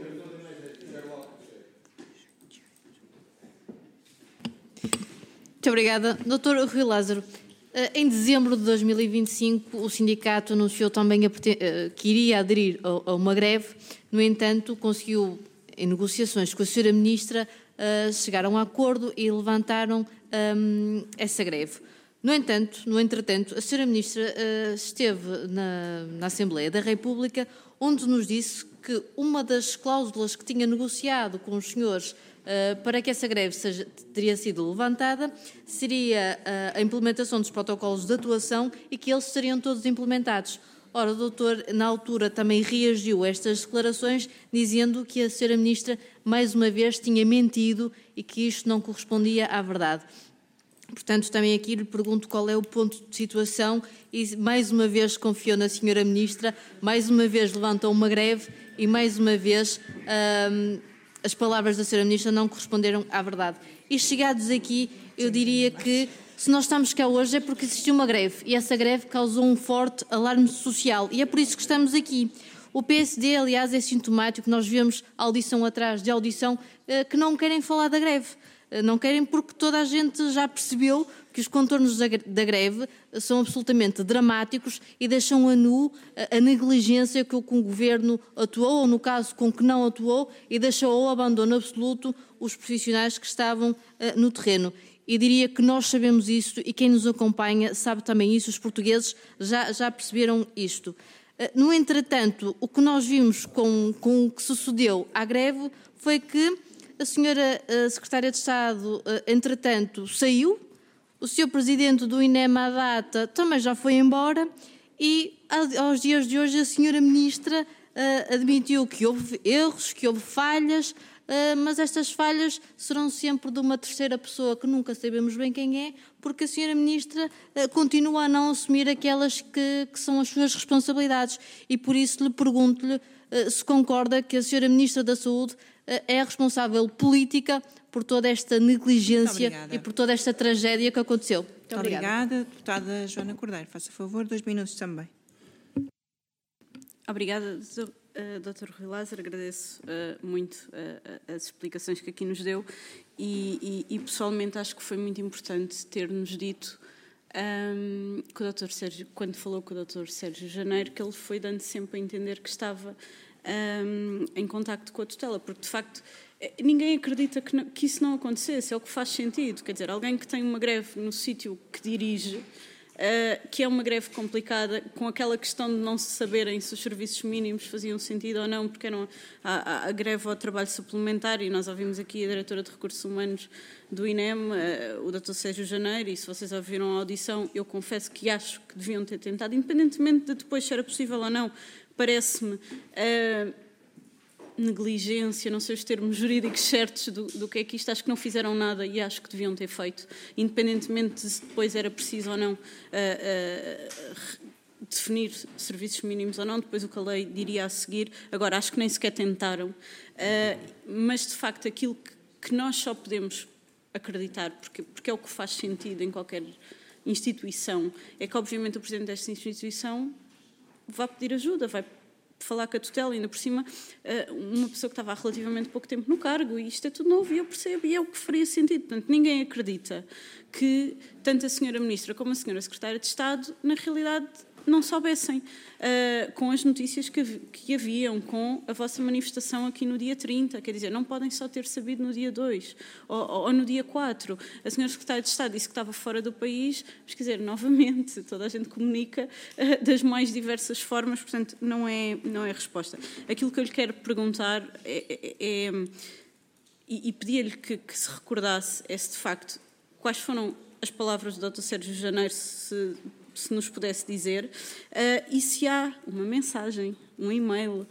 Muito obrigada. Dr. Rui Lázaro, em dezembro de 2025, o sindicato anunciou também que iria aderir a uma greve. No entanto, conseguiu, em negociações com a Sra. Ministra, chegar a um acordo e levantaram essa greve. No entretanto, a Sra. Ministra esteve na Assembleia da República, onde nos disse que uma das cláusulas que tinha negociado com os senhores para que essa greve teria sido levantada seria a implementação dos protocolos de atuação e que eles seriam todos implementados. Ora, o doutor, na altura, também reagiu a estas declarações, dizendo que a Sra. Ministra, mais uma vez, tinha mentido e que isto não correspondia à verdade. Portanto, também aqui lhe pergunto qual é o ponto de situação e, mais uma vez, confiou na Sra. Ministra, mais uma vez levantou uma greve e, mais uma vez, as palavras da Sra. Ministra não corresponderam à verdade. E chegados aqui, eu diria que se nós estamos cá hoje é porque existiu uma greve e essa greve causou um forte alarme social e é por isso que estamos aqui. O PSD, aliás, é sintomático, nós vemos audição atrás de audição que não querem falar da greve. Não querem porque toda a gente já percebeu que os contornos da greve são absolutamente dramáticos e deixam a nu a negligência com que o Governo atuou, ou no caso com que não atuou, e deixou ao abandono absoluto os profissionais que estavam no terreno. E diria que nós sabemos isto e quem nos acompanha sabe também isso, os portugueses já perceberam isto. No entretanto, o que nós vimos com o que sucedeu à greve foi que a senhora Secretária de Estado, entretanto, saiu, o senhor Presidente do INEM à data também já foi embora e, aos dias de hoje, a senhora Ministra admitiu que houve erros, que houve falhas, mas estas falhas serão sempre de uma terceira pessoa que nunca sabemos bem quem é, porque a senhora Ministra continua a não assumir aquelas que são as suas responsabilidades. E por isso lhe pergunto-lhe se concorda que a senhora Ministra da Saúde é a responsável política por toda esta negligência e por toda esta tragédia que aconteceu. Muito obrigada. Deputada Joana Cordeiro, faça favor, 2 minutos também. Obrigada, Dr. Rui Lázaro. Agradeço muito as explicações que aqui nos deu e pessoalmente acho que foi muito importante ter-nos dito que o Dr. Sérgio, quando falou com o Dr. Sérgio Janeiro, que ele foi dando sempre a entender que estava em contacto com a tutela, porque de facto ninguém acredita que isso não acontecesse, é o que faz sentido. Quer dizer, alguém que tem uma greve no sítio que dirige, que é uma greve complicada, com aquela questão de não se saberem se os serviços mínimos faziam sentido ou não, porque eram a greve ao trabalho suplementar, e nós ouvimos aqui a Diretora de Recursos Humanos do INEM, o Dr. Sérgio Janeiro, e se vocês ouviram a audição, eu confesso que acho que deviam ter tentado, independentemente de depois se era possível ou não, parece-me negligência, não sei os termos jurídicos certos do que é que isto, acho que não fizeram nada e acho que deviam ter feito, independentemente de se depois era preciso ou não definir serviços mínimos ou não, depois o que a lei diria a seguir. Agora, acho que nem sequer tentaram, mas de facto aquilo que nós só podemos acreditar, porque é o que faz sentido em qualquer instituição, é que obviamente o Presidente desta instituição vai pedir ajuda, vai falar com a tutela, ainda por cima uma pessoa que estava há relativamente pouco tempo no cargo, e isto é tudo novo e eu percebo, e é o que faria sentido. Portanto, ninguém acredita que tanto a senhora Ministra como a senhora Secretária de Estado, na realidade, não soubessem, com as notícias que haviam, com a vossa manifestação aqui no dia 30, quer dizer, não podem só ter sabido no dia 2 ou no dia 4. A senhora Secretária de Estado disse que estava fora do país, mas quer dizer, novamente, toda a gente comunica das mais diversas formas, portanto, não é resposta. Aquilo que eu lhe quero perguntar e pedir-lhe que se recordasse se de facto quais foram as palavras do Dr. Sérgio Janeiro, se nos pudesse dizer, e se há uma mensagem, um e-mail,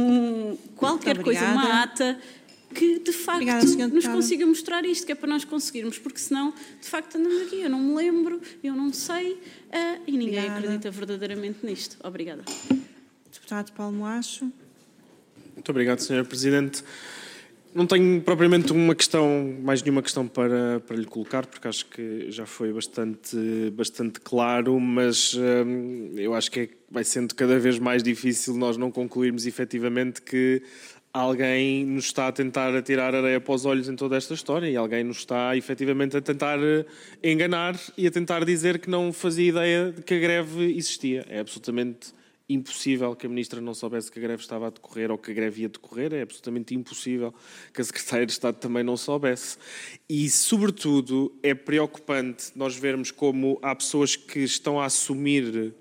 qualquer coisa, uma ata, que de facto nos consiga mostrar isto, que é para nós conseguirmos, porque senão, de facto, andamos aqui, eu não me lembro, eu não sei, e ninguém acredita verdadeiramente nisto. Obrigada. Deputado Paulo Moacho. Muito obrigado, Sra. Presidente. Não tenho propriamente mais nenhuma questão para lhe colocar, porque acho que já foi bastante claro, mas eu acho que vai sendo cada vez mais difícil nós não concluirmos efetivamente que alguém nos está a tentar atirar areia para os olhos em toda esta história, e alguém nos está efetivamente a tentar enganar e a tentar dizer que não fazia ideia de que a greve existia. É absolutamente impossível que a Ministra não soubesse que a greve estava a decorrer ou que a greve ia decorrer, é absolutamente impossível que a Secretária de Estado também não soubesse. E, sobretudo, é preocupante nós vermos como há pessoas que estão a assumir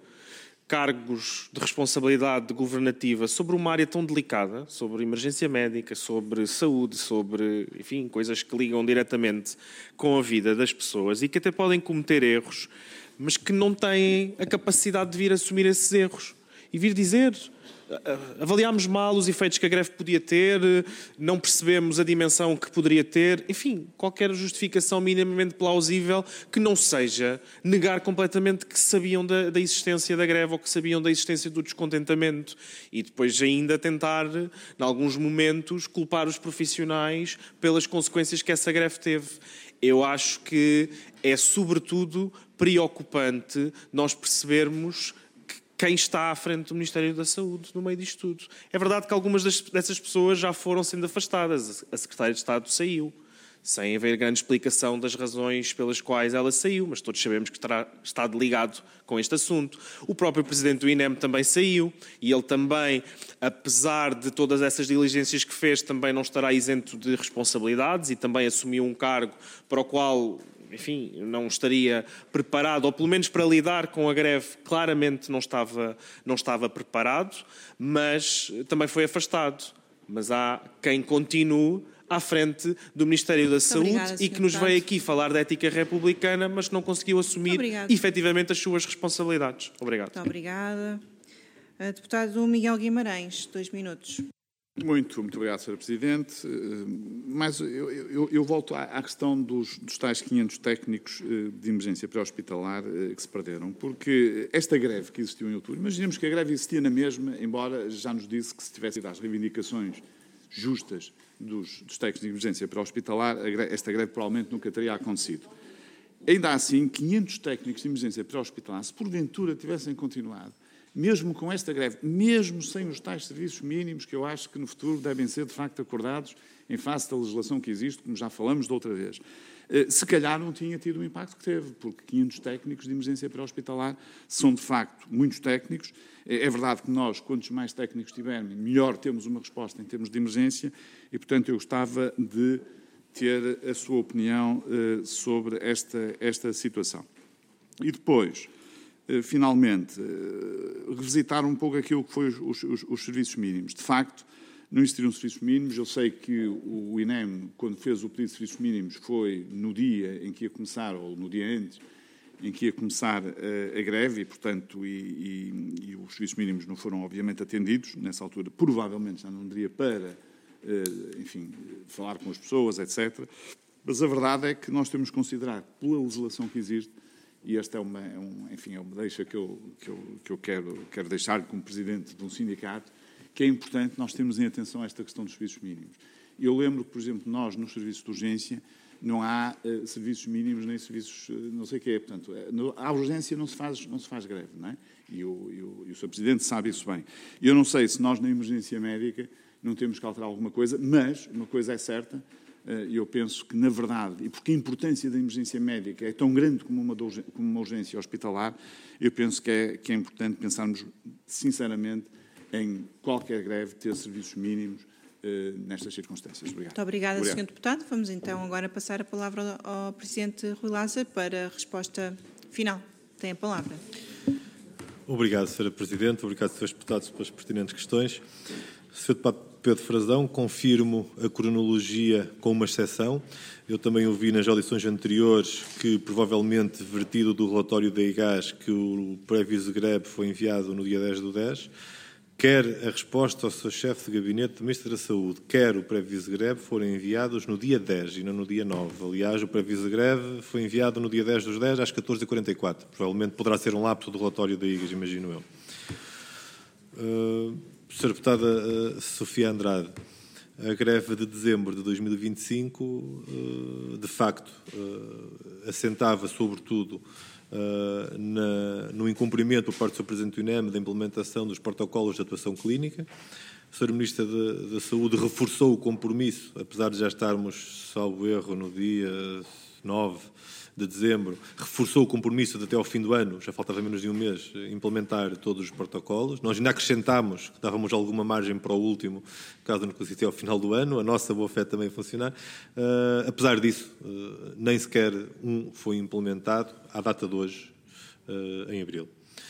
cargos de responsabilidade governativa sobre uma área tão delicada, sobre emergência médica, sobre saúde, sobre, enfim, coisas que ligam diretamente com a vida das pessoas e que até podem cometer erros, mas que não têm a capacidade de vir assumir esses erros. E vir dizer, avaliámos mal os efeitos que a greve podia ter, não percebemos a dimensão que poderia ter, enfim, qualquer justificação minimamente plausível que não seja negar completamente que sabiam da existência da greve ou que sabiam da existência do descontentamento e depois ainda tentar, em alguns momentos, culpar os profissionais pelas consequências que essa greve teve. Eu acho que é, sobretudo, preocupante nós percebermos quem está à frente do Ministério da Saúde no meio disto tudo. É verdade que algumas dessas pessoas já foram sendo afastadas. A Secretária de Estado saiu, sem haver grande explicação das razões pelas quais ela saiu, mas todos sabemos que terá estado ligado com este assunto. O próprio Presidente do INEM também saiu, e ele também, apesar de todas essas diligências que fez, também não estará isento de responsabilidades e também assumiu um cargo para o qual, enfim, não estaria preparado, ou pelo menos para lidar com a greve, claramente não estava preparado, mas também foi afastado. Mas há quem continue à frente do Ministério da Saúde e que nos veio aqui falar de ética republicana, mas não conseguiu assumir efetivamente as suas responsabilidades. Obrigado. Muito obrigada. Deputado Miguel Guimarães, 2 minutos. Muito obrigado, Sr. Presidente. Mas eu volto à questão dos tais 500 técnicos de emergência pré-hospitalar que se perderam, porque esta greve que existiu em outubro, imaginemos que a greve existia na mesma, embora já nos disse que se tivesse ido às reivindicações justas dos técnicos de emergência pré-hospitalar, esta greve provavelmente nunca teria acontecido. Ainda assim, 500 técnicos de emergência pré-hospitalar, se porventura tivessem continuado, mesmo com esta greve, mesmo sem os tais serviços mínimos, que eu acho que no futuro devem ser, de facto, acordados em face da legislação que existe, como já falamos de outra vez, se calhar não tinha tido o impacto que teve, porque 500 técnicos de emergência pré-hospitalar são, de facto, muitos técnicos. É verdade que nós, quantos mais técnicos tivermos, melhor temos uma resposta em termos de emergência e, portanto, eu gostava de ter a sua opinião sobre esta situação. E depois, finalmente, revisitar um pouco aquilo que foi os serviços mínimos. De facto, não existiram serviços mínimos. Eu sei que o INEM, quando fez o pedido de serviços mínimos, foi no dia em que ia começar, ou no dia antes, em que ia começar a greve, e, portanto, e os serviços mínimos não foram, obviamente, atendidos. Nessa altura, provavelmente, já não daria para, enfim, falar com as pessoas, etc. Mas a verdade é que nós temos que considerar, pela legislação que existe, e esta é uma deixa que eu quero deixar como presidente de um sindicato, que é importante nós termos em atenção esta questão dos serviços mínimos. Eu lembro que, por exemplo, nós, nos serviços de urgência, não há serviços mínimos nem serviços não sei o que é. Portanto, à urgência não se faz greve, não é? E o Sr. Presidente sabe isso bem. Eu não sei se nós, na emergência médica, não temos que alterar alguma coisa, mas uma coisa é certa, eu penso que, na verdade, e porque a importância da emergência médica é tão grande como uma urgência hospitalar, eu penso que é importante pensarmos, sinceramente, em qualquer greve ter serviços mínimos nestas circunstâncias. Obrigado. Muito obrigada, Sr. Deputado. Vamos então agora passar a palavra ao Presidente Rui Lázaro para a resposta final. Tem a palavra. Obrigado, Sra. Presidente. Obrigado, Srs. Deputados, pelas pertinentes questões. Sr. Deputado Pedro Frazão, confirmo a cronologia com uma exceção. Eu também ouvi nas audições anteriores que, provavelmente, vertido do relatório da IGAS, que o prévio de greve foi enviado no dia 10/10. Quer a resposta ao seu chefe de gabinete do Ministro da Saúde, quer o prévio de greve foram enviados no dia 10 e não no dia 9. Aliás, o prévio de greve foi enviado no dia 10/10 às 14h44. Provavelmente poderá ser um lapso do relatório da IGAS, imagino eu. Sra. Deputada Sofia Andrade, a greve de dezembro de 2025, de facto, assentava sobretudo no incumprimento por parte do Sr. Presidente do INEM da implementação dos protocolos de atuação clínica. A Sra. Ministra da Saúde reforçou o compromisso, apesar de já estarmos, salvo erro, no dia 9 de dezembro, reforçou o compromisso de até ao fim do ano, já faltava menos de um mês, implementar todos os protocolos. Nós ainda acrescentámos que dávamos alguma margem para o último, caso não conseguisse ao final do ano, a nossa boa-fé também funcionar. Apesar disso, nem sequer um foi implementado à data de hoje, em abril.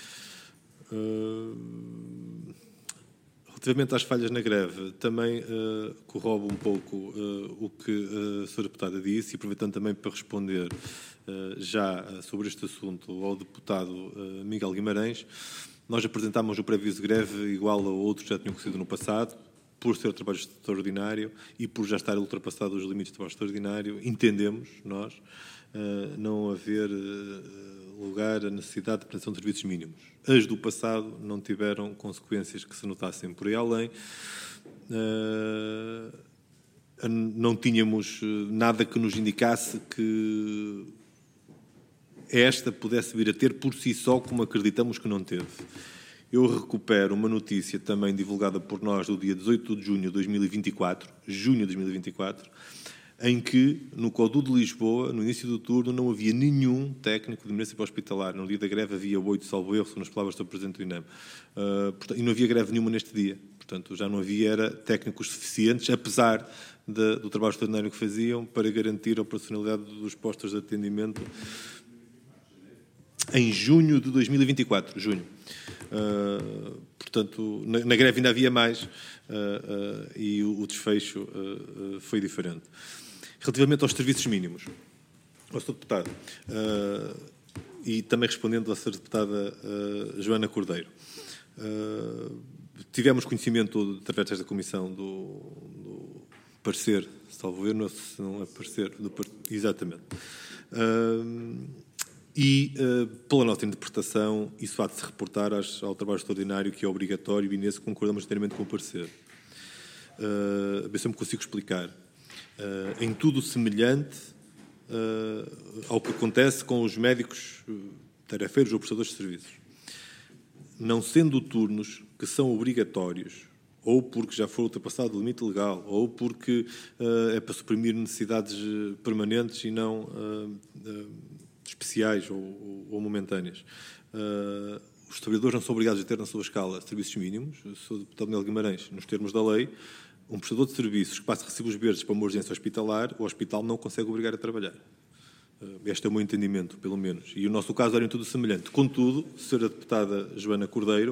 Relativamente às falhas na greve, também corrobo um pouco o que a Sra. Deputada disse, e aproveitando também para responder já sobre este assunto ao deputado Miguel Guimarães, nós apresentámos o prévio de greve igual a outros que já tinham ocorrido no passado, por ser trabalho extraordinário e por já estar ultrapassado os limites de trabalho extraordinário, entendemos, nós, não haver lugar a necessidade de prestação de serviços mínimos. As do passado não tiveram consequências que se notassem por aí além. Não tínhamos nada que nos indicasse que esta pudesse vir a ter por si só, como acreditamos que não teve. Eu recupero uma notícia também divulgada por nós do dia 18 de junho de 2024, em que, no CODU de Lisboa, no início do turno, não havia nenhum técnico de emergência hospitalar. No dia da greve havia 8, salvo erro, segundo as palavras do Presidente do INEM. E não havia greve nenhuma neste dia. Portanto, já não havia técnicos suficientes, apesar do trabalho extraordinário que faziam, para garantir a operacionalidade dos postos de atendimento em junho de 2024. Junho. Portanto, na greve ainda havia mais e o desfecho foi diferente. Relativamente aos serviços mínimos, ao Sr. Deputado, e também respondendo à Sra. Deputada Joana Cordeiro, tivemos conhecimento, através desta comissão, do parecer, salvo erro, se não é parecer, exatamente. Pela nossa interpretação, isso há de se reportar ao trabalho extraordinário, que é obrigatório, e nesse concordamos inteiramente com o parecer. Ver se eu me consigo explicar. Em tudo semelhante ao que acontece com os médicos tarefeiros ou prestadores de serviços. Não sendo turnos que são obrigatórios, ou porque já foi ultrapassado o limite legal, ou porque é para suprimir necessidades permanentes e não especiais ou momentâneas. Os trabalhadores não são obrigados a ter na sua escala serviços mínimos. Eu sou deputado Miguel Guimarães. Nos termos da lei, um prestador de serviços que passa recibos verdes para uma urgência hospitalar, o hospital não consegue obrigar a trabalhar. Este é o meu entendimento, pelo menos. E o nosso caso era em tudo semelhante. Contudo, a senhora deputada Joana Cordeiro,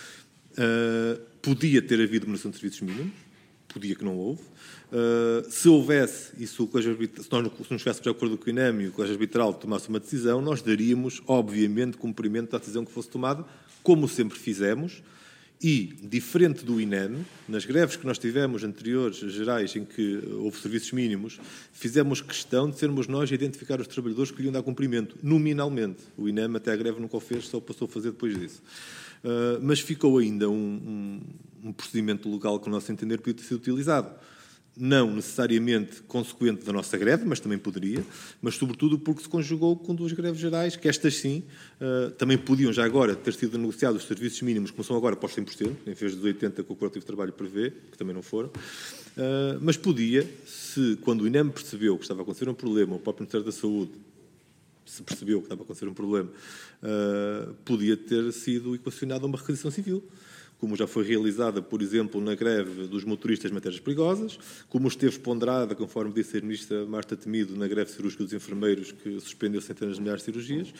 podia ter havido manutenção de serviços mínimos, podia que não houve. Se houvesse, e se nós não estivéssemos de acordo com o INEM e o Colégio Arbitral tomasse uma decisão, nós daríamos, obviamente, cumprimento à decisão que fosse tomada, como sempre fizemos. E, diferente do INEM, nas greves que nós tivemos anteriores, gerais, em que houve serviços mínimos, fizemos questão de sermos nós a identificar os trabalhadores que lhe iam dar cumprimento, nominalmente. O INEM até a greve nunca o fez, só passou a fazer depois disso. Mas ficou ainda um procedimento legal que, no nosso entender, podia ter sido utilizado. Não necessariamente consequente da nossa greve, mas também poderia, mas sobretudo porque se conjugou com duas greves gerais, que estas sim, também podiam já agora ter sido negociados os serviços mínimos, como são agora, para os 100%, em vez dos 80% que o Coletivo de Trabalho prevê, que também não foram, mas podia, quando o INEM percebeu que estava a acontecer um problema, o próprio Ministério da Saúde se percebeu que estava a acontecer um problema, podia ter sido equacionado a uma requisição civil, como já foi realizada, por exemplo, na greve dos motoristas de matérias perigosas, como esteve ponderada, conforme disse a ministra Marta Temido, na greve cirúrgica dos enfermeiros, que suspendeu centenas de milhares de cirurgias.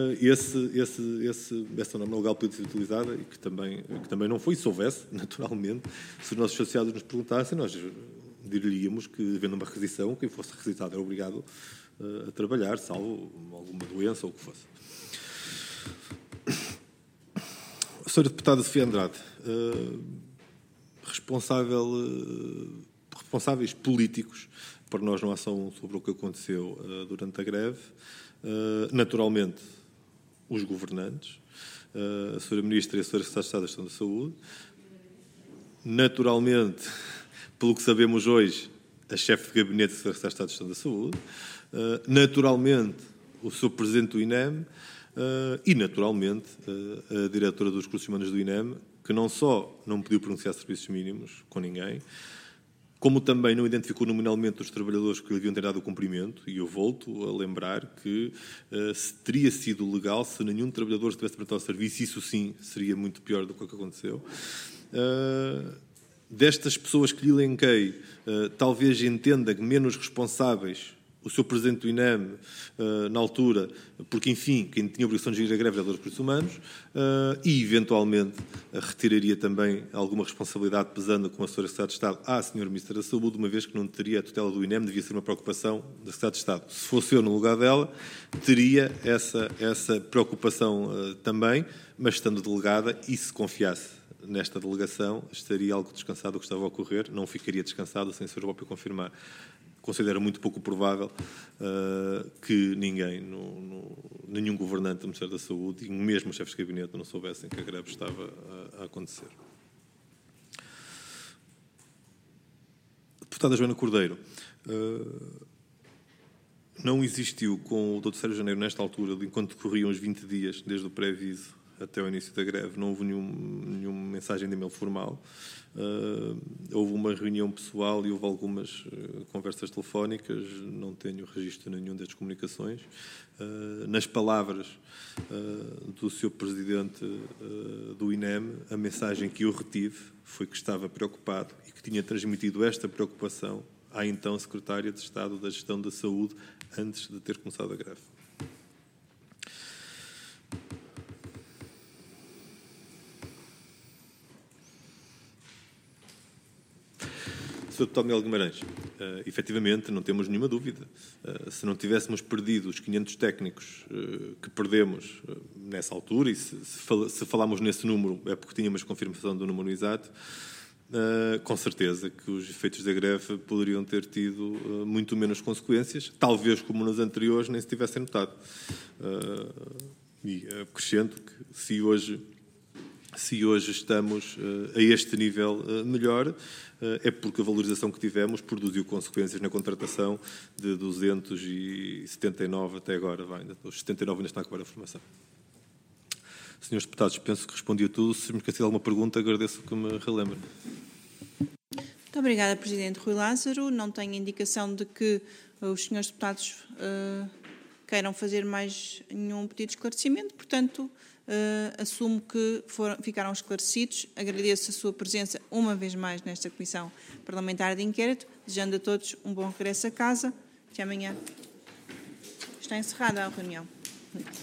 Essa norma legal podia ser utilizada e que também não foi, se houvesse, naturalmente, se os nossos associados nos perguntassem, nós diríamos que, havendo uma requisição, quem fosse requisitado era obrigado a trabalhar, salvo alguma doença ou o que fosse. A senhora deputada Sofia Andrade, responsáveis políticos, para nós não há ação sobre o que aconteceu durante a greve, naturalmente os governantes, a senhora Ministra e a senhora Secretária de Estado da Gestão da Saúde, naturalmente, pelo que sabemos hoje, a chefe de gabinete da Secretária de Estado da Gestão da Saúde, naturalmente o Sr. Presidente do INEM, e, naturalmente, a diretora dos recursos humanos do INEM, que não só não pediu pronunciar serviços mínimos com ninguém, como também não identificou nominalmente os trabalhadores que lhe deviam ter dado o cumprimento, e eu volto a lembrar que teria sido legal se nenhum trabalhador tivesse prestado o serviço, isso sim seria muito pior do que o que aconteceu. Destas pessoas que lhe elenquei, talvez entenda que menos responsáveis o Sr. Presidente do INEM, na altura, porque, enfim, quem tinha a obrigação de gerir a greve era dos recursos humanos, e, eventualmente, retiraria também alguma responsabilidade, pesando com a Sra. Secretária de Estado à Sra. Ministra da Saúde, uma vez que não teria a tutela do INEM, devia ser uma preocupação da Secretária de Estado. Se fosse eu no lugar dela, teria essa preocupação também, mas estando delegada, e se confiasse nesta delegação, estaria algo descansado do que estava a ocorrer, não ficaria descansado sem ser o próprio confirmar. Considero muito pouco provável que nenhum governante do Ministério da Saúde, e mesmo os chefes de gabinete, não soubessem que a greve estava a acontecer. Deputada Joana Cordeiro, não existiu com o Dr. Sérgio Janeiro, nesta altura, enquanto decorriam os 20 dias, desde o pré-aviso até o início da greve, não houve nenhuma mensagem de e-mail formal. Houve uma reunião pessoal e houve algumas conversas telefónicas, não tenho registro nenhum destas comunicações. Nas palavras do Sr. Presidente do INEM, a mensagem que eu retive foi que estava preocupado e que tinha transmitido esta preocupação à então Secretária de Estado da Gestão da Saúde antes de ter começado a greve. Sr. Deputado Miguel Guimarães, efetivamente não temos nenhuma dúvida. Se não tivéssemos perdido os 500 técnicos que perdemos nessa altura, e se falarmos nesse número é porque tínhamos confirmação do número exato, com certeza que os efeitos da greve poderiam ter tido muito menos consequências, talvez como nos anteriores nem se tivessem notado. E acrescento que se hoje estamos a este nível melhor, é porque a valorização que tivemos produziu consequências na contratação de 279 até agora. Os 79 ainda estão a acabar a formação. Senhores deputados, penso que respondi a tudo. Se me esqueci de alguma pergunta, agradeço que me relembrem. Muito obrigada, Presidente Rui Lázaro. Não tenho indicação de que os senhores deputados queiram fazer mais nenhum pedido de esclarecimento, portanto, assumo que ficaram esclarecidos. Agradeço a sua presença uma vez mais nesta Comissão Parlamentar de Inquérito, desejando a todos um bom regresso a casa. Até amanhã. Está encerrada a reunião.